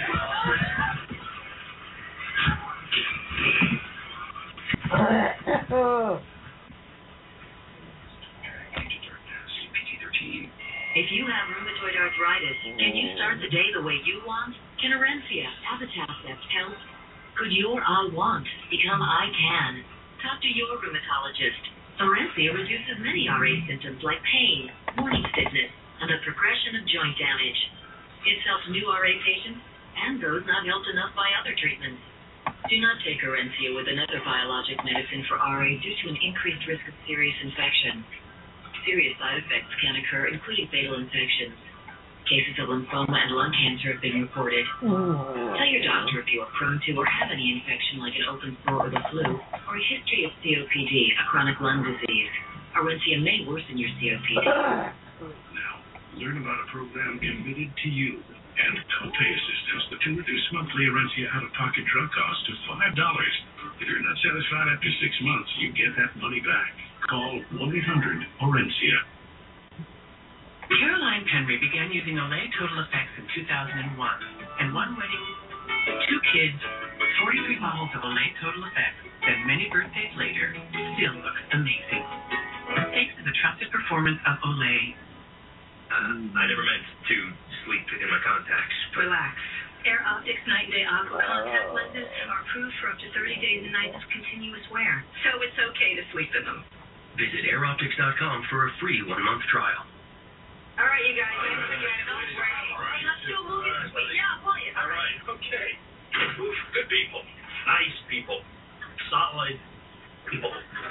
If you have rheumatoid arthritis, can you start the day the way you want? Can Orencia, Abatacept help? Could your I want become I can? Talk to your rheumatologist. Orencia reduces many RA symptoms like pain, morning stiffness, and the progression of joint damage. It helps new RA patients and those not helped enough by other treatments. Do not take Orencia with another biologic medicine for RA due to an increased risk of serious infection. Serious side effects can occur, including fatal infections. Cases of lymphoma and lung cancer have been reported. Tell your doctor if you are prone to or have any infection like an open sore or the flu, or a history of COPD, a chronic lung disease. Orencia may worsen your COPD. Now, learn about a program committed to you and copay assistance that can reduce monthly Orencia out-of-pocket drug costs to $5. If you're not satisfied after 6 months, you get that money back. Call 1-800-ORENCIA. Caroline Penry began using Olay Total Effects in 2001. And one wedding, 2 kids, 43 bottles of Olay Total Effects, then many birthdays later, still looks amazing. Thanks to the trusted performance of Olay. I never meant to sleep in my contacts. Relax. Air Optics Night and Day Aqua contact lenses are approved for up to 30 days and nights of continuous wear. So it's okay to sleep in them. Visit airoptics.com for a free 1-month trial. All right, you guys. Hey, let's do a movie this week. Yeah, play it. All right, okay. Oof, good people. Nice people. Solid people.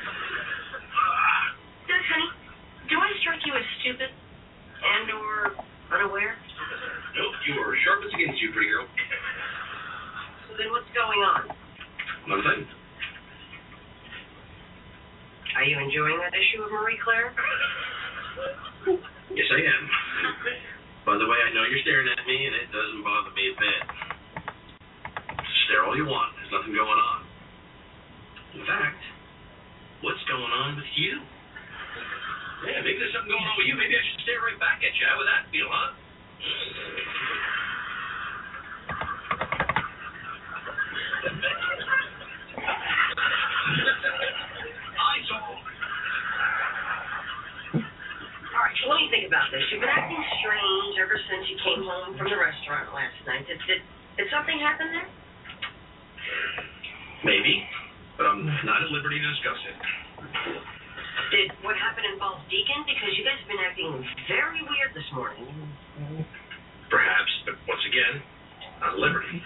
Doug, honey, do I strike you as stupid and or unaware? Nope, you are sharp as against you, pretty girl. So then what's going on? Nothing. Are you enjoying that issue of Marie Claire? Yes, I am. By the way, I know you're staring at me, and it doesn't bother me a bit. Stare all you want. There's nothing going on. In fact, what's going on with you? Yeah, maybe there's something going on with you. Maybe I should stare right back at you. How would that feel, huh? All right, so let me think about this. You've been acting strange ever since you came home from the restaurant last night. Did something happen there? Maybe, but I'm not at liberty to discuss it. Did what happened involve Deacon? Because you guys have been acting very weird this morning. Perhaps, but once again, on liberty.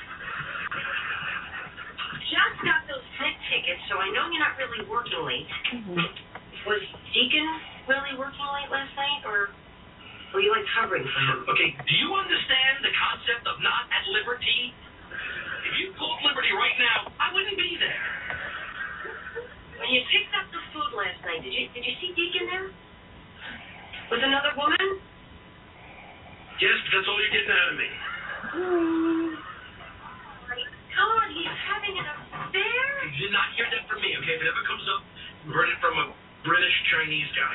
Just got those Snick tickets, so I know you're not really working late. Was Deacon really working late last night, or were you like covering for him? Okay, do you understand the concept of not at liberty? If you called liberty right now, I wouldn't be there. When you picked up the food last night, did you see Deacon there? With another woman? Yes, but that's all you're getting out of me. My God, he's having an affair? You did not hear that from me, okay? If it ever comes up, you heard it from a British Chinese guy.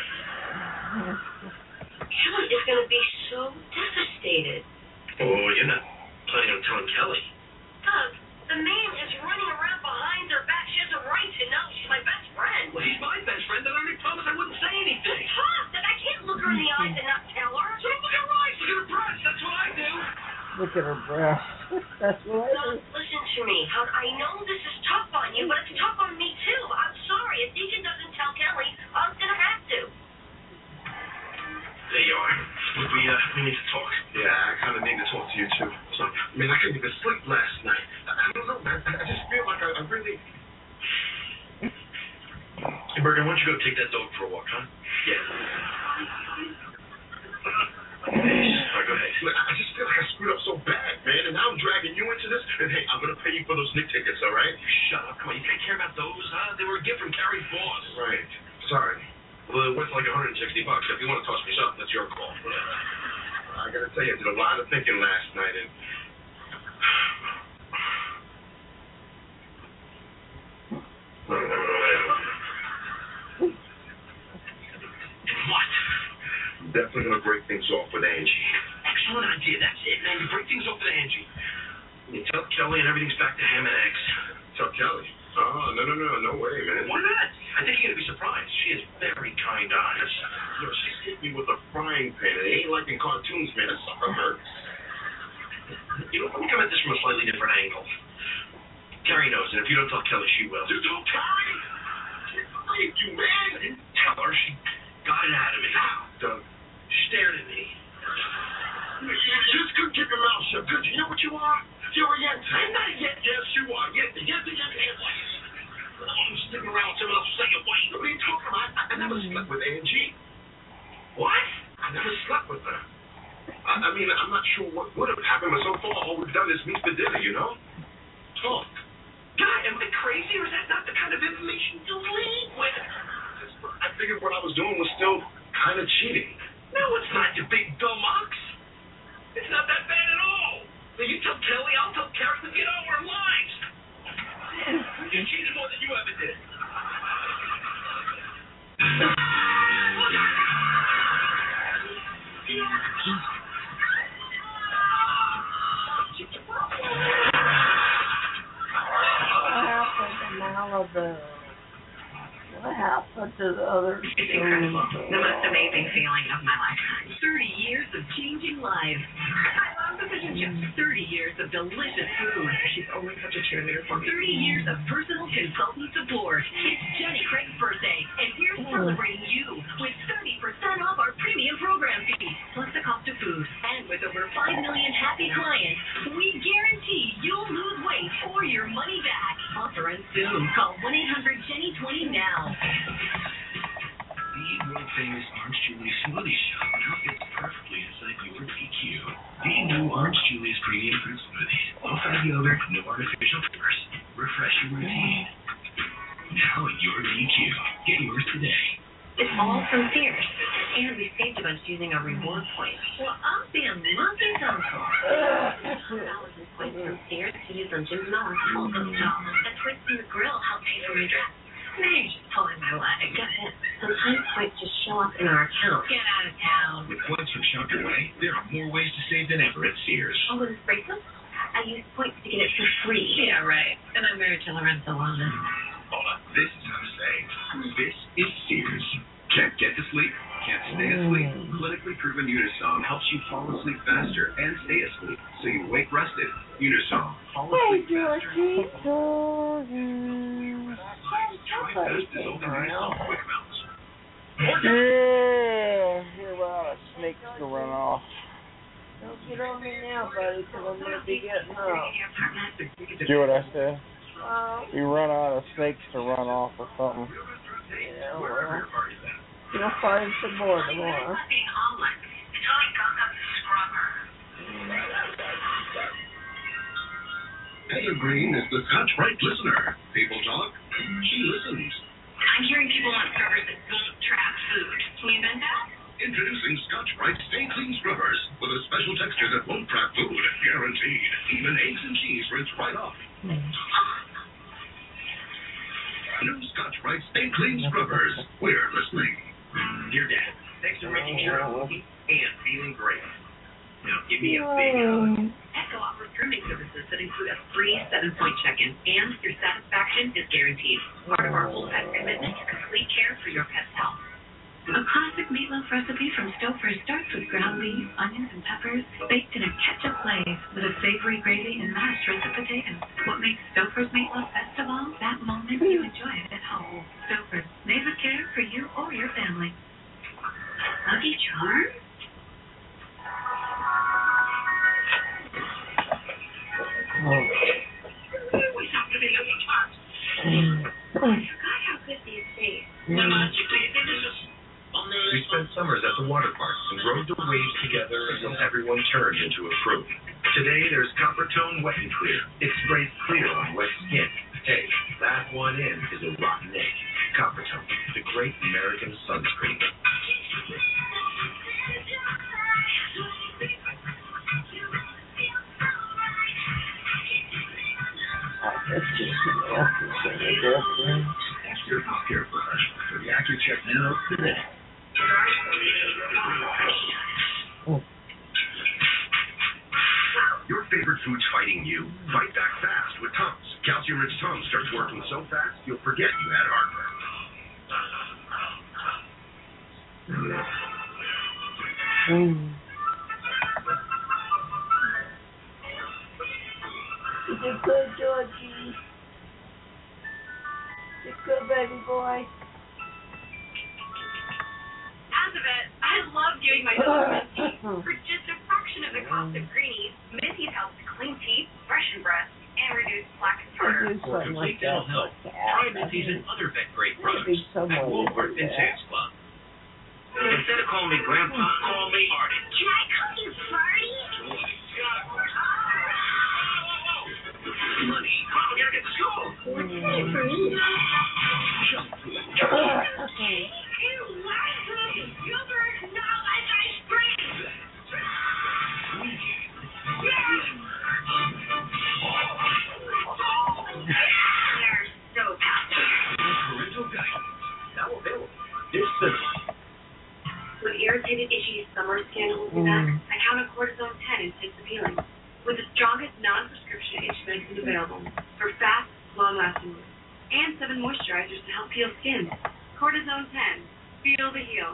Kelly is going to be so devastated. Oh, you're not planning on telling Kelly? Doug, the man is running around behind her back. She has a right to know. She's my best friend. Well, he's my best friend, and I already promised I wouldn't say anything. Tough, that I can't look her in the eyes and not tell her. So look at her eyes, look at her breasts. That's what I do. Look at her breath. That's what I do. Listen to me. I know this is tough on you, but it's tough on me too. I'm sorry. If Deacon doesn't tell Kelly, I'm going to have to. There you are. We need to talk. Yeah, I kind of need to talk to you, too. So, I mean, I couldn't even sleep last night. I don't know, man. I just feel like I really... Hey, Bergen, why don't you go take that dog for a walk, huh? Yeah. All right, go ahead. Look, I just feel like I screwed up so bad, man, and now I'm dragging you into this, and hey, I'm going to pay you for those Snick tickets, all right? Shut up. Come on, you can't care about those, huh? They were a gift from Carrie's boss. Right. Sorry. Well, it went for like $160. If you want to toss me something, that's your call. I got to tell you, I did a lot of thinking last night, and... What? I'm definitely going to break things off with Angie. Excellent idea. That's it, man. You break things off with Angie. You tell Kelly and everything's back to ham and eggs. Tell Kelly? Oh, no way, man. Why not? I think you're going to be surprised. She is very kind on us. You know, she's hit me with a frying pan. It ain't like in cartoons, man. That sucker hurts. You know, let me come at this from a slightly different angle. Carrie knows, and if you don't tell Kelly, she will. You don't, Carrie? Thank you, man. I didn't tell her. She got it out of me. Doug. She stared at me. You just couldn't keep your mouth shut, could you? You know what you are? You're a yet. I'm not a yet. Yes, you are. Yet. I'm sticking around with someone else who's like a white. What are you talking about? I never slept with Angie. What? I never slept with her. I mean, I'm not sure what would have happened, but so far all we've done is meet for dinner, you know? Talk. God, am I crazy, or is that not the kind of information you lead with? I figured what I was doing was still kind of cheating. No, it's not, you big dumb ox. It's not that bad at all. Now, you tell Kelly, I'll tell Carrie, we get all our lives. You cheated more than you ever did. Malibu. What happened to the other? It's incredible. The most amazing feeling of my lifetime. 30 years of changing lives. I love the fish and chips. 30 years of delicious food. She's only such a cheerleader for me. 30 years of personal consultant support. It's Jenny Craig's birthday, and we're celebrating you with 30% off our premium program fee, plus the cost of food. And with over 5 million happy clients, we guarantee you'll lose weight or your money back. Offer ends soon. Call 1-800-JENNY20 now. The world-famous Orange Julius smoothie shop now fits perfectly inside your DQ. The new Orange Julius Premium Fruit Smoothies. Low-fat yogurt, no artificial flavors. Refresh your routine. Now at your DQ. Get yours today. It's all from Sears. And we saved a bunch using our reward points. Well, I'll be a monkey's uncle. $1 in points from Sears to use on Jim Melon's Holcomb doll. A twist in the grill helps pay for my dress. Now you're just pulling my leg. Get it? Sometimes points just show up in our account. Get out of town. With points from Shop Your Way, there are more ways to save than ever at Sears. Oh, with this bracelet? I used points to get it for free. Yeah, right. And I'm married to Lorenzo London. Hold on. This is how to save. This is Sears. Can't get to sleep? Can't stay asleep? Clinically proven Unisom helps you fall asleep faster and stay asleep, so you wake rested. Unisom. Fall asleep faster. Try fast dissolving Unisom Quick Melts. Yeah, hear about a snake to run off. Don't get on me now, buddy, because I'm going to be getting up. Do what I said? Oh. You run out of snakes to run off or something. Yeah, well, you'll find some more tomorrow. Heather Green is the Scotch-Brite listener. People talk, she listens. I'm hearing people want scrubbers that don't trap food. Can you invent that? Introducing Scotch-Brite Stay Clean Scrubbers with a special texture that won't trap food. Guaranteed. Even eggs and cheese rinse right off. New Scotch-Brite Stay Clean Scrubbers. We're listening. Dear Dad, thanks for making sure I'm looking and feeling great. Now give me a big hug. Echo offers grooming services that include a free 7-point check-in, and your satisfaction is guaranteed. Part of our whole pet commitment to complete care for your pet's health. A classic meatloaf recipe from Stouffer starts with ground beef, onions, and peppers, baked in a ketchup glaze with a savory gravy and mashed roasted potatoes. What makes Stouffer's meatloaf best of all? That moment you enjoy it at home. Stouffer's, made with care for you or your family. Lucky Charms? We have to be Lucky Charms. I forgot how good these taste. We spent summers at the water parks and rode the waves together until everyone turned into a fruit. Today, there's Coppertone Wet and Clear. It sprays clear on wet skin. Hey, that one in is a rotten egg. Coppertone, the great American sunscreen. Ask your healthcare professional for the AccuCheck Nano today. Your favorite food's fighting you? Fight back fast with Tums. Calcium-rich Tums starts working so fast you'll forget you had heartburn. You did good, Georgie. You did good, baby boy. As a vet, I love giving my dog mint teeth. For just a fraction of the cost of greenies, mint teeth helps to clean teeth, freshen breath, and reduce plaque and tartar. For complete dental health, try Minties and other vet-grade products at Woolworth and Sam's Club. Instead of calling me Grandpa, call me Artie. Can I call you Farty? Money, come on, we gotta get to school. What's in it for me? Junk food. Gilbert, not like ice cream. They're so happy. Parental guidance. Now available this Thursday. With irritated, itchy summer skin holding back, I count on Cortisone 10 Intensive Healing. With the strongest non-prescription itch medicine available for fast, long-lasting relief. And 7 moisturizers to help heal skin. Cortisone 10. Feel the heal.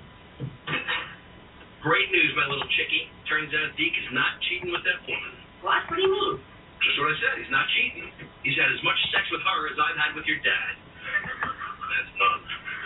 Great news, my little chickie. Turns out Deke is not cheating with that woman. What? What do you mean? Just what I said. He's not cheating. He's had as much sex with her as I've had with your dad. That's none.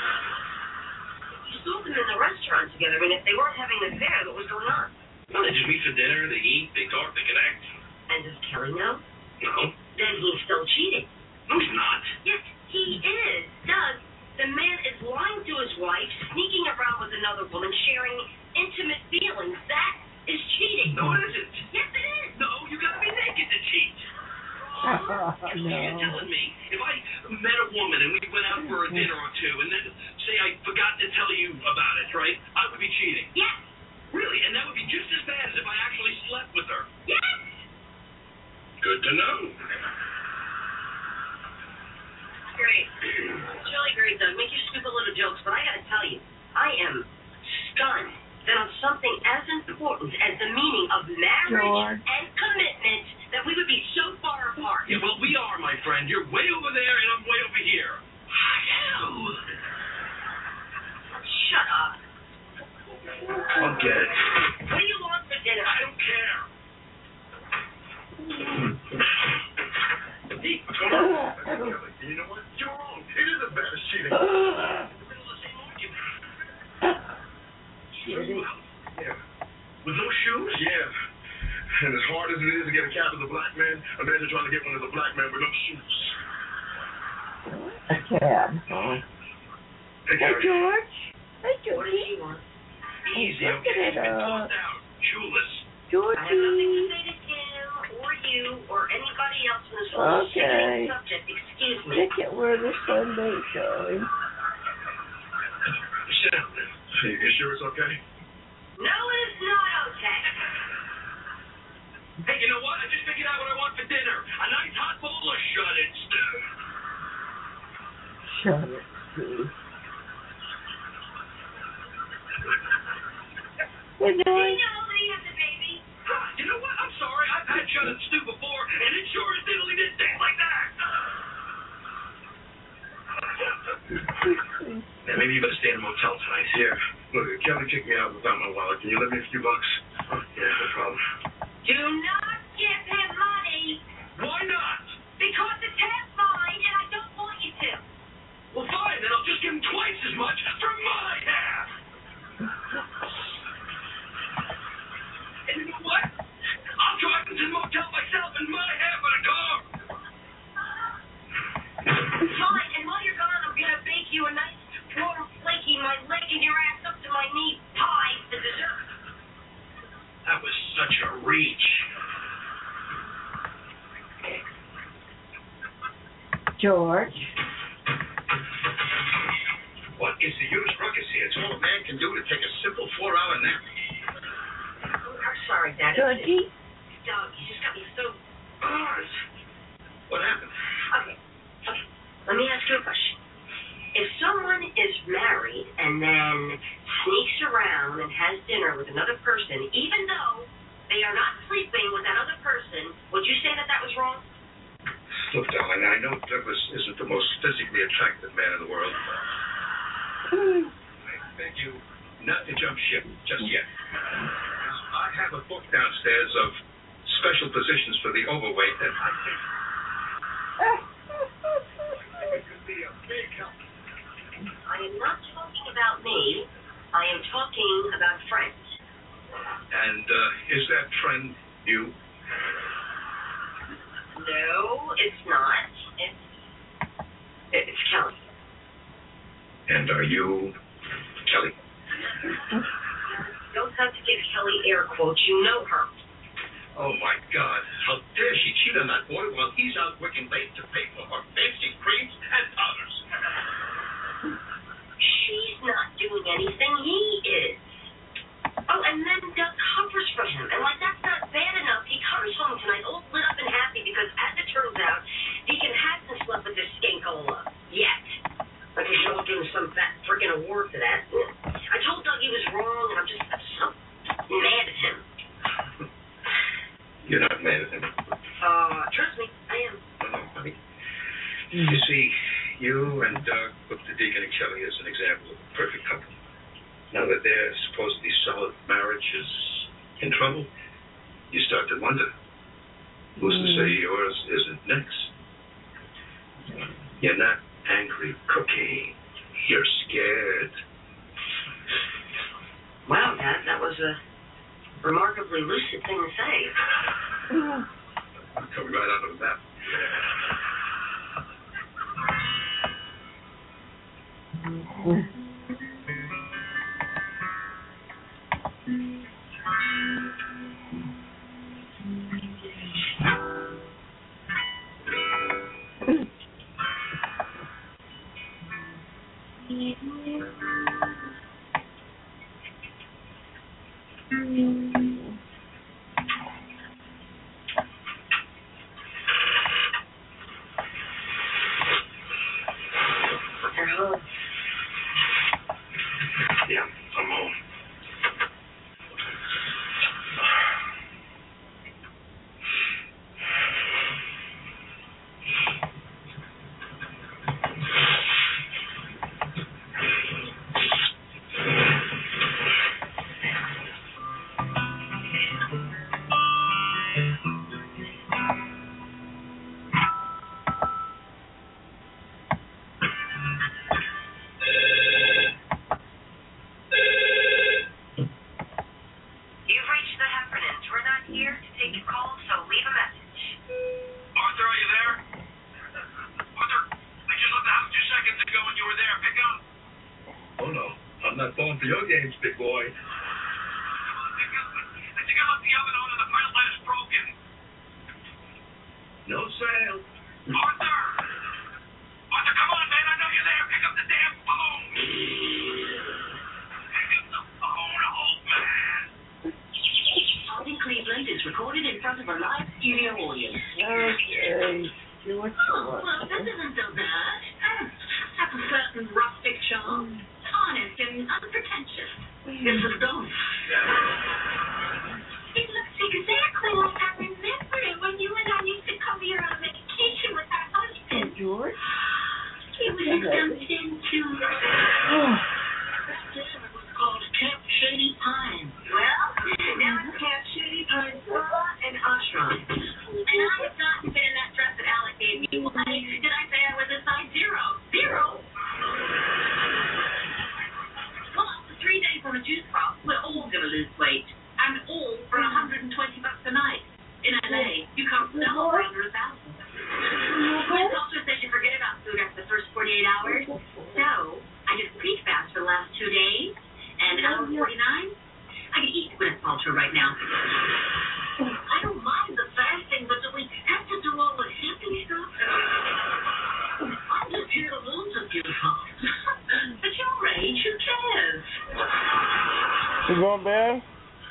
You saw them in the restaurant together. I mean, if they weren't having an affair, what was going on? Well, they just meet for dinner, they eat, they talk, they connect. And does Kelly know? No. Then he's still cheating. No, he's not. Yes, he is. Doug, the man is lying to his wife, sneaking around with another woman, sharing intimate feelings. That is cheating. No, it isn't. Yes, it is. No, you gotta be naked to cheat. You're telling me, if I met a woman and we went out for a dinner or two, and then say I forgot to tell you about it, right? I would be cheating. Yes. Really? And that would be just as bad as if I actually slept with her. Yes. Good to know. Great. It's really great, Doug. Make your stupid little jokes, but I gotta tell you, I am stunned that on something as important as the meaning of marriage and commitment, that we would be so far apart. Yeah, well, we are, my friend. You're way over there, and I'm way over here. Shut up. I'll get it. What do you want for dinner? I don't care. Hey, what's going on? You know what? You're wrong. It is as bad as cheating. Imagine trying to get one of the black men with no shoes. A cab, huh? Hey, Gary. George. Hey, Georgie. What does she want? Easy, Look okay? at it, Calm down. Shoeless. Georgie. I have nothing to say to Tim or you or anybody else in this whole sickening subject. Excuse me. Look at where the Sunday's going. Sit down, man. You sure it's okay? No, it's not okay. Hey, you know what? I just figured out what I want for dinner. A nice hot bowl of shredded stew. Shut it, Steve. Good Do you night. know that he has a baby? You know what? I'm sorry. I've had shredded stew before, and it sure as diddly didn't taste like that. Yeah, maybe you better stay in a motel tonight. Here. Look, Kelly kicked me out without my wallet. Can you lend me a few bucks? Yeah, no problem. Do not give him money. Why not? Because it's half mine, and I don't want you to. Well, fine. Then I'll just give him twice as much for my half. And you know what? I'll drive him to the motel myself in my half of the car. Fine, and while you're gone, I'm gonna bake you a nice, warm, flaky, my leg and your ass up to my knee pie for dessert. That was such a reach. George. What is the use, Ruckus here? It's all a man can do to take a simple 4-hour nap. I'm sorry, Dad. Georgie. Doug, you just got me so... What happened? Okay. Let me ask you a question. If someone is married and then sneaks around and has dinner with another person, even though they are not sleeping with that other person, would you say that that was wrong? Look, darling, I know Douglas isn't the most physically attractive man in the world. I beg you not to jump ship just yet. I have a book downstairs of special positions for the overweight that I think could be a big help. I am not talking about me. I am talking about friends. And is that friend you? No, it's not. It's Kelly. And are you Kelly? You don't have to give Kelly air quotes. You know her. Oh, my God. How dare she cheat on that boy while he's out working late to pay for her fancy creams and powders? She's not doing anything. He is. Oh, and then Doug covers for him. And, that's not bad enough. He comes home tonight all lit up and happy because, as it turns out, Deacon hasn't slept with this skankola yet. Like he should give him some fat freaking award for that. I told Doug he was wrong, and I'm so mad at him. You're not mad at him. Trust me, I am. No, honey. You see, you and Doug look to Deacon and Kelly as an example of a perfect couple. Now that their supposedly solid marriage is in trouble, you start to wonder, who's to say yours isn't next? You're not angry, Cookie. You're scared. Wow, Dad, that was a remarkably lucid thing to say. I'm coming right out of that. Yeah, I'm home. Oh, no. I'm not falling for your games, big boy. I think I left the oven on and the fire light is broken. No sale. Arthur! Arthur, come on, man. I know you're there. Pick up the damn phone. Pick up the phone, old man. Out in Cleveland is recorded in front of a live studio audience. Okay. Oh, well, that isn't so bad. Has a certain rustic charm. Honest and unpretentious. It's a stone. It looks exactly like I remember it when you and I used to come here on vacation with our husband. George? It was dumped into... This was called Camp Shady Pines. Well, now it's Camp Shady Pines Spa and Ashram. And I have not been in that dress that Alec gave me. Why did I say I was a size 0? 0? Well, after 3 days on a juice fast, we're all going to lose weight. And all for $120 a night. In LA, you can't sell for under $1,000. My doctor said you forget about food after the first 48 hours. So, I did a pre fast for the last 2 days. And hour 49, I can eat Gwyneth Paltrow right now. I don't mind the fasting, but do we have to do all the hippie stuff? I'm just here to lose a few pounds. At your age, who cares? You going to bed?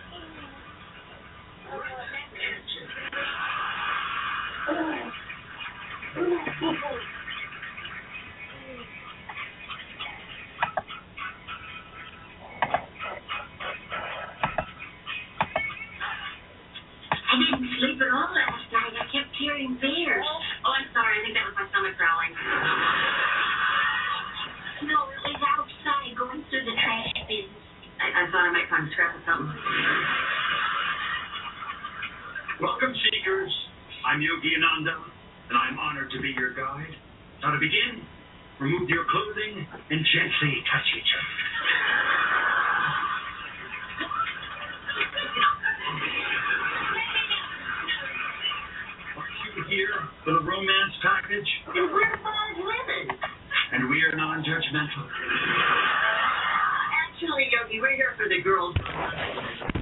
I didn't sleep at all last night. I kept hearing bears. Oh, I'm sorry. I think that was my stomach growling. No, it was outside going through the trash bins. I thought I might find a scrap of something. Welcome, seekers. I'm Yogi Ananda, and I'm honored to be your guide. Now to begin, remove your clothing and gently touch each other. Aren't you here for the romance package? And we're 5 women. And we are non-judgmental. Actually, Yogi, we're here for the girls.